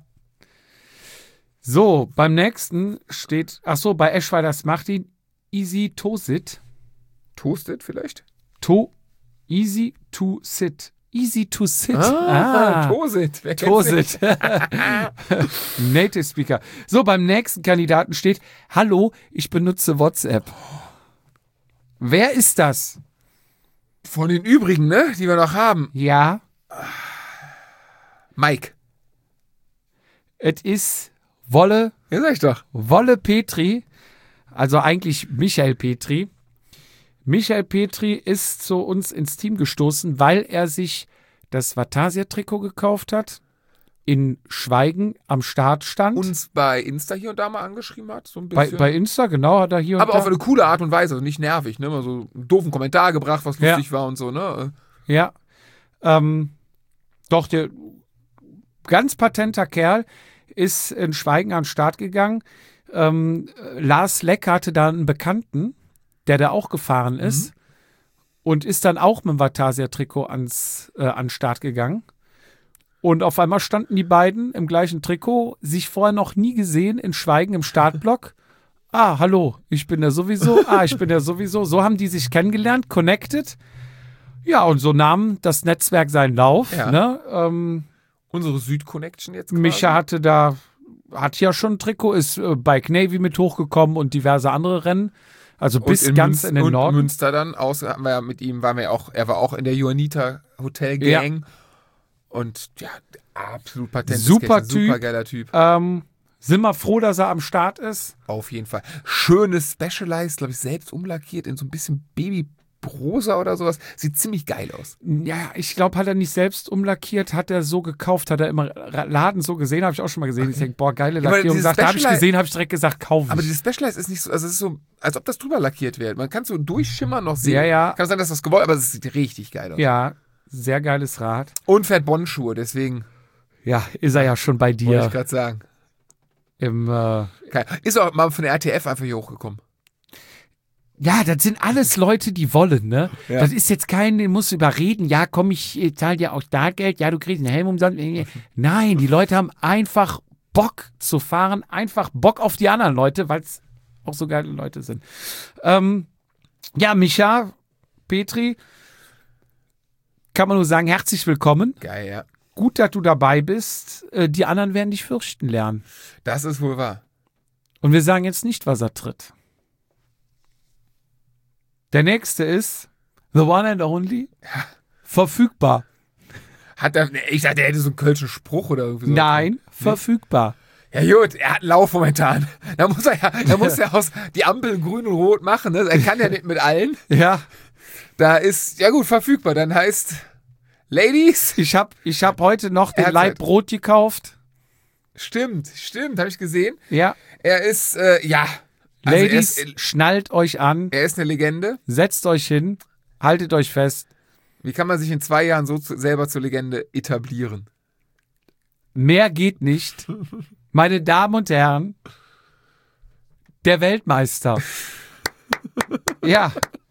So, beim nächsten steht, ach so, bei Eschweiders Martin, Easy to sit. Toasted vielleicht? To, easy to sit. Easy to sit. Ah, Tosit. Wer kennt's nicht? Tosit. Native Speaker. So, beim nächsten Kandidaten steht, hallo, ich benutze WhatsApp. Wer ist das? Von den übrigen, ne, die wir noch haben. Ja, Mike. es ist Wolle, Ja, sag ich doch. Wolle Petri, also eigentlich Michael Petri. Michael Petri ist zu uns ins Team gestoßen, weil er sich das Vatasia-Trikot gekauft hat, in Schweigen am Start stand. Uns bei Insta hier und da mal angeschrieben hat, so ein bei, bisschen. bei Insta, genau, hat er hier und aber da. auf eine coole Art und Weise, also nicht nervig, ne? Mal so einen doofen Kommentar gebracht, was Ja. lustig war und so, ne? Ja. Ähm, doch, der ganz patenter Kerl ist in Schweigen an den Start gegangen. Ähm, Lars Leck hatte da einen Bekannten, der da auch gefahren ist. Und ist dann auch mit dem Vatasia-Trikot ans äh, an den Start gegangen. Und auf einmal standen die beiden im gleichen Trikot, sich vorher noch nie gesehen, in Schweigen im Startblock. Ah, hallo, ich bin der sowieso. Ah, ich bin der sowieso. So haben die sich kennengelernt, connected. Ja, und so nahm das Netzwerk seinen Lauf. Ja. Ne? Ähm, Unsere Süd-Connection jetzt quasi. Micha hatte da, hat ja schon ein Trikot, ist äh, Bike Navy mit hochgekommen und diverse andere Rennen. Also bis und in ganz Münz- in den und Norden. Münster dann aus, haben wir ja mit ihm, waren wir ja auch, er war auch in der Johanniter Hotel Gang. Und ja, absolut patentes Super Kerlchen, Typ. super geiler Typ. Ähm, sind wir froh, dass er am Start ist? Auf jeden Fall. Schönes Specialized, glaube ich, selbst umlackiert in so ein bisschen Babyrosa oder sowas. Sieht ziemlich geil aus. Ja, ich glaube, hat er nicht selbst umlackiert, hat er so gekauft, hat er immer Laden so gesehen, habe ich auch schon mal gesehen. Ich denke, boah, geile Ja, aber Lackierung. dieses Sagt, da habe ich Specialized- gesehen, habe ich direkt gesagt, kaufen. Aber dieses Specialized ist nicht so, also es ist so, als ob das drüber lackiert wird. Man kann es so durchschimmern noch sehen. Ja, ja. Kann sein, dass das gewollt, aber es sieht richtig geil aus. Ja, sehr geiles Rad. Und fährt Bonn-Schuhe, deswegen Ja, ist er ja schon bei wollte ich dir gerade sagen. im. Äh, Geil. Ist auch mal von der R T F einfach hier hochgekommen. ja, das sind alles Leute, die wollen, ne? Ja. Das ist jetzt kein, den musst du überreden, ja, komm, ich äh, zahle dir auch da Geld, ja, du kriegst einen Helm umsonst. Nein, die Leute haben einfach Bock zu fahren, einfach Bock auf die anderen Leute, weil es auch so geile Leute sind. Ähm, ja, Micha, Petri, kann man nur sagen, herzlich willkommen. Geil, ja. Gut, dass du dabei bist. Äh, die anderen werden dich fürchten lernen. Das ist wohl wahr. Und wir sagen jetzt nicht, was er tritt. Der nächste ist The One and Only. Verfügbar. Hat er, ich dachte, er hätte so einen kölschen Spruch oder irgendwie so. Nein, verfügbar. Ja gut, er hat einen Lauf momentan. Da muss er ja, da muss er aus die Ampel grün und rot machen. Ne? Er kann ja nicht mit allen. Ja, Da ist, ja gut, verfügbar. Dann heißt, Ladies. ich habe ich hab heute noch den Er hat Laib Zeit. Brot gekauft. Stimmt, stimmt, habe ich gesehen. Ja. Er ist, äh, ja. Also Ladies, er ist, schnallt euch an, er ist eine Legende. setzt euch hin, haltet euch fest. Wie kann man sich in zwei Jahren so zu, selber zur Legende etablieren? Mehr geht nicht. Meine Damen und Herren, der Weltmeister. Ja.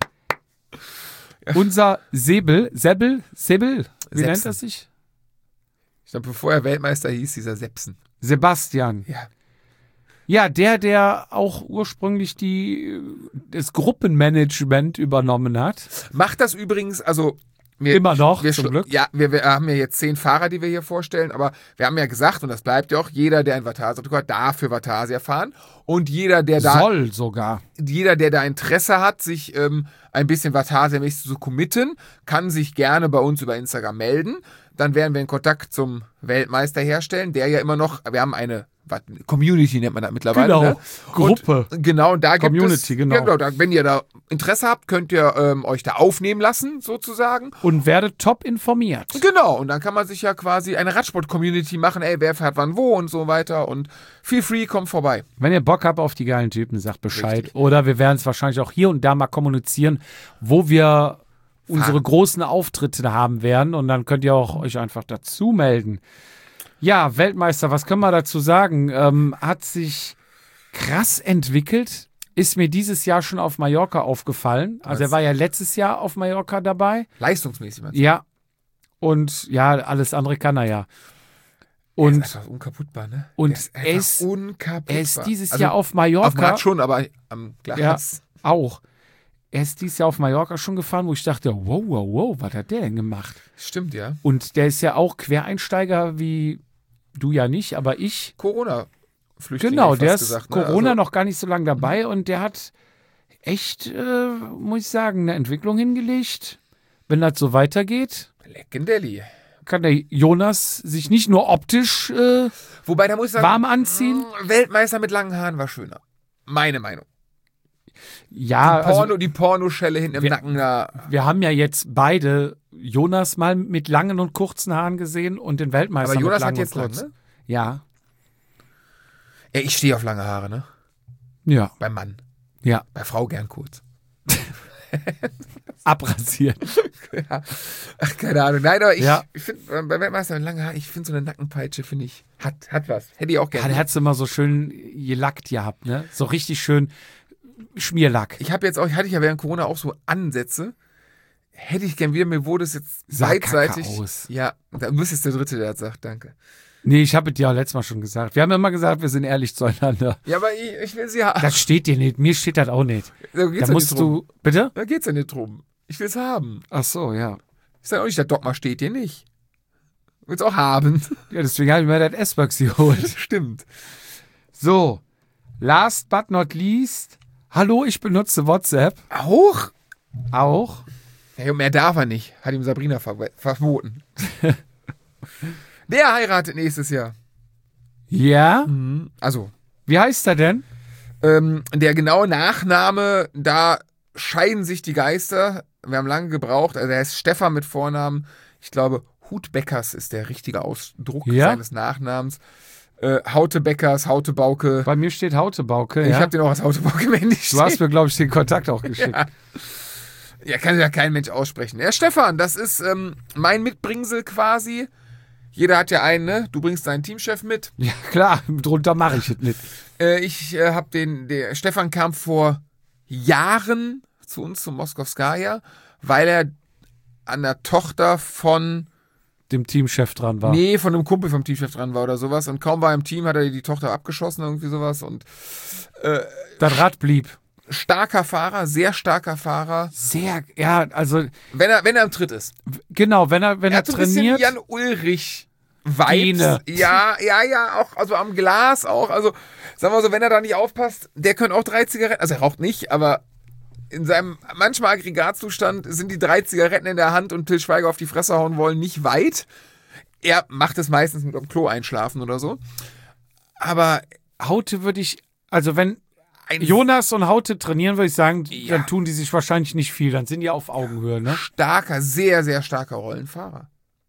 Unser Säbel, Säbel, Säbel, wie Sepsen. nennt er sich? Ich glaube, bevor er Weltmeister hieß, dieser Sepsen. Sebastian. Ja. Ja, der, der auch ursprünglich die, das Gruppenmanagement übernommen hat. Macht das übrigens, also wir, Immer noch, wir, zum Glück. Ja, wir, wir haben ja jetzt zehn Fahrer, die wir hier vorstellen, aber wir haben ja gesagt, und das bleibt ja auch, jeder, der ein Vatasia-Trikot hat, darf für Vatasia fahren. Und jeder, der da, Soll sogar. jeder, der da Interesse hat, sich ähm, ein bisschen Vatasia-mäßig zu committen, kann sich gerne bei uns über Instagram melden. Dann werden wir einen Kontakt zum Weltmeister herstellen, der ja immer noch, wir haben eine Community nennt man das mittlerweile. Genau, ne? Gruppe. Und, genau, und da Community, gibt es, genau. Ja, genau da, wenn ihr da Interesse habt, könnt ihr ähm, euch da aufnehmen lassen, sozusagen. Und werdet top informiert. Genau, und dann kann man sich ja quasi eine Radsport-Community machen, ey, wer fährt wann wo und so weiter und feel free, kommt vorbei. Wenn ihr Bock habt auf die geilen Typen, sagt Bescheid. Richtig. Oder wir werden es wahrscheinlich auch hier und da mal kommunizieren, wo wir unsere großen Auftritte haben werden. Und dann könnt ihr auch euch einfach dazu melden. Ja, Weltmeister, was können wir dazu sagen? Ähm, hat sich krass entwickelt. Ist mir dieses Jahr schon auf Mallorca aufgefallen. Also er war ja letztes Jahr auf Mallorca dabei. Leistungsmäßig, meinst du? Ja. Und ja, alles andere kann er ja. Und Er ist einfach unkaputtbar, ne? und er ist, er einfach ist- unkaputtbar. er ist dieses Also, Jahr auf Mallorca. Auf dem Rad schon, aber am Glas. Ja, auch. Er ist dieses Jahr auf Mallorca schon gefahren, wo ich dachte, wow, wow, wow, was hat der denn gemacht? Stimmt, ja. Und der ist ja auch Quereinsteiger wie du ja nicht, aber ich. Corona-Flüchtling. Genau, hätte ich der fast ist gesagt, ne? Corona Also, noch gar nicht so lange dabei und der hat echt, äh, muss ich sagen, eine Entwicklung hingelegt. Wenn das so weitergeht, Leckendelli. kann der Jonas sich nicht nur optisch äh, Wobei, da muss ich sagen, warm anziehen. mh, Weltmeister mit langen Haaren war schöner. Meine Meinung. Ja, Porno, also die Pornoschelle hinten im wir- Nacken da. wir haben ja jetzt beide Jonas mal mit langen und kurzen Haaren gesehen und den Weltmeister Aber Jonas mit langen hat jetzt und lang, kurzen. ne? Ja, Ja, ich stehe auf lange Haare, ne? ja, Beim Mann. ja. Bei Frau gern kurz. Abrasieren. Ja. Ach, keine Ahnung. Nein, aber ich, Ja. ich finde, bei Weltmeister mit langen Haaren, ich finde so eine Nackenpeitsche, finde ich, hat, hat was. Hätte ich auch Ja, gerne. der hat es immer so schön gelackt gehabt, ne? So richtig schön Schmierlack. Ich habe jetzt auch, hatte ich ja während Corona auch so Ansätze. Hätte ich gern wieder, mir wurde es jetzt Sah beidseitig. kacke aus. Ja, da bist jetzt der Dritte, der das sagt, danke. Nee, ich habe es dir auch letztes Mal schon gesagt. Wir haben immer gesagt, wir sind ehrlich zueinander. Ja, aber ich, ich will sie haben. Das steht dir nicht. Mir steht das auch nicht. Da geht's Da ja musst nicht drum. du. Bitte? Da geht's ja nicht drum. Ich will's haben. Ach so, ja. Ich sage auch nicht, der Dogma steht dir nicht. Will's auch haben. Ja, deswegen habe ich mir das S-Bucks geholt. Stimmt. So. Last but not least. Hallo, ich benutze WhatsApp. Hoch? Auch. Ja, mehr darf er nicht. Hat ihm Sabrina ver verboten. Der heiratet nächstes Jahr. Ja? Also, Wie heißt er denn? ähm, der genaue Nachname, da scheiden sich die Geister. Wir haben lange gebraucht. Also, er ist Stefan mit Vornamen. Ich glaube, Hutbeckers ist der richtige Ausdruck Ja? seines Nachnamens. Äh, Hautebeckers, Hautebauke. Bei mir steht Hautebauke. Ich Ja? habe den auch als Hautebauke männlich Du hast mir, glaube ich, den Kontakt auch geschickt. Ja. Ja, kann ja kein Mensch aussprechen. Ja, Stefan, das ist ähm, mein Mitbringsel quasi. Jeder hat ja einen, ne? Du bringst deinen Teamchef mit. Ja, klar, drunter mache ich es nicht. Äh, ich äh, habe den, der Stefan kam vor Jahren zu uns, zum Moskowskaja, weil er an der Tochter von, Dem Teamchef dran war. nee, von einem Kumpel vom Teamchef dran war oder sowas. Und kaum war er im Team, hat er die Tochter abgeschossen, irgendwie sowas. Und Das Rad blieb. starker Fahrer, sehr starker Fahrer, Sehr, ja, also, wenn er, wenn er im Tritt ist. genau, wenn er, wenn Er er hat so ein bisschen trainiert. Jan Ulrich Vibes. Gene. Ja, ja, ja, auch, also am Glas auch. Also, sagen wir so, wenn er da nicht aufpasst, der könnte auch drei Zigaretten, also er raucht nicht, aber in seinem manchmal Aggregatzustand sind die drei Zigaretten in der Hand und Til Schweiger auf die Fresse hauen wollen nicht weit. Er macht es meistens mit dem Klo einschlafen oder so. Aber Haute würde ich, also wenn ein Jonas und Haute trainieren, würde ich sagen, Ja. dann tun die sich wahrscheinlich nicht viel. Dann sind die auf Augenhöhe, ne? starker, sehr, sehr starker Rollenfahrer.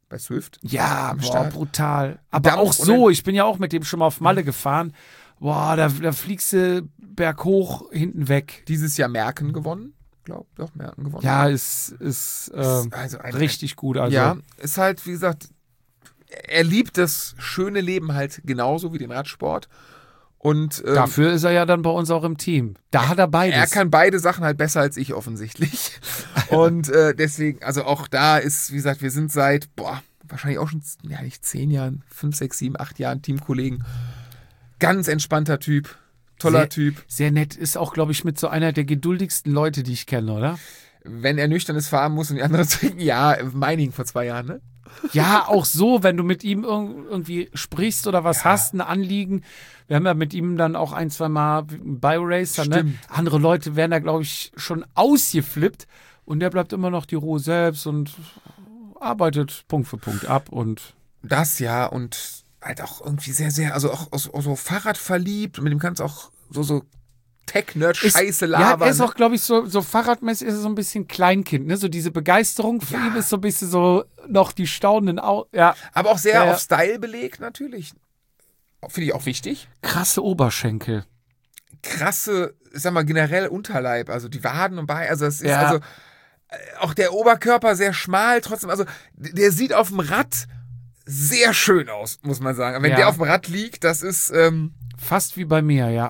bei Swift. Ja, am boah, Start. brutal. Aber Dampf auch und so, ich bin ja auch mit dem schon mal auf Malle gefahren. Boah, da, da fliegst du berghoch hinten weg. Dieses Jahr Merken gewonnen. Glaub, doch, Merken gewonnen. Ja, ist, ist ähm, also ein, richtig gut. Also, ja, ist halt, wie gesagt, er liebt das schöne Leben halt genauso wie den Radsport. Und ähm, dafür ist er ja dann bei uns auch im Team. Da hat er beides. er kann beide Sachen halt besser als ich offensichtlich. Und äh, deswegen, also auch da ist, wie gesagt, wir sind seit, boah, wahrscheinlich auch schon, ja nicht zehn Jahren, fünf, sechs, sieben, acht Jahren Teamkollegen. Ganz entspannter Typ, toller sehr, Typ. Sehr nett. Ist auch, glaube ich, mit so einer der geduldigsten Leute, die ich kenne, oder? Wenn er nüchternes fahren muss und die anderen trinken, ja, Meiningen vor zwei Jahren, ne? Ja, auch so, wenn du mit ihm irg- irgendwie sprichst oder was Ja. hast, ein Anliegen. Wir haben ja mit ihm dann auch ein, zwei Mal einen Bioracer, ne? Stimmt. Andere Leute werden da, glaube ich, schon ausgeflippt und der bleibt immer noch die Ruhe selbst und arbeitet Punkt für Punkt ab und Das ja und halt auch irgendwie sehr, sehr, also auch, auch, auch so Fahrrad verliebt und mit dem kannst du auch so, so Tech-Nerd-Scheiße ja, labern. er ist auch, glaube ich, so, so fahrradmäßig ist er so ein bisschen Kleinkind, ne? So diese Begeisterung für Ja. ihn ist so ein bisschen so noch die staunenden Augen. Ja, Aber auch sehr Ja, ja. auf Style belegt natürlich. Finde ich auch wichtig. krasse Oberschenkel. Krasse, ich sag mal, generell Unterleib, also die Waden und Beine, also es ist Ja. also äh, auch der Oberkörper sehr schmal, trotzdem, also d- der sieht auf dem Rad sehr schön aus, muss man sagen. Wenn Ja. der auf dem Rad liegt, das ist, ähm, Fast wie bei mir, ja.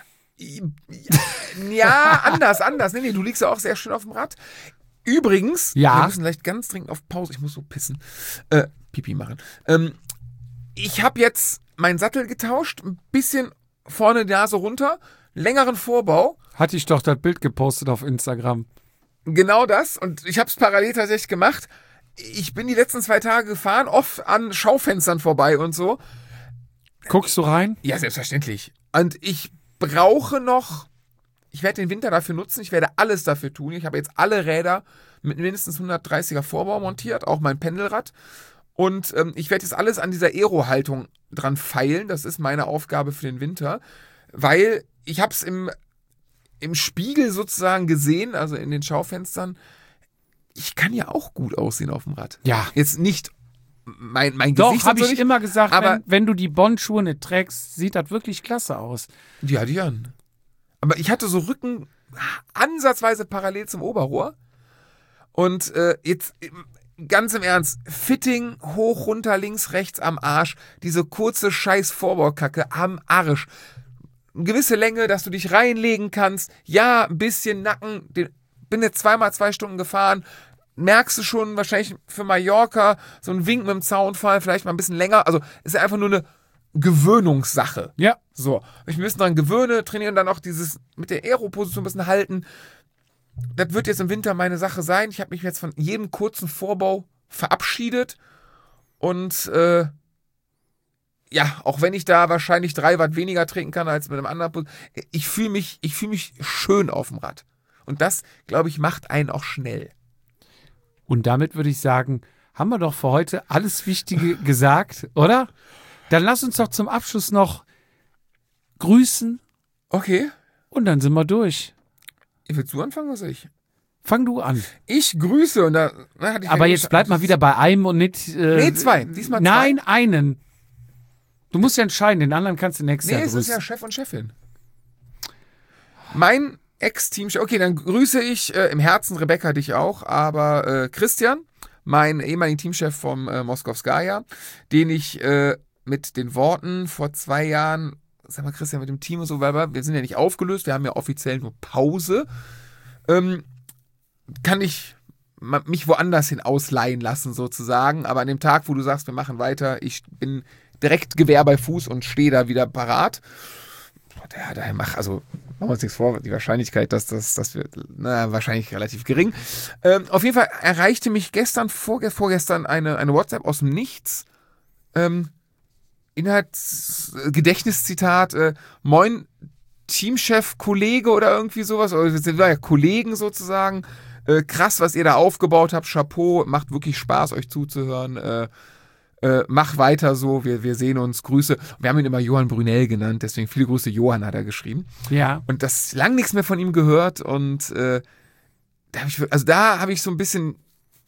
ja, anders, anders. Nee, nee, du liegst ja auch sehr schön auf dem Rad. Übrigens, Ja. wir müssen vielleicht ganz dringend auf Pause, ich muss so pissen, äh, Pipi machen. Ähm, ich habe jetzt meinen Sattel getauscht, ein bisschen vorne die Nase runter, längeren Vorbau, Hatte ich doch das Bild gepostet auf Instagram. genau das. Und ich habe es parallel tatsächlich gemacht. Ich bin die letzten zwei Tage gefahren, oft an Schaufenstern vorbei und so. Guckst du rein? Ja, selbstverständlich. Und ich brauche noch, ich werde den Winter dafür nutzen, ich werde alles dafür tun. Ich habe jetzt alle Räder mit mindestens hundertdreißiger Vorbau montiert, auch mein Pendelrad. Und ähm, ich werde jetzt alles an dieser Aero-Haltung dran feilen. Das ist meine Aufgabe für den Winter. Weil ich habe es im, im Spiegel sozusagen gesehen, also in den Schaufenstern. Ich kann ja auch gut aussehen auf dem Rad. Ja. Jetzt nicht mein, mein Doch, Gesicht habe ich natürlich, immer gesagt, aber- wenn, wenn du die Bond-Schuhe nicht trägst, sieht das wirklich klasse aus. Die hatte ich an. Aber ich hatte so Rücken ansatzweise parallel zum Oberrohr. Und äh, jetzt ganz im Ernst, Fitting hoch, runter, links, rechts am Arsch. Diese kurze scheiß Vorbaukacke am Arsch. Eine gewisse Länge, dass du dich reinlegen kannst. Ja, ein bisschen Nacken. Den, bin jetzt zweimal zwei Stunden gefahren. Merkst du schon wahrscheinlich für Mallorca so ein Wink mit dem Zaunfall, vielleicht mal ein bisschen länger. Also ist ja einfach nur eine Gewöhnungssache. Ja. So, ich müsste dran gewöhnen, trainieren dann auch dieses mit der Aero-Position ein bisschen halten. Das wird jetzt im Winter meine Sache sein. Ich habe mich jetzt von jedem kurzen Vorbau verabschiedet. Und äh, ja, auch wenn ich da wahrscheinlich drei Watt weniger trinken kann als mit einem anderen, Pos- ich fühle mich, ich fühle mich schön auf dem Rad. Und das, glaube ich, macht einen auch schnell. Und damit würde ich sagen, haben wir doch für heute alles Wichtige gesagt, oder? Dann lass uns doch zum Abschluss noch grüßen Okay. und dann sind wir durch. Willst du anfangen oder soll ich? Fang du an. Ich grüße und da, na, hatte ich Aber ja jetzt bleib mal wieder bei einem und nicht. Äh, Nee, zwei. Diesmal zwei. Nein, einen. Du musst ja entscheiden, den anderen kannst du nächstes Nee, Jahr es ist grüßen. ja Chef und Chefin. Mein Ex-Team, okay, dann grüße ich äh, im Herzen Rebecca dich auch, aber äh, Christian, mein ehemaligen Teamchef vom äh, Moskowskaja, den ich äh, mit den Worten vor zwei Jahren, sag mal Christian, mit dem Team und so, weil wir sind ja nicht aufgelöst, wir haben ja offiziell nur Pause, ähm, kann ich ma- mich woanders hin ausleihen lassen sozusagen, aber an dem Tag, wo du sagst, wir machen weiter, ich bin direkt Gewehr bei Fuß und stehe da wieder parat. Ja, da mach, also machen wir uns nichts vor, die Wahrscheinlichkeit, dass das, dass wir, na, wahrscheinlich relativ gering. Ähm, auf jeden Fall erreichte mich gestern, vorge vorgestern eine, eine WhatsApp aus dem Nichts. Ähm, Inhalts, äh, Gedächtniszitat, äh, moin, Teamchef, Kollege oder irgendwie sowas, oder wir sind ja Kollegen sozusagen. Äh, krass, was ihr da aufgebaut habt, Chapeau, macht wirklich Spaß, euch zuzuhören. Äh, Äh, mach weiter so, wir, wir sehen uns, Grüße. Wir haben ihn immer Johann Brunel genannt, deswegen viele Grüße, Johann hat er geschrieben. Ja. Und das lang nichts mehr von ihm gehört und äh, da habe ich, also da habe ich so ein bisschen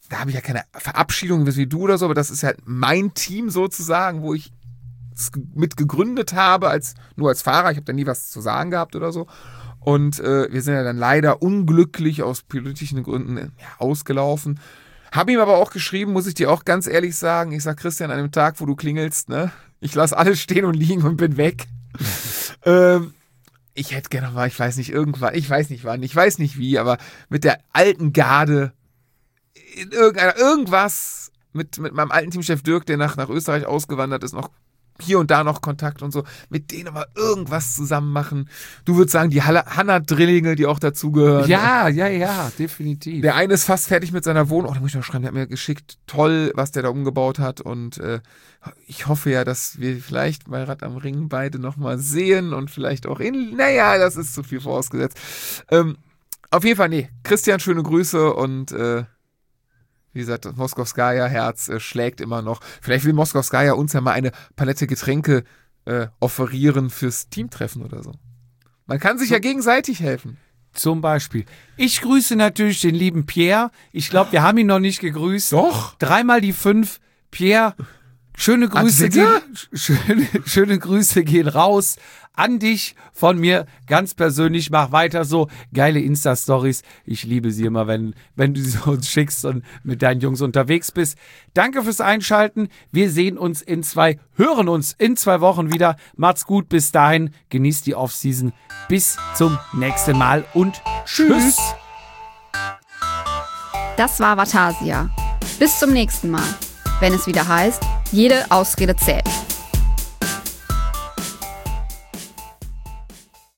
da habe ich ja keine Verabschiedung wie du oder so, aber das ist halt mein Team sozusagen, wo ich mit gegründet habe, als, nur als Fahrer. Ich habe da nie was zu sagen gehabt oder so. Und äh, wir sind ja dann leider unglücklich aus politischen Gründen ja, ausgelaufen. Habe ihm aber auch geschrieben, muss ich dir auch ganz ehrlich sagen, ich sag Christian, an dem Tag, wo du klingelst, ne, ich lasse alles stehen und liegen und bin weg. ähm, ich hätte gerne mal, ich weiß nicht, irgendwann, ich weiß nicht wann, ich weiß nicht wie, aber mit der alten Garde in irgendeiner, irgendwas mit, mit meinem alten Teamchef Dirk, der nach, nach Österreich ausgewandert ist, noch hier und da noch Kontakt und so, mit denen aber irgendwas zusammen machen. Du würdest sagen, die Hanna-Drillinge, die auch dazugehören. Ja, ja, ja, definitiv. Der eine ist fast fertig mit seiner Wohnung. Oh, da muss ich noch schreiben, der hat mir geschickt, toll, was der da umgebaut hat. Und äh, ich hoffe ja, dass wir vielleicht bei Rad am Ring beide nochmal sehen und vielleicht auch in, naja, das ist zu viel vorausgesetzt. Ähm, auf jeden Fall, nee, Christian, schöne Grüße und äh, wie gesagt, das Moskowskaja-Herz äh, schlägt immer noch. Vielleicht will Moskowskaja uns ja mal eine Palette Getränke äh, offerieren fürs Teamtreffen oder so. Man kann sich so, ja gegenseitig helfen. Zum Beispiel. Ich grüße natürlich den lieben Pierre. Ich glaube, wir haben ihn noch nicht gegrüßt. Doch. Dreimal die fünf. Pierre, schöne Grüße, gehen, schöne, schöne Grüße gehen raus an dich von mir ganz persönlich. Mach weiter so. Geile Insta-Stories. Ich liebe sie immer, wenn, wenn du sie uns schickst und mit deinen Jungs unterwegs bist. Danke fürs Einschalten. Wir sehen uns in zwei, hören uns in zwei Wochen wieder. Macht's gut. Bis dahin. Genießt die Offseason. Bis zum nächsten Mal und tschüss. Das war Vatasia. Bis zum nächsten Mal, wenn es wieder heißt, jede Ausrede zählt.